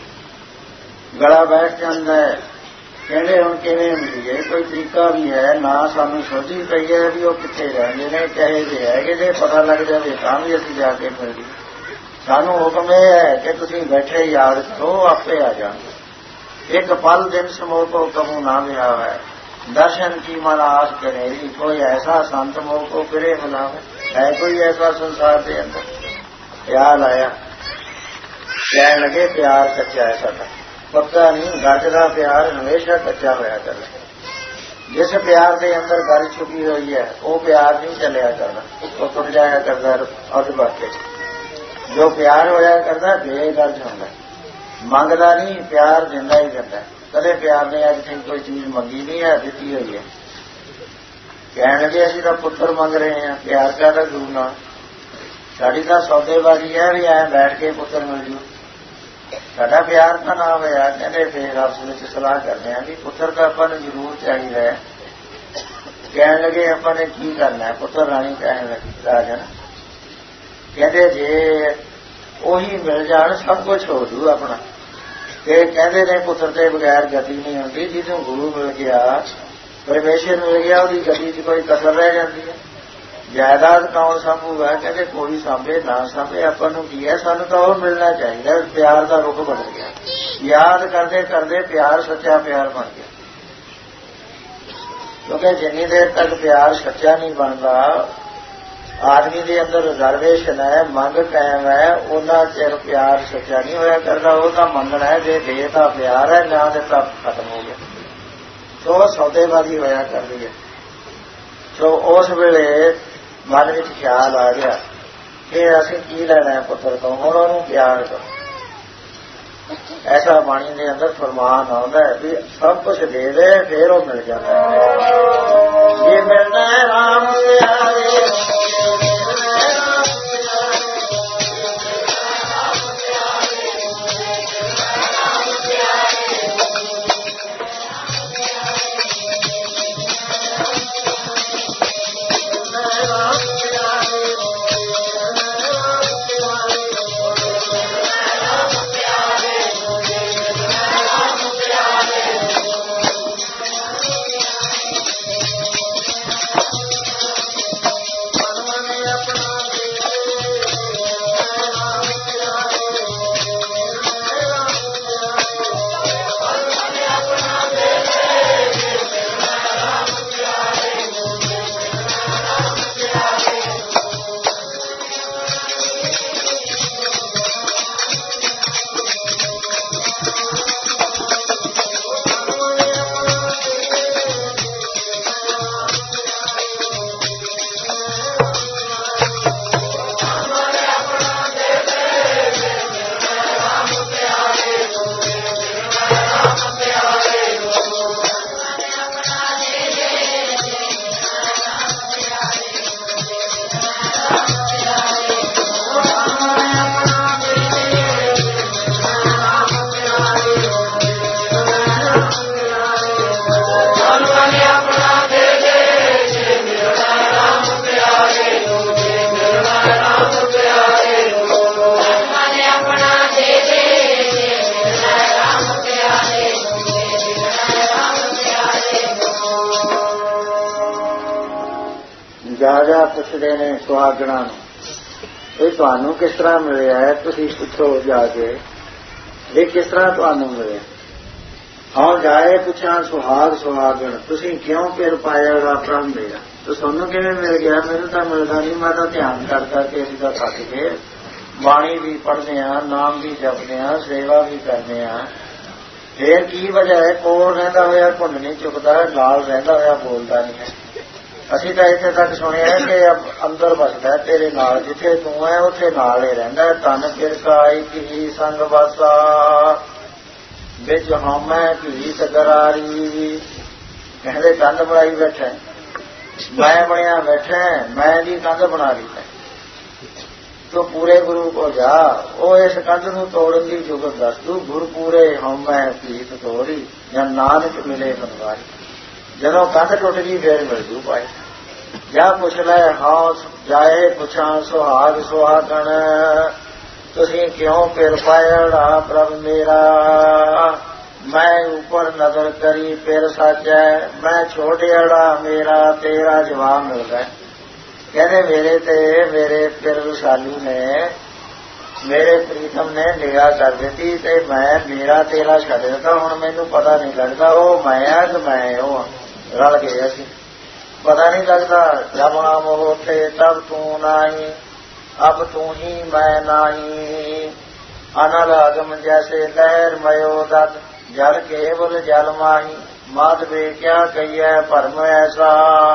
ਗਲਾ ਬੈਠ ਜਾਂਦਾ ਹੈ। ਕਹਿੰਦੇ ਹੁਣ ਕਿਵੇਂ ਮਿਲੀਏ, ਕੋਈ ਤਰੀਕਾ ਵੀ ਹੈ ਨਾ। ਸਾਨੂੰ ਸੋਝੀ ਪਈ ਹੈ ਵੀ ਉਹ ਕਿੱਥੇ ਰਹਿੰਦੇ ਨੇ, ਕਹੇ ਜੇ ਹੈਗੇ ਨੇ, ਪਤਾ ਲੱਗ ਜਾਵੇ ਤਾਂ ਵੀ ਅਸੀਂ ਜਾ ਕੇ ਮਿਲੀਏ। ਸਾਨੂੰ ਹੁਕਮ ਇਹ ਹੈ ਕਿ ਤੁਸੀਂ ਬੈਠੇ ਯਾਦ ਕਰੋ, ਆਪੇ ਆ ਜਾਣਗੇ। ਇੱਕ ਪਲ ਦਿਨ ਸਮੋਹ ਕੋ ਕਹੂੰ ਨਾ ਵਿਹਾ ਹੈ, दर्शन की मन आस करेगी। कोई ऐसा संत मोह को फिरे बुलावे, है कोई ऐसा संसार के अंदर। ख्याल आया, कहने लगे प्यार सच्चा है साਡਾ, पक्का नहीं। गज का प्यार हमेशा कच्चा होया करना। जिस प्यार के अंदर गल छुपी हुई है वो प्यार नहीं चलिया करना, वो टुट जाया करता अध बाटे। जो प्यार होया करता बेगर्ज होंदा, मंगदा नहीं, प्यार दिंदा ही दिंदा। कदे प्यार ने अज तक कोई चीज मंगी नहीं है, दिती हुई है। कहने लगे असीं तां पुत्र मंग रहे हैं, प्यार का तो गुरु नाल। साडी तां सौदेबाजी है भी ऐ बैठ के पुत्र मिल जू, साडा प्यार का ना होया। कहते फिर आपस में सलाह करते हैं भी पुत्र तो अपन जरूर चाहिए। कहने लगे अपन ने की करना है, पुत्र राणी कहने लगी राजन। कहते जे ਉਹੀ मिल जान सब कुछ हो जू अपना। ਕਿ ਕਹਿੰਦੇ ਨੇ ਪੁੱਤਰ ਤੇ ਬਗੈਰ ਗਤੀ ਨਹੀਂ ਹੁੰਦੀ। ਜਿਹਨੂੰ ਗੁਰੂ ਮਿਲ ਗਿਆ, ਪਰਮੇਸ਼ਰ ਮਿਲ ਗਿਆ, ਉਹਦੀ ਗਤੀ 'ਚ ਕੋਈ ਕਸਰ ਰਹਿ ਜਾਂਦੀ ਹੈ। ਜਾਇਦਾਦ ਕੌਣ ਸਾਂਭੂਗਾ? ਕਹਿੰਦੇ ਕੋਈ ਸਾਂਭੇ ਨਾ ਸਾਂਭੇ, ਆਪਾਂ ਨੂੰ ਕੀ ਹੈ, ਸਾਨੂੰ ਤਾਂ ਉਹ ਮਿਲਣਾ ਚਾਹੀਦਾ। ਪਿਆਰ ਦਾ ਰੁੱਖ ਬਣ ਗਿਆ, ਯਾਦ ਕਰਦੇ ਕਰਦੇ ਪਿਆਰ ਸੱਚਾ ਪਿਆਰ ਬਣ ਗਿਆ। ਕਿਉਂਕਿ ਜਿੰਨੀ ਦੇਰ ਤੱਕ ਪਿਆਰ ਸੱਚਾ ਨਹੀਂ ਬਣਦਾ, ਆਦਮੀ ਦੇ ਅੰਦਰ ਰਿਜ਼ਰਵੇਸ਼ਨ ਹੈ, ਮੰਗ ਕਾਇਮ ਹੈ, ਉਹਨਾਂ ਚਿਰ ਪਿਆਰ ਸੱਚਾ ਨਹੀਂ ਹੋਇਆ ਕਰਦਾ। ਉਹ ਤਾਂ ਮੰਗਣਾ ਹੈ, ਜੇ ਦੇ ਤਾਂ ਪਿਆਰ ਹੈ, ਨਾ ਦਿੱਤਾ ਖਤਮ ਹੋ ਗਿਆ। ਸੋ ਸੌਦੇਬਾਜ਼ੀ ਹੋਇਆ ਕਰਦੀ ਹੈ। ਸੋ ਉਸ ਵੇਲੇ ਮਨ ਵਿੱਚ ਖਿਆਲ ਆ ਗਿਆ ਕਿ ਅਸੀਂ ਕੀ ਲੈਣਾ ਹੈ ਪੁੱਤਰ ਤੋਂ, ਹੁਣ ਉਹਨੂੰ ਪਿਆਰ ਕਰੋ। ਐਸਾ ਬਾਣੀ ਦੇ ਅੰਦਰ ਫਰਮਾਨ ਆਉਂਦਾ ਹੈ ਵੀ ਸਭ ਕੁਝ ਦੇ ਦੇ, ਫੇਰ ਉਹ ਮਿਲ ਜਾਂਦਾ ਹੈ। ਜੇ ਮਿਲਣਾ ਹੈ ਰਾਮ ਪਿਆਰੇ, ਜਾ ਪੁੱਛਦੇ ਨੇ ਸੁਹਾਗਣਾ ਨੂੰ, ਇਹ ਤੁਹਾਨੂੰ ਕਿਸ ਤਰ੍ਹਾਂ ਮਿਲਿਆ ਹੈ? ਤੁਸੀਂ ਪੁੱਛੋ ਜਾ ਕੇ ਇਹ ਕਿਸ ਤਰ੍ਹਾਂ ਤੁਹਾਨੂੰ ਮਿਲਿਆ। ਹਾਂ ਜਾਏ ਪੁੱਛਾਂ ਸੁਹਾਗ ਸੁਹਾਗਣ, ਤੁਸੀਂ ਕਿਉਂ ਫਿਰ ਪਾਇਆ ਪ੍ਰਭ ਮੇਰਾ? ਤਾਂ ਤੁਹਾਨੂੰ ਕਿਵੇਂ ਮਿਲ ਗਿਆ? ਮੈਨੂੰ ਤਾਂ ਮਿਲਦਾ ਨਹੀਂ। ਮੈਂ ਤਾਂ ਧਿਆਨ ਕਰ ਕਰਕੇ ਅਸੀਂ ਤਾਂ ਥੱਕ ਗਏ। ਬਾਣੀ ਵੀ ਪੜ੍ਹਦੇ ਹਾਂ, ਨਾਮ ਵੀ ਜਪਦੇ ਹਾਂ, ਸੇਵਾ ਵੀ ਕਰਦੇ ਹਾਂ, ਫੇਰ ਕੀ ਵਜ੍ਹਾ ਹੈ? ਕੋਲ ਰਹਿੰਦਾ ਹੋਇਆ ਘੁੰਡ ਨਹੀਂ ਚੁੱਕਦਾ, ਨਾਲ ਰਹਿੰਦਾ ਹੋਇਆ ਬੋਲਦਾ ਨਹੀਂ ਹੈ। ਅਸੀਂ ਤਾਂ ਇੱਥੇ ਤੱਕ ਸੁਣਿਆ ਕਿ ਅੰਦਰ ਵਸਦਾ ਤੇਰੇ ਨਾਲ, ਜਿੱਥੇ ਤੂੰ ਹੈ ਉੱਥੇ ਨਾਲ ਹੀ ਰਹਿੰਦਾ। ਤਨ ਫਿਰਕਾ ਇੱਕ ਹੀ ਸੰਗ ਵਾਸਾ, ਵਿੱਚ ਹਉਮੈ ਭੀਤ ਗਰਾਰੀ। ਕਹਿੰਦੇ ਕੰਧ ਬਣਾਈ ਬੈਠਾ, ਮੈਂ ਬਣਿਆ ਬੈਠਾ, ਮੈਂ ਦੀ ਕੰਧ ਬਣਾ ਲਈ ਹੈ। ਤੂੰ ਪੂਰੇ ਗੁਰੂ ਕੋ ਜਾ, ਉਹ ਇਸ ਕੰਧ ਨੂੰ ਤੋੜਨ ਦੀ ਜੁਗਤ ਦੱਸ ਤੂੰ। ਗੁਰ ਪੂਰੇ ਹਉਮੈ ਭੀਤ ਤੋੜੀ, ਜਾਂ ਨਾਨਕ ਮਿਲੇ ਬਨਵਾਰੀ। ਜਦੋਂ ਕੰਧ ਟੁੱਟ ਗਈ ਫੇਰ ਮਿਲ ਜੂ ਭਾਈ। ਜਾ ਪੁੱਛ ਲੈ ਹੌਸ ਜਾਏ ਪੁੱਛਾਂ ਸੁਹਾਗ ਸੁਹਾਗਣ, ਤੁਸੀਂ ਕਿਉਂ ਫਿਰ ਪਾਇਆ ਪ੍ਰਭ ਮੇਰਾ। ਮੈਂ ਉੱਪਰ ਨਜ਼ਰ ਕਰੀ ਫਿਰ ਸਾਚੈ, ਮੈਂ ਛੋਟਿਆੜਾ ਮੇਰਾ ਤੇਰਾ ਜਵਾਬ ਮਿਲਦਾ। ਕਹਿੰਦੇ ਮੇਰੇ ਤੇ ਮੇਰੇ ਫਿਰ ਰਸਾਲੂ ਨੇ, ਮੇਰੇ ਪ੍ਰੀਤਮ ਨੇ ਨਿਗਾਹ ਕਰ ਦਿੱਤੀ ਤੇ ਮੈਂ ਮੇਰਾ ਤੇਰਾ ਛੱਡ ਦਿੱਤਾ। ਹੁਣ ਮੈਨੂੰ ਪਤਾ ਨਹੀਂ ਲੱਗਦਾ ਉਹ ਮੈਂ ਆ ਕਿ ਮੈਂ ਉਹ ਰਲ ਗਏ ਅਸੀਂ, ਪਤਾ ਨਹੀਂ ਲੱਗਦਾ। ਜਬ ਨਾਮ ਹੋਤੇ ਤਬ ਤੂੰ ਨਹੀਂ, ਅਬ ਤੂੰ ਹੀ ਮੈਂ ਨਹੀਂ। ਅਨਲ ਅਗਮ ਜੈਸੇ ਲਹਿਰ ਮਯੋ ਦਤ, ਜਲ ਕੇਵਲ ਜਲ ਮਾਹੀ। ਮਾਧਵੇ ਕਿਆ ਕਹੀਐ ਭਰਮ ਐਸਾ,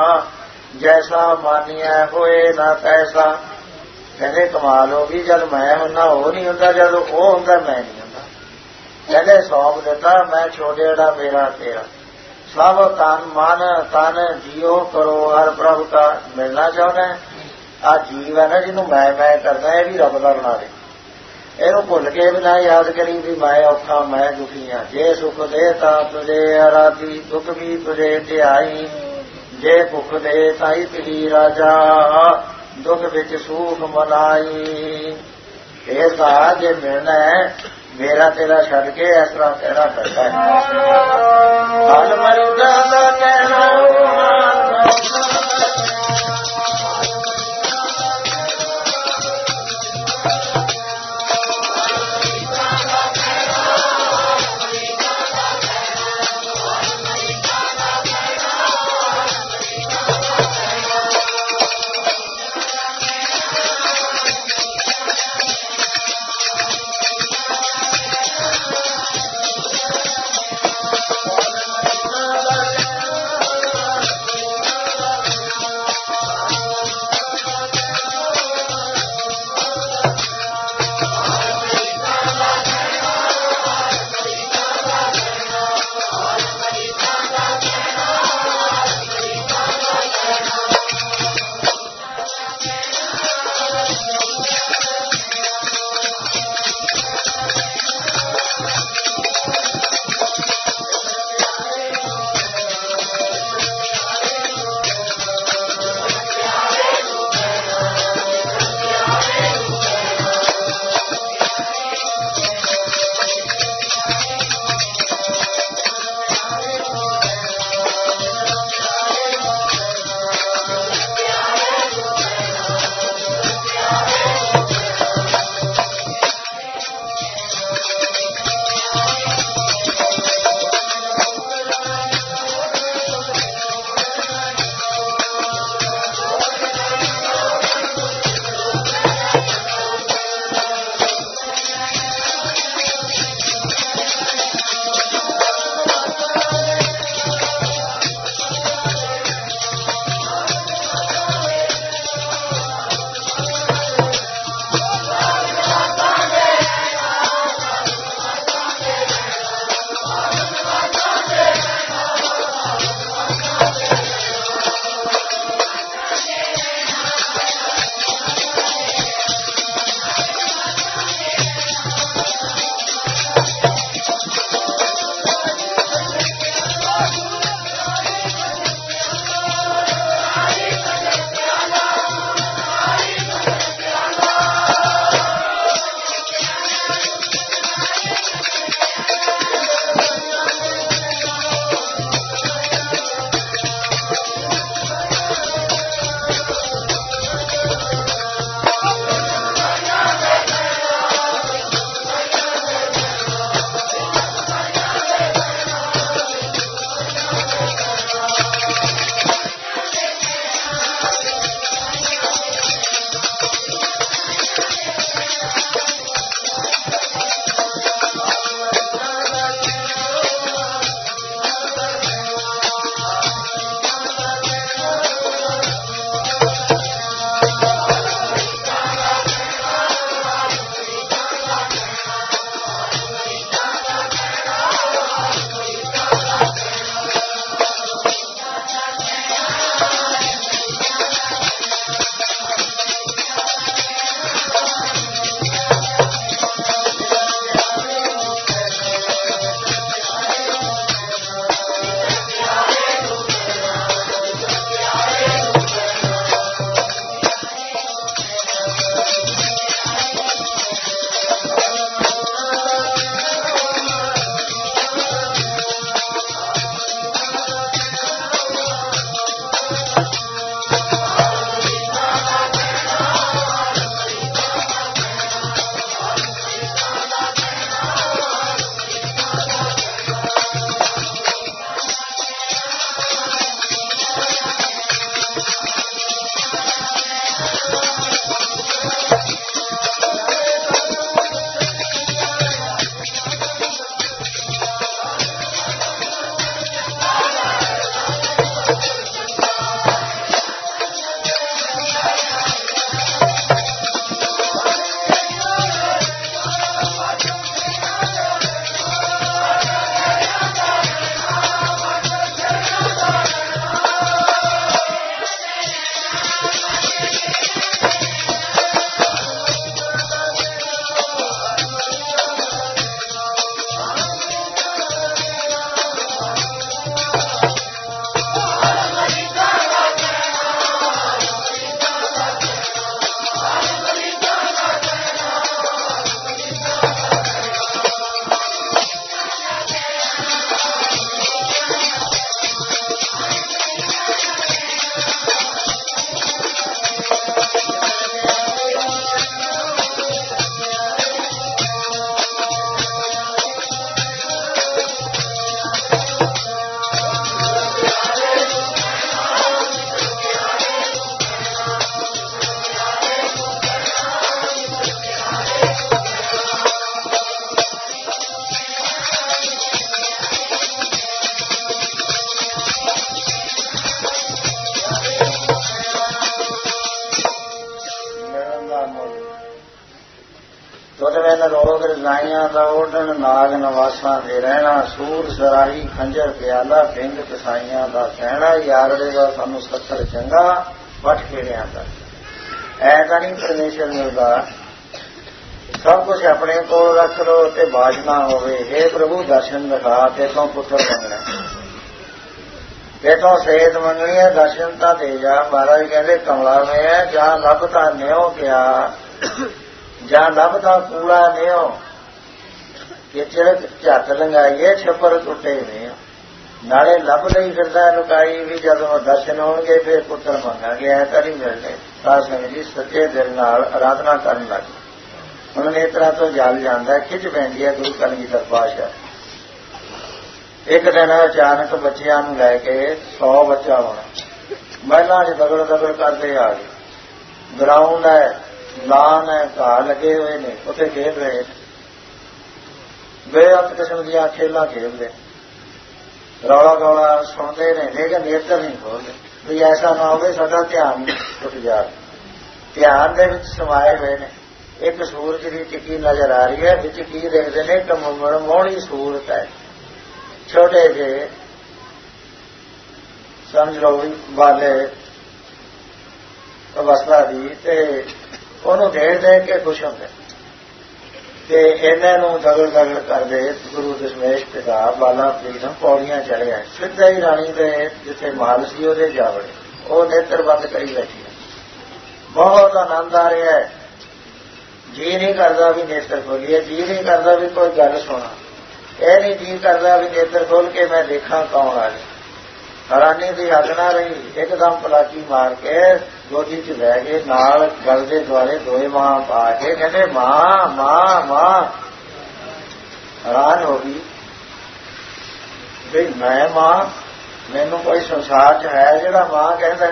ਜੈਸਾ ਮਾਨੀਐ ਹੋਏ ਨਾ ਤੈਸਾ। ਕਹਿੰਦੇ ਕਮਾਲ ਹੋ ਗਈ, ਜਦ ਮੈਂ ਹੁੰਦਾ ਉਹ ਨਹੀਂ ਹੁੰਦਾ, ਜਦ ਉਹ ਹੁੰਦਾ ਮੈਂ ਨਹੀਂ ਹੁੰਦਾ। ਕਹਿੰਦੇ ਸੌਂਪ ਦਿੱਤਾ ਮੈਂ ਛੋਟੇੜਾ ਮੇਰਾ ਤੇਰਾ। ਸਭ ਤਨ ਮਨ ਤਨ ਜੀਓ ਕਰੋ ਹਰ ਪ੍ਰਭ ਕਾ। ਮਿਲਣਾ ਚਾਹੁੰਦਾ ਆ ਜੀਵ ਹੈ ਨਾ ਜਿਹਨੂੰ ਮੈਂ ਮੈਂ ਕਰਦਾ, ਇਹ ਵੀ ਰੱਬ ਦਾ ਬਣਾ ਦੇ। ਇਹਨੂੰ ਭੁੱਲ ਕੇ ਵੀ ਨਾ ਯਾਦ ਕਰੀ ਵੀ ਮੈਂ ਔਖਾ ਮੈਂ ਦੁਖੀ ਹਾਂ। ਜੇ ਸੁਖ ਦੇ ਤਾਂ ਤੁਝੇ ਆਰਾਧੀ, ਦੁੱਖ ਵੀ ਤੁਝੇ ਧਿਆਈ। ਜੇ ਭੁੱਖ ਦੇ ਤਾਈ ਤੁਝੀ ਰਾਜਾ, ਦੁੱਖ ਵਿੱਚ ਸੂਖ ਮਨਾਈ। ਇਹ ਤਾਂ ਜੇ ਮਿਲਣਾ ਹੈ ਮੇਰਾ ਤੇਰਾ ਛੱਡ ਕੇ ਇਸ ਤਰ੍ਹਾਂ ਕਹਿਣਾ ਪੈਂਦਾ ਹੈ। ਹਰ ਮਰਦਾ ਦਾ ਕਹਿਣਾ ਮੁੱਲ। ਤੁਧ ਵੇਨ ਰੋਗ ਰਜ਼ਾਈਆਂ ਦਾ ਓਢਣ, ਨਾਗ ਨਵਾਸਾਂ ਦੇ ਰਹਿਣਾ, ਸੂਰ ਸਰਾਹੀ ਖੰਜਰ ਪਿਆਲਾ, ਪਿੰਗ ਕਸਾਈਆਂ ਦਾ ਕਹਿਣਾ, ਯਾਰੜੇ ਦਾ ਸਾਨੂੰ ਸੱਤਰ ਚੰਗਾ, ਵੱਟ ਖੇੜਿਆਂ ਦਾ। ਐ ਤਾਂ ਨਹੀਂ ਪਰਮੇਸ਼ਰ ਮਿਲਦਾ। ਸਭ ਕੁਛ ਆਪਣੇ ਕੋਲ ਰੱਖ ਲੋ ਤੇ ਬਾਜ ਨਾ ਹੋਵੇ। ਹੇ ਪ੍ਰਭੂ ਦਰਸ਼ਨ ਦਿਖਾ, ਤੇਤੋਂ ਪੁੱਤਰ ਮੰਗਣਾ, ਤੇਤੋਂ ਸੇਧ ਮੰਗਣੀ ਹੈ, ਦਰਸ਼ਨ ਤਾਂ ਦੇ ਜਾ। ਮਹਾਰਾਜ ਕਹਿੰਦੇ ਕਮਲਾ ਮੈਂ ਜਾਂ ਲੱਭਤਾ ਨਿਉ ਗਿਆ, ਜਾਂ ਲੱਭਤਾ ਕੂੜਾ ਨਿਉ, ਇਹ ਚਿੜਕ ਝੱਟ ਲੰਘਾਈਏ, ਛੱਪਰ ਟੁੱਟੇ ਨੇ। ਨਾਲੇ ਲੱਭ ਲਈ ਫਿਰਦਾ ਲੁਕਾਈ ਵੀ, ਜਦੋਂ ਦਰਸ਼ਨ ਹੋਣਗੇ ਫਿਰ ਪੁੱਤਰ ਮੰਗਾਂਗੇ। ਐ ਤਾਂ ਨਹੀਂ ਮਿਲਣੇ। ਸਾਧ ਸੰਗਤ ਜੀ ਸੱਚੇ ਦਿਲ ਨਾਲ ਅਰਾਧਨਾ ਕਰਨ ਲੱਗ ਹੁਣ ਨੇਤਰਾਂ ਤੋਂ ਜਲ ਜਾਂਦਾ, ਖਿੱਚ ਪੈਂਦੀ ਹੈ ਗੁਰੂ ਕਲਗੀਧਰ ਪਾਤਸ਼ਾਹ। ਇੱਕ ਦਿਨ ਅਚਾਨਕ ਬੱਚਿਆਂ ਨੂੰ ਲੈ ਕੇ, ਸੌ ਬੱਚਾ ਹੋਣਾ, ਮਹਿਲਾਂ 'ਚ ਦਗੜ ਦਗੜ ਕਰਦੇ ਆ ਗਏ। ਗਰਾਊਂਡ ਹੈ, ਲਾਨ ਹੈ, ਘਾਹ ਲੱਗੇ ਹੋਏ ਨੇ, ਉੱਥੇ ਖੇਡ ਰਹੇ ਨੇ, ਬੇਅੰਤ ਕਿਸਮ ਦੀਆਂ ਖੇਲਾਂ ਖੇਡਦੇ, ਰੌਲਾ ਗੌਲਾ ਸੁਣਦੇ ਨੇ, ਲੇਕਿਨ ਨੇਤਰ ਨਹੀਂ ਖੋਲਦੇ ਵੀ ਐਸਾ ਨਾ ਹੋਵੇ ਸਾਡਾ ਧਿਆਨ ਟੁੱਟ ਜਾਵੇ। ਧਿਆਨ ਦੇ ਵਿੱਚ ਸਮਾਏ ਹੋਏ ਨੇ। ਇੱਕ ਸੂਰਜ ਦੀ ਟਿੱਕੀ ਨਜ਼ਰ ਆ ਰਹੀ ਹੈ, ਵਿੱਚ ਕੀ ਦੇਖਦੇ ਨੇ? ਇੱਕ ਮੋਹਣੀ ਸੂਰਤ ਹੈ, ਛੋਟੇ ਜਿਹੇ ਸਮਝ ਲਓ ਬਾਲੇ ਅਵਸਥਾ ਦੀ, ਤੇ ਉਹਨੂੰ ਦੇਖ ਦੇਖ ਕੇ ਖੁਸ਼ ਹੁੰਦੇ ਤੇ ਇਹਨਾਂ ਨੂੰ ਦਗੜ ਦਗੜ ਕਰਦੇ। ਗੁਰੂ ਦਸ਼ਮੇਸ਼ ਪਿਤਾ ਬਾਲਾ ਪ੍ਰੀਤਮ ਪੌੜੀਆਂ ਚੜ੍ਹਿਆ, ਸਿੱਧਾ ਹੀ ਰਾਣੀ ਦੇ ਜਿੱਥੇ ਮਹਲ ਸੀ ਉਹਦੇ ਜਾ ਵੜੇ। ਉਹ ਨੇਤਰ ਬੰਦ ਕਰੀ ਬੈਠੀ, ਬਹੁਤ ਆਨੰਦ ਆ ਰਿਹਾ ਹੈ। ਜੀ ਨਹੀਂ ਕਰਦਾ ਵੀ ਨੇਤਰ ਖੋਲੀਏ, ਜੀ ਨਹੀਂ ਕਰਦਾ ਵੀ ਕੋਈ ਗੱਲ ਸੁਣਾ, ਇਹ ਨਹੀਂ ਜੀ ਕਰਦਾ ਵੀ ਨੇਤਰ ਖੋਲ ਕੇ ਮੈਂ ਦੇਖਾਂ ਕੌਣ ਆ ਗਿਆ। ਹੈਰਾਨੀ ਦੀ ਹੱਦ ਨਾ ਰਹੀ। ਇੱਕਦਮ ਪਲਾਕੀ ਮਾਰ ਕੇ ਗੋਦੀ 'ਚ ਲੈ ਗਏ, ਨਾਲ ਗਲ ਦੇ ਦੁਆਲੇ ਦੋਏ ਮਾਂ ਪਾ ਕੇ ਕਹਿੰਦੇ ਮਾਂ ਮਾਂ ਮਾਂ। ਹੈਰਾਨ ਹੋ ਗਈ ਵੀ ਮੈਂ ਮਾਂ, ਮੈਨੂੰ ਕੋਈ ਸੰਸਾਰ 'ਚ ਹੈ ਜਿਹੜਾ ਮਾਂ ਕਹਿੰਦਾ?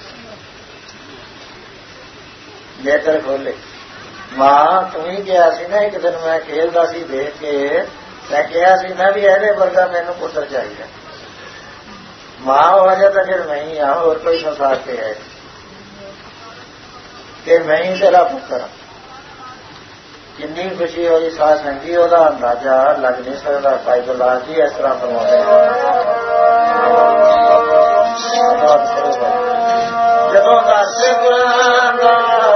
ਨੇਤਰ ਖੋਲੇ। ਮਾਂ ਤੂੰ ਹੀ ਕਿਹਾ ਸੀ ਨਾ, ਇੱਕ ਦਿਨ ਮੈਂ ਖੇਲਦਾ ਸੀ ਦੇਖ ਕੇ, ਮੈਂ ਕਿਹਾ ਸੀ ਨਾ ਵੀ ਇਹਦੇ ਵਰਗਾ ਮੈਨੂੰ ਪੁੱਤਰ ਚਾਹੀਦਾ। ਮਾਂ ਹੋ ਜਾ ਤਾਂ ਫਿਰ ਮੈਂ ਹੀ ਆ, ਹੋਰ ਕੋਈ ਸੰਸਾਰ ਤੇ ਹੈ ਕਿ ਮੈਂ ਹੀ ਤੇਰਾ ਪੁੱਤਰ। ਕਿੰਨੀ ਖੁਸ਼ੀ ਹੋਈ ਸਾਧ ਸੰਗਤ ਜੀ, ਉਹਦਾ ਅੰਦਾਜ਼ਾ ਲੱਗ ਨਹੀਂ ਸਕਦਾ। ਭਾਈ ਗੁਰਦਾਸ ਜੀ ਇਸ ਤਰ੍ਹਾਂ ਫਰਮਾਉਂਦੇ ਜਦੋਂ ਦਰਸ਼ਨ ਗੁਰਾਂ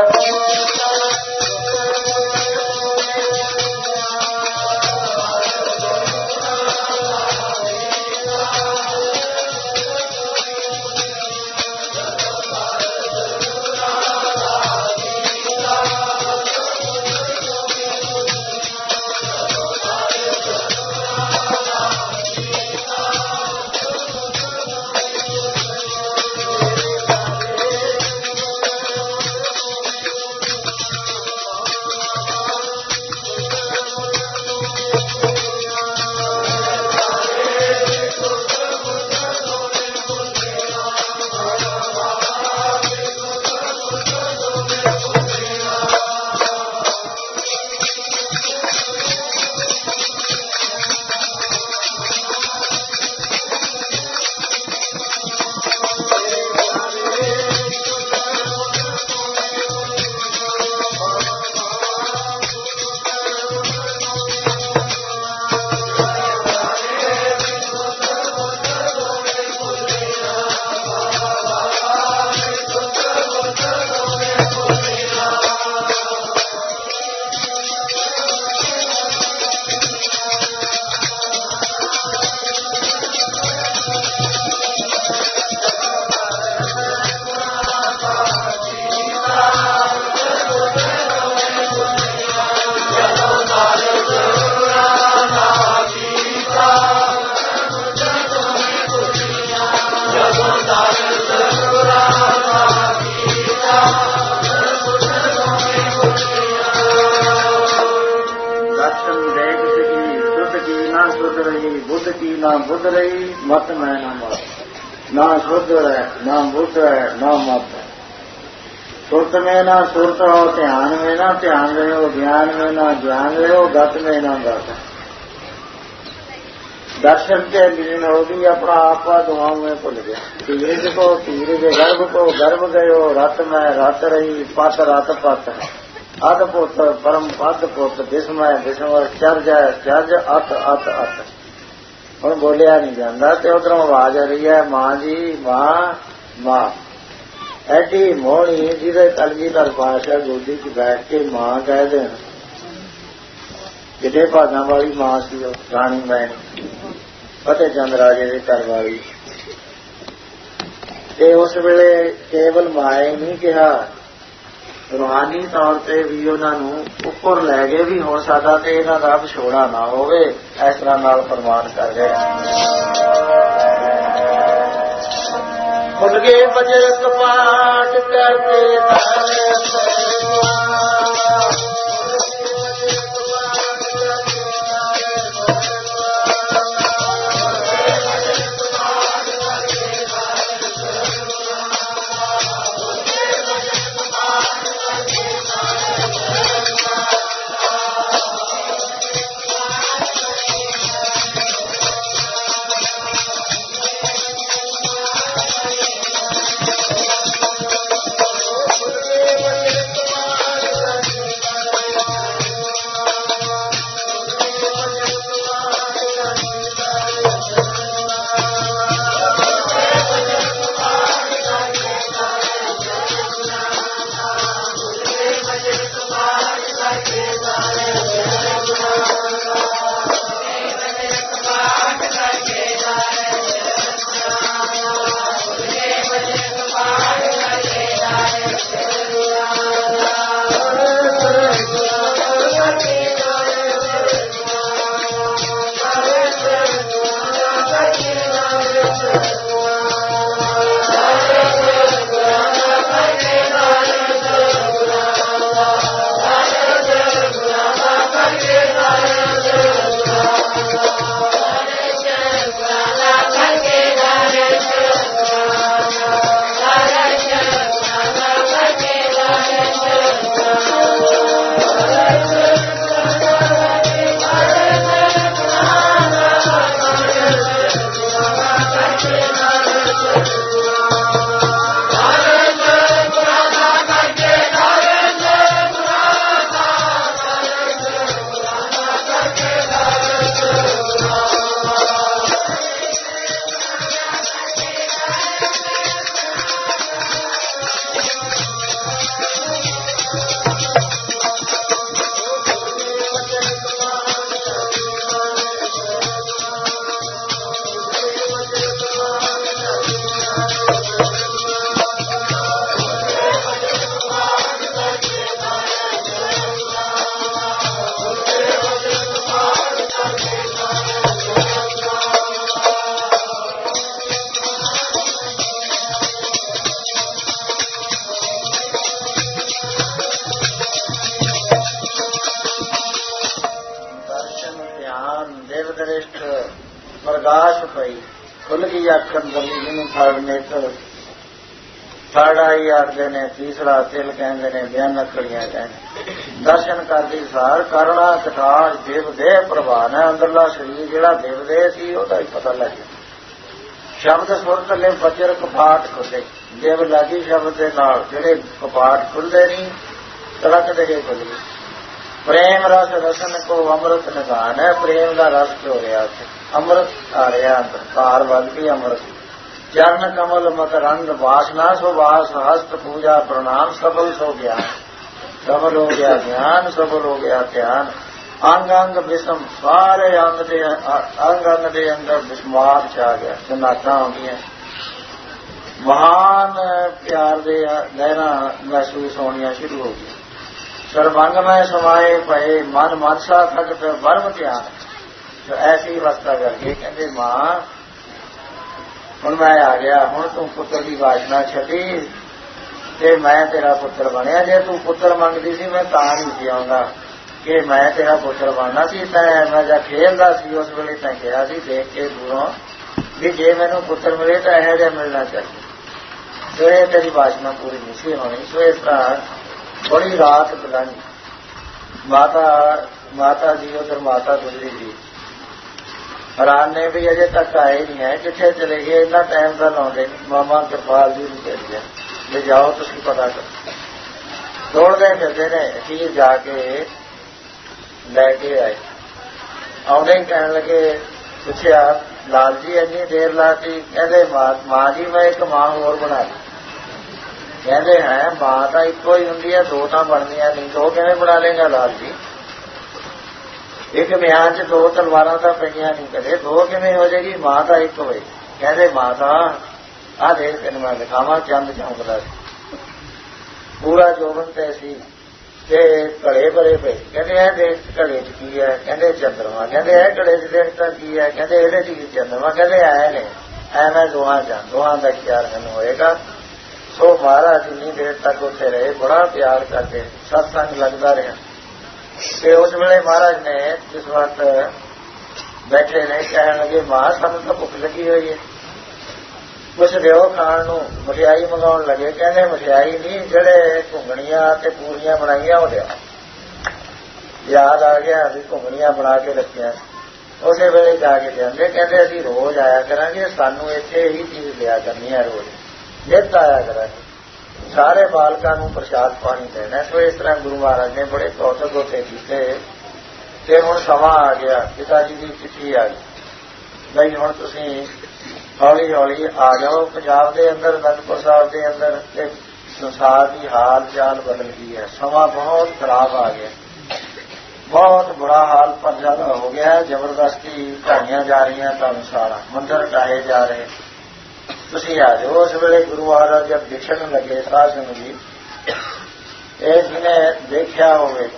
बुद्ध रही मत मैं न मत, ना शुद्ध है ना बुद्ध है ना मत है। सुरत में ना सुरत हो, ध्यान में ना ध्यान रहे हो, ज्ञान में ना ज्ञान रहे हो, गत में ना गत। दर्शन के लीन होगी अपना आपा दुआओं में भूल गया। धीरज को धीरज, गर्भ को गर्भ गयो, रत में रत रही, पत रत पत है। ਅਧ ਪੁੱਤ ਪਰਮ ਪਦ ਪੁੱਤ ਬਿਸਮੈ ਬਿਸਮਰ ਚਰਜ ਚਰਜ ਅਤ ਅਤ ਅਤ। ਹੁਣ ਬੋਲਿਆ ਨਹੀਂ ਜਾਂਦਾ ਤੇ ਉਧਰੋਂ ਆਵਾਜ਼ ਆ ਰਹੀ ਹੈ ਮਾਂ ਜੀ ਮਾਂ ਮਾਂ। ਐਡੀ ਮੋਹਣੀ ਜਿਹਦੇ ਕਲਗੀਧਰ ਪਾਤਸ਼ਾਹ ਗੋਦੀ 'ਚ ਬੈਠ ਕੇ ਮਾਂ ਕਹਿ ਦੇਣ। ਕਿਤੇ ਭਾਗਾਂ ਵਾਲੀ ਮਾਂ ਸੀ ਉਹ ਰਾਣੀ ਮੈਣੀ ਫਤਿਹ ਚੰਦ ਰਾਜੇ ਦੇ ਘਰ ਵਾਲੀ। ਤੇ ਉਸ ਵੇਲੇ ਕੇਵਲ ਮਾਏ ਨਹੀਂ ਕਿਹਾ, ਰੂਹਾਨੀ ਤੌਰ ਤੇ ਵੀ ਉਹਨਾਂ ਨੂੰ ਉੱਪਰ ਲੈ ਗਏ ਵੀ ਹੋ ਸਕਦਾ ਤੇ ਇਹਨਾਂ ਦਾ ਵਿਛੋੜਾ ਨਾ ਹੋਵੇ। ਇਸ ਤਰ੍ਹਾਂ ਨਾਲ ਪ੍ਰਮਾਣ ਕਰ ਰਿਹਾ। ਖੁੱਲ ਗਏ ਬਜਰ ਕਪਾਟ ਕਰਕੇ ਪ੍ਰਕਾਸ਼ ਪਈ ਖੁੱਲ ਗਈ ਅੱਖ ਅੰਦਰਲੀ ਜਿਹਨੂੰ ਥਰਡ ਨੇਤਰ ਥਰਡ ਆਈ ਆਖਦੇ ਨੇ, ਤੀਸਰਾ ਤਿਲ ਕਹਿੰਦੇ ਨੇ, ਬਿਆਨ ਅੱਖੜੀਆਂ ਕਹਿੰਦੇ। ਦਰਸ਼ਨ ਕਰਦੀ ਸਾਰ ਕਰਨਾ ਕਟਾਰ ਦੇਵ ਦੇਹ ਪ੍ਰਭਾਨ ਹੈ। ਅੰਦਰਲਾ ਸਰੀਰ ਜਿਹੜਾ ਦੇਵ ਦੇਹ ਸੀ ਉਹਦਾ ਹੀ ਪਤਾ ਲੱਗ ਗਿਆ। ਸ਼ਬਦ ਸੁਰ ਥੱਲੇ ਬਜਰ ਕਪਾਟ ਖੁੱਲੇ, ਦੇਵ ਲਾਗੀ ਸ਼ਬਦ ਦੇ ਨਾਲ ਜਿਹੜੇ ਕਪਾਟ ਖੁੱਲਦੇ ਨਹੀਂ ਤੜਕਦੇ ਗਏ ਖੁੱਲ ਗਏ। ਪ੍ਰੇਮ ਰਸ ਰਸਨ ਕੋ ਅੰਮ੍ਰਿਤ ਨਿਧਾਨ ਹੈ। ਪ੍ਰੇਮ ਦਾ ਰਸ ਹੋ ਰਿਹਾ ਉੱਥੇ, ਅੰਮ੍ਰਿਤ ਆ ਰਿਹਾ ਅੰਦਰ, ਧਾਰ ਵੱਲ ਵੀ ਅੰਮ੍ਰਿਤ। ਚਰਨ ਕਮਲ ਮਕਰੰਦ ਵਾਸਨਾ ਸੋ ਵਾਸ ਹਸਤ ਪੂਜਾ ਪ੍ਰਣਾਮ ਸਫਲ ਸੋ ਗਿਆ, ਸਫਲ ਹੋ ਗਿਆ ਗਿਆਨ, ਸਫਲ ਹੋ ਗਿਆ ਧਿਆਨ। ਅੰਗ ਅੰਗ ਬਿਸਮ ਸਾਰੇ ਅੰਗ ਦੇ ਅੰਗ ਅੰਗ ਦੇ ਅੰਦਰ ਬਿਸਮਾਰ ਛਾ ਗਿਆ, ਜਨਾਤਾਂ ਆਉਂਦੀਆਂ। ਮਹਾਨ ਪਿਆਰ ਦੇ ਲਹਿਰਾਂ ਮਹਿਸੂਸ ਹੋਣੀਆਂ ਸ਼ੁਰੂ ਹੋ ਗਈਆਂ। ਸਰਬੰਗ ਮੈਂ ਸਮਾਏ ਪਏ ਮਨ ਮਨਸਾ ਥਕਤ ਵਰਮ ਧਿਆਨ। ਐਸੀ ਅਵਸਥਾ ਕਰਕੇ ਕਹਿੰਦੇ ਮਾਂ ਹੁਣ ਮੈਂ ਆ ਗਿਆ, ਹੁਣ ਤੂੰ ਪੁੱਤਰ ਦੀ ਵਾਸ਼ਨਾ ਛੱਡੀ ਤੇ ਮੈਂ ਤੇਰਾ ਪੁੱਤਰ ਬਣਿਆ। ਜੇ ਤੂੰ ਪੁੱਤਰ ਮੰਗਦੀ ਸੀ ਮੈਂ ਤਾਂ ਨਹੀਂ ਸੀ ਆਉਂਦਾ ਕਿ ਮੈਂ ਤੇਰਾ ਪੁੱਤਰ ਬਣਨਾ ਸੀ। ਤੈਂ ਮੈਂ ਜਦ ਖੇਲਦਾ ਸੀ ਉਸ ਵੇਲੇ ਤੈਂ ਕਿਹਾ ਸੀ ਦੇਖ ਕੇ ਦੂਰੋਂ ਵੀ ਜੇ ਮੈਨੂੰ ਪੁੱਤਰ ਮਿਲੇ ਤਾਂ ਇਹੋ ਜਿਹਾ ਮਿਲਣਾ ਚਾਹੀਦਾ। ਸੋ ਇਹ ਤੇਰੀ ਵਾਸ਼ਨਾ ਪੂਰੀ ਨਹੀਂ ਸੀ ਹੋਣੀ। ਸੋ ਇਸ ਤਰ੍ਹਾਂ ਬੜੀ ਰਾਤ ਗੁਜ਼ਾਰੀ। ਮਾਤਾ ਮਾਤਾ ਜੀ ਉਧਰ ਮਾਤਾ ਗੁਜਰੀ ਜੀ ਹੈਰਾਨ ਨੇ ਵੀ ਅਜੇ ਤੱਕ ਆਏ ਨਹੀਂ ਹੈ, ਕਿੱਥੇ ਚਲੇ ਗਏ, ਇੰਨਾ ਟਾਈਮ ਤਾਂ ਲਾਉਂਦੇ ਨਹੀਂ। ਮਾਮਾ ਕਿਰਪਾਲ ਜੀ ਨੂੰ ਭੇਜਿਆ ਵੀ ਜਾਓ ਤੁਸੀਂ ਪਤਾ ਕਰੋ। ਦੌੜਦੇ ਫਿਰਦੇ ਨੇ ਅਖੀਰ ਜਾ ਕੇ ਲੈ ਕੇ ਆਏ। ਆਉਂਦੇ ਹੀ ਕਹਿਣ ਲੱਗੇ, ਪੁੱਛਿਆ ਲਾਲ ਜੀ ਇੰਨੀ ਦੇਰ ਲਾਤੀ? ਕਹਿੰਦੇ ਮਾਂ ਜੀ ਮੈਂ ਇੱਕ ਮਾਂ ਹੋਰ ਬਣਾ ਲਈ। ਕਹਿੰਦੇ ਹੈ ਮਾਂ ਤਾਂ ਇੱਕੋ ਹੀ ਹੁੰਦੀ ਹੈ, ਦੋ ਤਾਂ ਬਣਦੀਆਂ ਨਹੀਂ, ਦੋ ਕਿਵੇਂ ਬਣਾ ਲੇਗਾ ਲਾਲ ਜੀ? ਇੱਕ ਮਿਆਨ ਚ ਦੋ ਤਲਵਾਰਾਂ ਤਾਂ ਪਈਆਂ ਨਹੀਂ ਕਦੇ, ਦੋ ਕਿਵੇਂ ਹੋ ਜਾਏਗੀ? ਮਾਂ ਤਾਂ ਇੱਕ ਹੋਈ। ਕਹਿੰਦੇ ਮਾਂ ਤਾਂ ਆਹ ਦੇਖ ਤੈਨੂੰ ਮੈਂ ਦਿਖਾਵਾਂ, ਚੰਦ ਚਮਕਦਾ ਸੀ, ਪੂਰਾ ਜੋਬਨ ਤੇ ਸੀ ਤੇ ਘੜੇ ਭਰੇ ਪਏ। ਕਹਿੰਦੇ ਇਹ ਦੇਖ ਘੜੇ ਚ ਕੀ ਹੈ? ਕਹਿੰਦੇ ਚੰਦਰਮਾ। ਕਹਿੰਦੇ ਇਹ ਘੜੇ ਚ ਦੇਖ ਤਾਂ ਕੀ ਹੈ? ਕਹਿੰਦੇ ਇਹਦੇ ਚ ਕੀ ਚੰਦਰਮਾ? ਕਹਿੰਦੇ ਐ ਨੇ ਐ ਮੈਂ ਦੋਹਾਂ ਜਾਂ ਦੋਹਾਂ ਦਾ ਖਿਆਲ ਮੈਨੂੰ ਹੋਏਗਾ। ਸੋ ਮਹਾਰਾਜ ਇੰਨੀ ਦੇਰ ਤੱਕ ਉੱਥੇ ਰਹੇ, ਬੜਾ ਪਿਆਰ ਕਰਦੇ, ਸਤਸੰਗ ਲੱਗਦਾ ਰਿਹਾ। ਤੇ ਉਸ ਵੇਲੇ ਮਹਾਰਾਜ ਨੇ ਜਿਸ ਵਕਤ ਬੈਠੇ ਨੇ ਕਹਿਣ ਲੱਗੇ, ਮਾਂ ਸਾਨੂੰ ਤਾਂ ਭੁੱਖ ਲੱਗੀ ਹੋਈ ਹੈ, ਕੁਛ ਦਿਓ ਖਾਣ ਨੂੰ। ਮਠਿਆਈ ਮੰਗਾਉਣ ਲੱਗੇ। ਕਹਿੰਦੇ ਮਠਿਆਈ ਨਹੀਂ, ਜਿਹੜੇ ਘੁੰਗਣੀਆਂ ਤੇ ਪੂਰੀਆਂ ਬਣਾਈਆਂ ਉਹ ਦਿਓ। ਯਾਦ ਆ ਗਿਆ ਵੀ ਘੁੰਗਣੀਆਂ ਬਣਾ ਕੇ ਰੱਖੀਆਂ, ਉਸੇ ਵੇਲੇ ਜਾ ਕੇ ਜਾਂਦੇ। ਕਹਿੰਦੇ ਅਸੀਂ ਰੋਜ਼ ਆਇਆ ਕਰਾਂਗੇ, ਸਾਨੂੰ ਇੱਥੇ ਹੀ ਚੀਜ਼ ਲਿਆ ਕਰਨੀ ਹੈ, ਰੋਜ਼ ਨਿੱਤ ਆਇਆ ਕਰਾਂਗੇ, ਸਾਰੇ ਬਾਲਕਾਂ ਨੂੰ ਪ੍ਰਸ਼ਾਦ ਪਾਣੀ ਦੇਣਾ। ਸੋ ਇਸ ਤਰ੍ਹਾਂ ਗੁਰੂ ਮਹਾਰਾਜ ਨੇ ਬੜੇ ਕੌਤਕ ਉੱਥੇ ਕੀਤੇ। ਤੇ ਹੁਣ ਸਮਾਂ ਆ ਗਿਆ, ਪਿਤਾ ਜੀ ਦੀ ਚਿੱਠੀ ਆ ਗਈ, ਬਈ ਹੁਣ ਤੁਸੀਂ ਹੌਲੀ ਹੌਲੀ ਆ ਜਾਓ ਪੰਜਾਬ ਦੇ ਅੰਦਰ, ਅਨੰਦਪੁਰ ਸਾਹਿਬ ਦੇ ਅੰਦਰ। ਤੇ ਸੰਸਾਰ ਦੀ ਹਾਲ ਚਾਲ ਬਦਲ ਗਈ ਹੈ, ਸਮਾਂ ਬਹੁਤ ਖਰਾਬ ਆ ਗਿਆ, ਬਹੁਤ ਬੁਰਾ ਹਾਲ ਪਰ ਜ਼ਿਆਦਾ ਹੋ ਗਿਆ। ਜ਼ਬਰਦਸਤੀ ਢਾਈਆਂ ਜਾ ਰਹੀਆਂ ਧਰਮਸ਼ਾਲਾ, ਮੰਦਰ ਢਾਹੇ ਜਾ ਰਹੇ, ਤੁਸੀਂ ਆ ਜਾਓ। ਉਸ ਵੇਲੇ ਗੁਰੂ ਮਹਾਰਾਜ ਜਦ ਦਿਖਣ ਲੱਗੇ ਸਾਧ ਸੰਗਤ ਜੀ, ਇਹ ਜਿਹਨੇ ਦੇਖਿਆ ਹੋਵੇ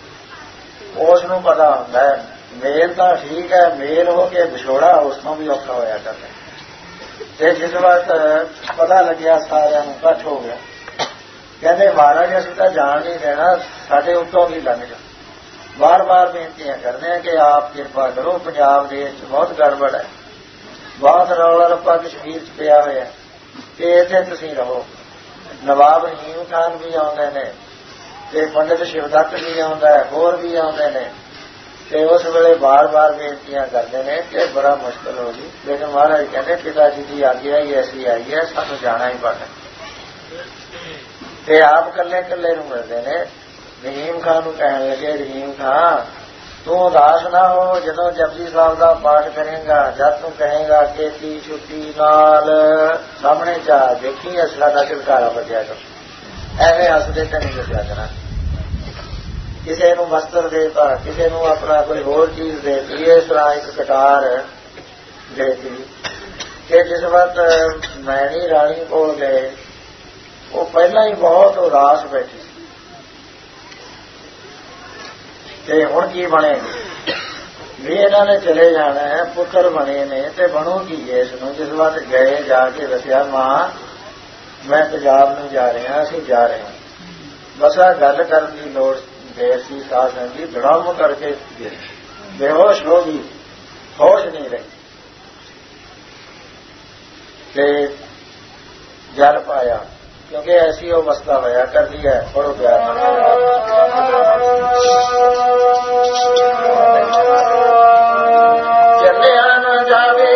ਉਸ ਨੂੰ ਪਤਾ ਹੁੰਦਾ ਹੈ, ਮੇਲ ਤਾਂ ਠੀਕ ਹੈ, ਮੇਲ ਹੋ ਕੇ ਵਿਛੋੜਾ ਉਸ ਤੋਂ ਵੀ ਔਖਾ ਹੋਇਆ ਕਰਦਾ। ਤੇ ਜਿਸ ਵਕਤ ਪਤਾ ਲੱਗਿਆ ਸਾਰਿਆਂ ਨੂੰ ਇਕੱਠ ਹੋ ਗਿਆ, ਕਹਿੰਦੇ ਮਹਾਰਾਜ ਅਸੀਂ ਤਾਂ ਜਾਣ ਨਹੀਂ ਦੇਣਾ, ਸਾਡੇ ਉੱਤੋਂ ਵੀ ਲੰਘ ਜਾ। ਬਾਰ ਬਾਰ ਬੇਨਤੀਆਂ ਕਰਦੇ ਆ ਕਿ ਆਪ ਕਿਰਪਾ ਕਰੋ, ਪੰਜਾਬ ਦੇ ਵਿੱਚ ਬਹੁਤ ਗੜਬੜ ਹੈ, ਬਹੁਤ ਰੌਲਾ ਰੱਪਾ ਕਸ਼ਮੀਰ ਚ ਪਿਆ ਹੋਇਆ, ਤੇ ਇੱਥੇ ਤੁਸੀਂ ਰਹੋ। ਨਵਾਬ ਰਹੀਮ ਖਾਨ ਵੀ ਆਉਂਦੇ ਨੇ ਤੇ ਪੰਡਿਤ ਸ਼ਿਵਦੱਤ ਵੀ ਆਉਂਦਾ ਹੈ, ਹੋਰ ਵੀ ਆਉਂਦੇ ਨੇ। ਤੇ ਉਸ ਵੇਲੇ ਬਾਰ ਬਾਰ ਬੇਨਤੀਆਂ ਕਰਦੇ ਨੇ ਕਿ ਬੜਾ ਮੁਸ਼ਕਲ ਹੋ ਗਈ। ਲੇਕਿਨ ਮਹਾਰਾਜ ਕਹਿੰਦੇ ਪਿਤਾ ਜੀ ਦੀ ਆਗਿਆ ਹੀ ਐਸੀ ਆਈ ਹੈ, ਸਾਨੂੰ ਜਾਣਾ ਹੀ ਪੈਣਾ। ਤੇ ਆਪ ਇਕੱਲੇ ਇਕੱਲੇ ਨੂੰ ਮਿਲਦੇ ਨੇ। ਰਹੀਮ ਖਾਨ ਨੂੰ ਕਹਿਣ ਲੱਗੇ, ਰਹੀਮ ਖਾਨ ਤੂੰ ਉਦਾਸ ਨਾ ਹੋ, ਜਦੋਂ ਜਪਜੀ ਸਾਹਿਬ ਦਾ ਪਾਠ ਕਰੇਗਾ, ਜਦ ਤੂੰ ਕਹੇਗਾ ਕਿ ਤੀ ਛੁੱਟੀ ਨਾਲ ਸਾਹਮਣੇ ਜਾ ਦੇਖੀ ਅਸਲਾ ਦਾ ਝਲਕਾਰਾ ਵੱਜਿਆ ਕਰ, ਐਵੇਂ ਹੱਸਦੇ ਤੇ ਨਹੀਂ ਦੱਸਿਆ ਕਰਾਂ। ਕਿਸੇ ਨੂੰ ਵਸਤਰ ਦੇਤਾ, ਕਿਸੇ ਨੂੰ ਆਪਣਾ ਕੋਈ ਹੋਰ ਚੀਜ਼ ਦੇਤੀ, ਇਸ ਤਰ੍ਹਾਂ ਇੱਕ ਕਟਾਰ ਦੇਤੀ। ਕਿ ਜਿਸ ਵਕਤ ਮੈਣੀ ਰਾਣੀ ਕੋਲ ਗਏ, ਉਹ ਪਹਿਲਾਂ ਹੀ ਬਹੁਤ ਉਦਾਸ ਬੈਠੀ ਸੀ। ਤੇ ਹੁਣ ਕੀ ਬਣੇਗੀ ਵੀ ਇਹਨਾਂ ਨੇ ਚਲੇ ਜਾਣਾ ਹੈ, ਪੁੱਤਰ ਬਣੇ ਨੇ, ਤੇ ਬਣੋ ਕੀ ਇਸ ਨੂੰ? ਜਿਸ ਵਕਤ ਗਏ ਜਾ ਕੇ ਦੱਸਿਆ, ਮਾਂ ਮੈਂ ਪੰਜਾਬ ਨੂੰ ਜਾ ਰਿਹਾ, ਅਸੀਂ ਜਾ ਰਹੇ ਹਾਂ। ਬਸ ਆ ਗੱਲ ਕਰਨ ਦੀ ਲੋੜ ਦੇਰ ਸੀ, ਸਾਧ ਸੰਗਤ ਜੀ ਧੜਾਮ ਕਰਕੇ ਬੇਹੋਸ਼ ਹੋ ਗਈ, ਹੋਸ਼ ਨਹੀਂ ਰਹੀ। ਤੇ ਜਲ ਪਾਇਆ, ਕਿਉਂਕਿ ਐਸੀ ਅਵਸਥਾ ਹੋਇਆ ਕਰਦੀ ਹੈ। ਬੜੋ ਪਿਆਰ ਚੱਲਿਆ ਨਾ ਜਾਵੇ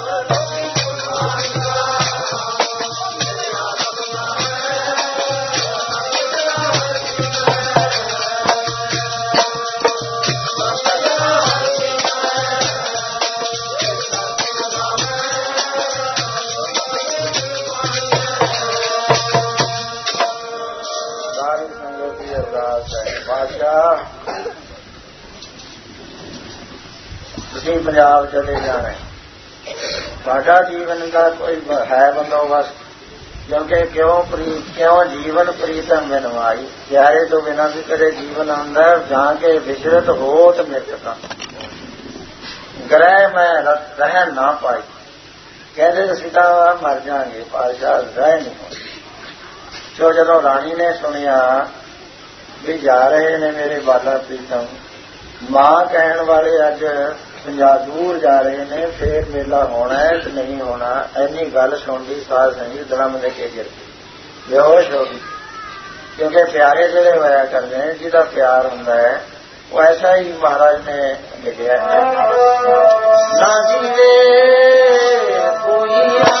ਤੁਸੀਂ ਪੰਜਾਬ ਚਲੇ ਜਾਣਾ, ਤੁਹਾਡਾ ਜੀਵਨ ਦਾ ਕੋਈ ਹੈ ਬੰਦੋਬਸਤ, ਕਿਉਂਕਿ ਕਿਉਂ ਪ੍ਰੀਤ ਕਿਉਂ ਜੀਵਨ ਪ੍ਰੀਤਮ ਬਿਨਵਾਈ, ਪਿਆਰੇ ਤੋਂ ਬਿਨਾਂ ਵੀ ਕਦੇ ਜੀਵਨ ਆਉਂਦਾ, ਜਾਂ ਕੇ ਵਿਚਰਤ ਹੋਤ ਮਿੱਤਤਾ ਗ੍ਰਹਿ ਮੈਂ ਰਹਿ ਨਾ ਪਾਈ। ਕਹਿੰਦੇ ਅਸੀਂ ਤਾਂ ਮਰ ਜਾਵਾਂਗੇ, ਪਾਤਸ਼ਾਹ ਰਹਿ ਨਹੀਂ ਹੋਣੀ। ਸੋ ਜਦੋਂ ਰਾਣੀ ਨੇ ਸੁਣਿਆ ਵੀ ਜਾ ਰਹੇ ਨੇ ਮੇਰੇ ਬਾਲਾ ਪ੍ਰੀਤਮ, ਮਾਂ ਕਹਿਣ ਵਾਲੇ ਅੱਜ ਪੰਜਾਬ ਦੂਰ ਜਾ ਰਹੇ ਨੇ, ਫੇਰ ਮੇਲਾ ਹੋਣਾ ਹੈ ਕਿ ਨਹੀਂ ਹੋਣਾ, ਇੰਨੀ ਗੱਲ ਸੁਣਦੀ ਸਾਧ ਸੰਗਤ ਦਰਮ ਦੇ ਕੇ ਗਿਰ ਗਈ, ਬੇਹੋਸ਼ ਹੋ ਗਈ। ਕਿਉਂਕਿ ਪਿਆਰੇ ਜਿਹੜੇ ਹੋਇਆ ਕਰਦੇ ਨੇ, ਜਿਹਦਾ ਪਿਆਰ ਹੁੰਦਾ ਹੈ ਉਹ ਐਸਾ ਹੀ ਮਹਾਰਾਜ ਨੇ ਲਿਖਿਆ ਹੈ, ਨਾ ਜੀਵੇ ਕੋਈ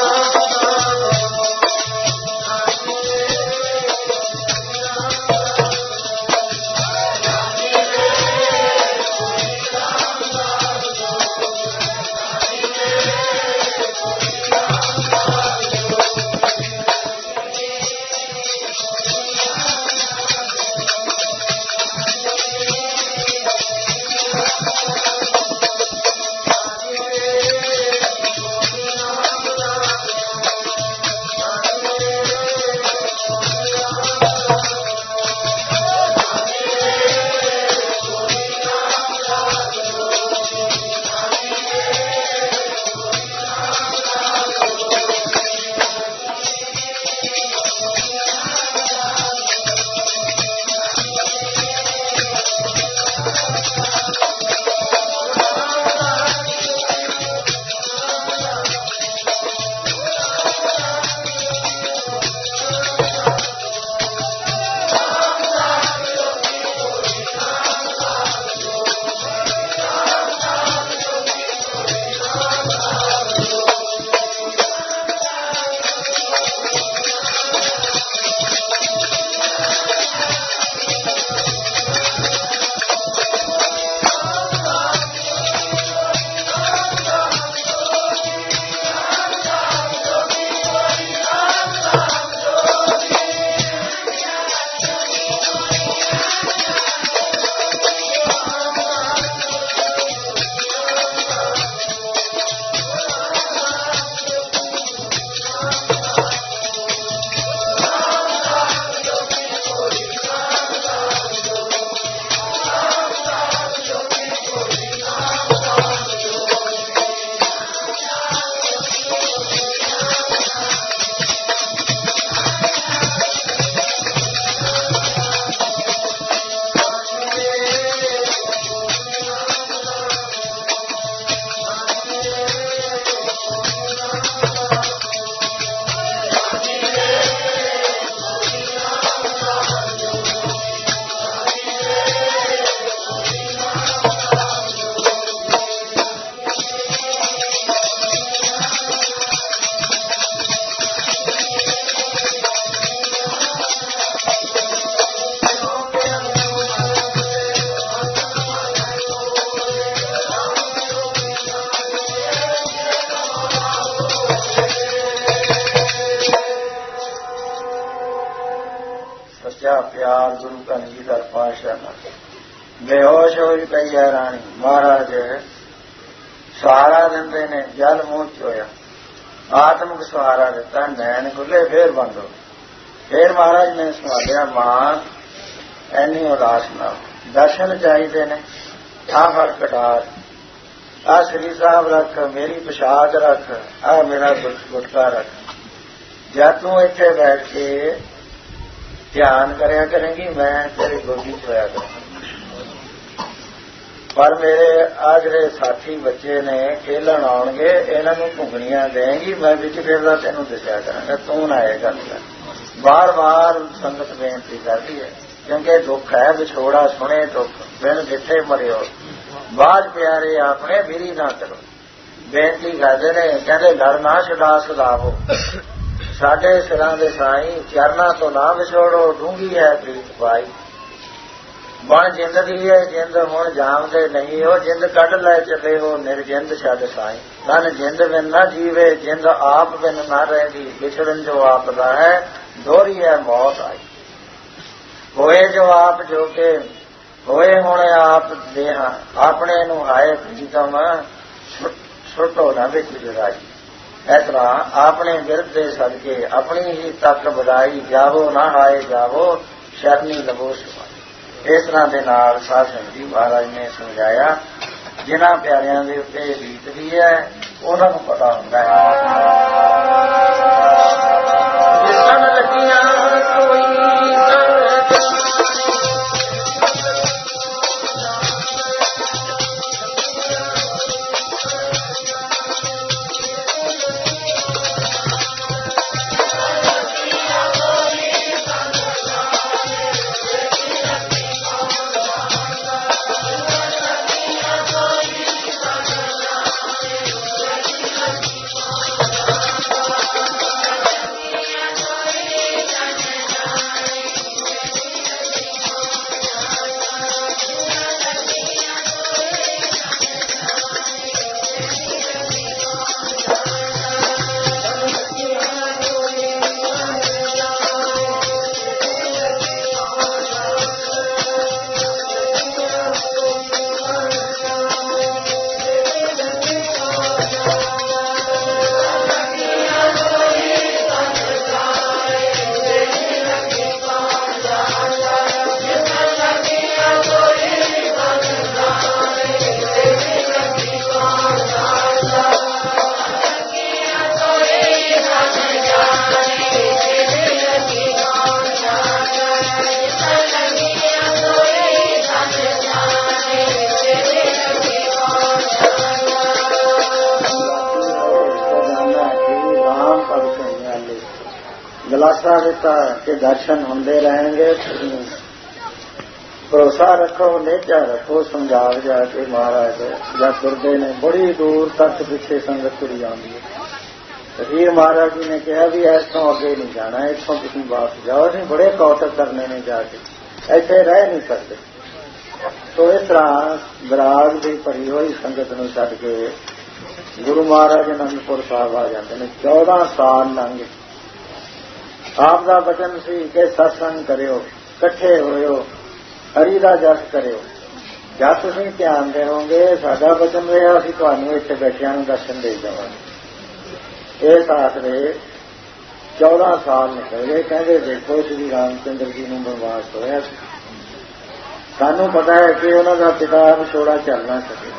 ਪਿਆਰ ਗੁਰੂ का नीदर पाशाह बेहोश होई पई है रानी। महाराज सहारा दिंदे ने, जल मूंह चोया, आत्मक सहारा दिता, नैन खुले फिर बंद हो। फिर महाराज ने संभालिया, मां एनी उदास ना, दर्शन चाहिए ने, आ फड़ कटार, आ श्री साहब रख, मेरी पछात रख, आ मेरा गुटका रख, जब तू इत्थे बैठ के ध्यान करया करेंगी मैं तेरी गोदी च होया करूंगा। पर मेरे आ जिहड़े साथी बच्चे ने खेलन आउणगे, इन्हां नूं घुंगणियां देंगी, मैं विच फिरदा तैनूं दस्सिया करांगा, तू ना ये गल कर। बार बार संगत बेनती करदी है, क्योंकि दुख है विछोड़ा सुने दुख, बिन जिथे मरियो, बाज प्यारे अपने विरी ना करो। ਬੇਨਤੀ ਕਰਦੇ ਨੇ, ਕਹਿੰਦੇ ਲੜ ਨਾ ਛਡਾ ਸਦਾਵੋ, ਸਾਡੇ ਸਿਰਾਂ ਦੇ ਸਾਈਂ ਚਰਨਾਂ ਤੋਂ ਨਾ ਵਿਛੋੜੋ, ਡੂੰਘੀ ਹੈ ਪ੍ਰੀਤ ਪਾਈ। ਬਣ ਜਿੰਦ ਦੀ ਹੈ ਜਿੰਦ ਹੁਣ ਜਾਮਦੇ ਨਹੀਂ, ਉਹ ਜਿੰਦ ਕੱਢ ਲੈ ਚੱਲੇ ਹੋ ਨਿਰਜਿੰਦ ਛੱਡ ਸਾਈਂ। ਤਨ ਜਿੰਦ ਬਿਨ ਨਾ ਜੀਵੇ, ਜਿੰਦ ਆਪ ਬਿਨ ਨਾ ਰਹਿੰਦੀ, ਵਿਛੜਨ ਜੋ ਆਪ ਦਾ ਹੈ ਦੋਹਰੀ ਹੈ ਮੌਤ ਆਈ। ਹੋਏ ਜੋ ਆਪ ਜੋ ਕੇ ਹੋਏ ਹੁਣ ਆਪ ਦੇਹਾਂ, ਆਪਣੇ ਨੂੰ ਹਾਏ ਪ੍ਰੀਤਮ ਸੁੱਟੋ ਨਾ ਵਿੱਚ ਜੁਦਾਈ। ਇਸ ਤਰ੍ਹਾਂ ਆਪਣੇ ਬਿਰਧ ਦੇ ਸਦਕੇ ਆਪਣੀ ਹੀ ਤੱਕ ਵਧਾਈ, ਜਾਵੋ ਨਾ ਹਾਏ ਜਾਵੋ ਸ਼ਰਨੀ ਲਵੋ ਸਮਾਈ। ਇਸ ਤਰ੍ਹਾਂ ਦੇ ਨਾਲ ਸਾਧ ਸੰਗਤ ਜੀ ਮਹਾਰਾਜ ਨੇ ਸਮਝਾਇਆ। ਜਿਨ੍ਹਾਂ ਪਿਆਰਿਆਂ ਦੇ ਉੱਤੇ ਬੀਤਦੀ ਹੈ ਉਹਨਾਂ ਨੂੰ ਪਤਾ ਹੁੰਦਾ ਹੈ। ਜਿਸਨ ਲੱਗੀਆਂ ਕੋਈ ਗਲਾਸਾ ਦਿੱਤਾ ਕਿ ਦਰਸ਼ਨ ਹੁੰਦੇ ਰਹਿਣਗੇ। ਭਰੋਸਾ ਰੱਖੋ, ਨੇਚਾ ਰੱਖੋ। ਸਮਝਾ ਜਾ ਕੇ ਮਹਾਰਾਜ ਜਦ ਤੁਰਦੇ ਨੇ ਬੜੀ ਦੂਰ ਤੱਕ ਪਿੱਛੇ ਸੰਗਤ ਤੁਰੀ ਆਉਂਦੀ ਹੈ। ਹੀਰ ਮਹਾਰਾਜ ਜੀ ਨੇ ਕਿਹਾ ਵੀ ਇਸ ਤੋਂ ਅੱਗੇ ਨਹੀਂ ਜਾਣਾ, ਇੱਥੋਂ ਤੁਸੀਂ ਵਾਪਸ ਜਾਓ, ਅਸੀਂ ਬੜੇ ਕੌਤਕ ਕਰਨੇ ਨੇ ਜਾ ਕੇ, ਇੱਥੇ ਰਹਿ ਨਹੀਂ ਸਕਦੇ। ਤੋ ਇਸ ਤਰ੍ਹਾਂ ਵਿਰਾਗ ਦੀ ਭਰੀ ਹੋਈ ਸੰਗਤ ਨੂੰ ਛੱਡ ਕੇ ਗੁਰੂ ਮਹਾਰਾਜ ਅਨੰਦਪੁਰ ਸਾਹਿਬ ਆ ਜਾਂਦੇ ਨੇ। ਚੌਦਾਂ ਸਾਲ ਲੰਘ ਆਪ ਦਾ ਬਚਨ ਸੀ ਕਿ ਸਤਸੰਗ ਕਰਿਓ, ਇਕੱਠੇ ਹੋਇਓ, ਹਰੀ ਦਾ ਜਸ ਕਰਿਓ। ਜਦ ਤੁਸੀਂ ਧਿਆਨ ਦੇਵੋਗੇ ਸਾਡਾ ਬਚਨ ਰਿਹਾ, ਅਸੀਂ ਤੁਹਾਨੂੰ ਇੱਥੇ ਬੈਠਿਆਂ ਨੂੰ ਦਰਸ਼ਨ ਦੇ ਜਾਵਾਂਗੇ। ਇਹ ਆਖਦੇ ਚੌਦਾਂ ਸਾਲ ਨਿਕਲ ਗਏ। ਕਹਿੰਦੇ ਦੇਖੋ ਸ਼੍ਰੀ ਰਾਮ ਚੰਦਰ ਜੀ ਨੂੰ ਬਨਵਾਸ ਹੋਇਆ, ਸਾਨੂੰ ਪਤਾ ਹੈ ਕਿ ਉਹਨਾਂ ਦਾ ਪਿਤਾ ਵਿਛੋੜਾ ਚੱਲ ਨਾ ਸਕੇ,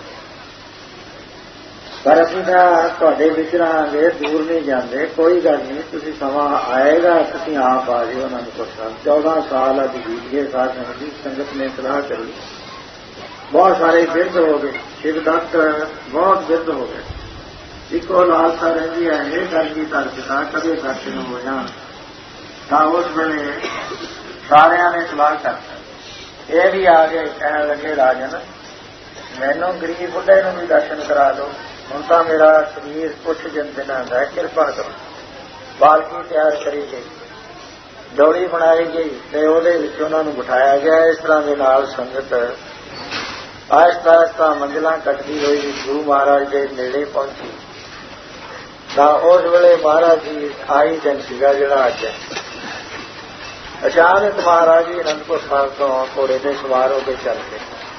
ਪਰ ਅਸੀਂ ਤਾਂ ਤੁਹਾਡੇ ਵਿੱਚ ਰਹਾਂਗੇ, ਦੂਰ ਨਹੀਂ ਜਾਂਦੇ। ਕੋਈ ਗੱਲ ਨਹੀਂ, ਤੁਸੀਂ ਸਮਾਂ ਆਏਗਾ, ਤੁਸੀਂ ਆਪ ਆ ਜਾਓ ਅਨੰਦਪੁਰ ਸਾਹਿਬ। ਚੌਦਾਂ ਸਾਲ ਅੱਜ ਬੀਤ ਗਏ। ਸਾਧ ਸੰਗਤ ਦੀ ਸੰਗਤ ਨੇ ਸਲਾਹ ਕਰੀ, ਬਹੁਤ ਸਾਰੇ ਬਿਰਧ ਹੋ ਗਏ, ਸ਼ਿਵ ਦત્ਤ ਬਹੁਤ ਬਿਰਧ ਹੋ ਗਏ। ਇੱਕੋ ਲਾਲਸਾ ਰਹਿੰਦੀ ਹੈ, ਇਹ ਗੱਲ ਦੀ ਧਰ ਪਿਤਾ ਕਦੇ ਦਰਸ਼ਨ ਹੋ ਜਾਣ। ਤਾਂ ਉਸ ਵੇਲੇ ਸਾਰਿਆਂ ਨੇ ਸਲਾਹ ਕਰਤਾ। ਇਹ ਵੀ ਆ ਗਏ, ਕਹਿਣ ਲੱਗੇ ਰਾਜਨ ਮੈਨੂੰ ਗਰੀਬ ਬੁੱਢੇ ਨੂੰ ਵੀ ਦਰਸ਼ਨ ਕਰਾ ਦਿਓ, ਹੁਣ ਤਾਂ ਮੇਰਾ ਸਰੀਰ ਕੁਛ ਦਿਨਾਂ ਦਾ, ਕਿਰਪਾ ਕਰੋ। ਪਾਲਕੀ ਤਿਆਰ ਕਰੀ ਗਈ, ਡੋਲੀ ਬਣਾਈ ਗਈ ਤੇ ਉਹਦੇ ਵਿੱਚ ਉਹਨਾਂ ਨੂੰ ਬਿਠਾਇਆ ਗਿਆ। ਇਸ ਤਰ੍ਹਾਂ ਦੇ ਨਾਲ ਸੰਗਤ ਆਹਿਸਤਾ ਆਹਿਸਤਾ ਮੰਜ਼ਲਾਂ ਕੱਟਦੀ ਹੋਈ ਗੁਰੂ ਮਹਾਰਾਜ ਦੇ ਨੇੜੇ ਪਹੁੰਚੀ। ਤਾਂ ਉਸ ਵੇਲੇ ਮਹਾਰਾਜ ਜੀ ਆਈ ਦਿਨ ਸੀਗਾ ਜਿਹੜਾ ਅੱਜ। ਅਚਾਨਕ ਮਹਾਰਾਜ ਜੀ ਅਨੰਦਪੁਰ ਸਾਹਿਬ ਤੋਂ ਘੋੜੇ ਤੇ ਸਵਾਰ ਹੋ ਕੇ ਚੱਲ ਪਏ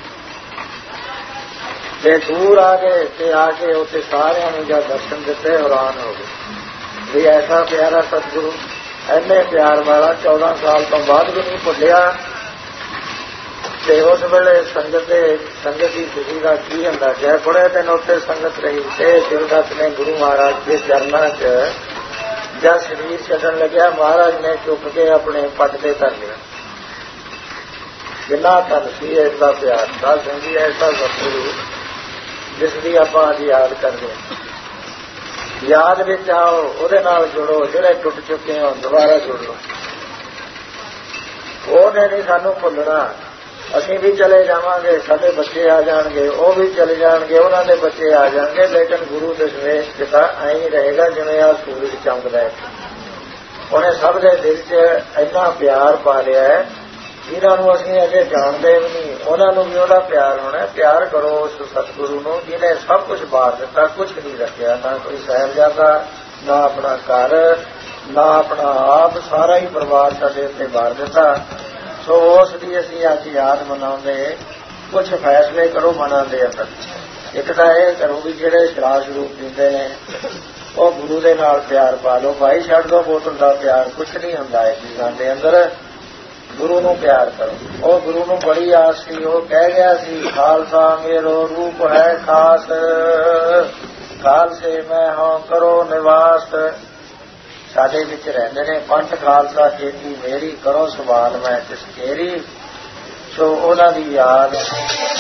ਤੇ ਦੂਰ ਆ ਗਏ ਤੇ ਆ ਕੇ ਉੱਥੇ ਸਾਰਿਆਂ ਨੂੰ ਜਦ ਦਰਸ਼ਨ ਦਿੱਤੇ ਹੈਰਾਨ ਹੋ ਗਏ ਵੀ ਐਸਾ ਪਿਆਰਾ ਸਤਿਗੁਰੂ, ਇੰਨੇ ਪਿਆਰ ਵਾਲਾ ਚੌਦਾਂ ਸਾਲ ਤੋਂ ਬਾਅਦ ਵੀ ਨਹੀਂ ਭੁੱਲਿਆ। ਤੇ ਉਸ ਵੇਲੇ ਸੰਗਤ ਦੇ ਸੰਗਤ ਦੀ ਖੁਸ਼ੀ ਦਾ ਕੀ ਹੁੰਦਾ ਹੈ। ਬੜੇ ਦਿਨ ਉੱਥੇ ਸੰਗਤ ਰਹੀ ਤੇ ਸ਼ਿਵਦੱਤ ਨੇ ਗੁਰੂ ਮਹਾਰਾਜ ਦੇ ਚਰਨਾਂ 'ਚ ਜਦ ਸਰੀਰ ਛੱਡਣ ਲੱਗਿਆ, ਮਹਾਰਾਜ ਨੇ ਚੁੱਕ ਕੇ ਆਪਣੇ ਪੱਟ ਤੇ ਧਰ ਲਿਆ। ਜਿੰਨਾ ਧਨ ਸੀ ਇਸ ਦਾ ਪਿਆਰ, ਸਾਧ ਸੰਗਤ ਜੀ ਐਸਾ ਸਤਿਗੁਰੂ ਜਿਸ ਦੀ ਆਪਾਂ ਅੱਜ ਯਾਦ ਕਰਦੇ ਹਾਂ। ਯਾਦ ਵਿੱਚ ਆਓ, ਉਹਦੇ ਨਾਲ ਜੁੜੋ, ਜਿਹੜੇ ਟੁੱਟ ਚੁੱਕੇ ਹੋ ਦੁਬਾਰਾ ਜੁੜ ਲਓ। ਉਹਨੇ ਨਹੀਂ ਸਾਨੂੰ ਭੁੱਲਣਾ, ਅਸੀਂ ਵੀ ਚਲੇ ਜਾਵਾਂਗੇ, ਸਾਡੇ ਬੱਚੇ ਆ ਜਾਣਗੇ, ਉਹ ਵੀ ਚਲੇ ਜਾਣਗੇ, ਉਹਨਾਂ ਦੇ ਬੱਚੇ ਆ ਜਾਣਗੇ, ਲੇਕਿਨ ਗੁਰੂ ਦਸ਼ਮੇਸ਼ ਪਿਤਾ ਐਂ ਹੀ ਰਹੇਗਾ ਜਿਵੇਂ ਆ ਸੂਰਜ ਚਮਕਦਾ ਹੈ। ਉਹਨੇ ਸਭ ਦੇ ਦਿਲ 'ਚ ਇੰਨਾ ਪਿਆਰ ਪਾ ਲਿਆ ਹੈ, ਜਿਹਨਾਂ ਨੂੰ ਅਸੀਂ ਅਜੇ ਜਾਣਦੇ ਵੀ ਨਹੀਂ, ਉਹਨਾਂ ਨੂੰ ਵੀ ਉਹਦਾ ਪਿਆਰ ਹੋਣਾ। ਪਿਆਰ ਕਰੋ ਉਸ ਸਤਿਗੁਰੂ ਨੂੰ ਜਿਹਨੇ ਸਭ ਕੁਝ ਬਾਰ ਦਿੱਤਾ, ਕੁਝ ਨਹੀਂ ਰੱਖਿਆ, ਨਾ ਕੋਈ ਸਾਹਿਬਜ਼ਾਦਾ, ਨਾ ਆਪਣਾ ਘਰ, ਨਾ ਆਪਣਾ ਆਪ, ਸਾਰਾ ਹੀ ਪਰਿਵਾਰ ਸਾਡੇ ਉੱਤੇ ਬਾਰ ਦਿੱਤਾ। ਸੋ ਉਸ ਦੀ ਅਸੀਂ ਅੱਜ ਯਾਦ ਮਨਾਉਂਦੇ। ਕੁਝ ਫੈਸਲੇ ਕਰੋ ਮਨਾਂ ਦੇ ਅੰਦਰ। ਇੱਕ ਤਾਂ ਇਹ ਕਰੋ ਵੀ ਜਿਹੜੇ ਸ਼ਰਾਬ ਸ਼ਰੂਬ ਪੀਂਦੇ ਨੇ ਉਹ ਗੁਰੂ ਦੇ ਨਾਲ ਪਿਆਰ ਪਾ ਲਓ। ਭਾਈ ਛੱਡ ਦੋ ਬੋਤਲ ਦਾ ਪਿਆਰ, ਕੁਝ ਨਹੀਂ ਹੁੰਦਾ ਇਸ ਚੀਜ਼ਾਂ ਦੇ ਅੰਦਰ। ਗੁਰੂ ਨੂੰ ਪਿਆਰ ਕਰੋ। ਉਹ ਗੁਰੂ ਨੂੰ ਬੜੀ ਆਸ ਸੀ, ਉਹ ਕਹਿ ਗਿਆ ਸੀ ਖਾਲਸਾ ਮੇਰੋ ਰੂਪ ਹੈ ਖਾਸ, ਖਾਲਸੇ ਮੈਂ ਹਾਂ ਕਰੋ ਨਿਵਾਸ। ਸਾਡੇ ਵਿੱਚ ਰਹਿੰਦੇ ਨੇ ਪੰਥ ਖਾਲਸਾ ਖੇਤੀ ਮੇਰੀ, ਕਰੋ ਸਵਾਲ ਮੈਂ ਤਿਸ ਕੇਰੀ। ਸੋ ਉਹਨਾਂ ਦੀ ਯਾਦ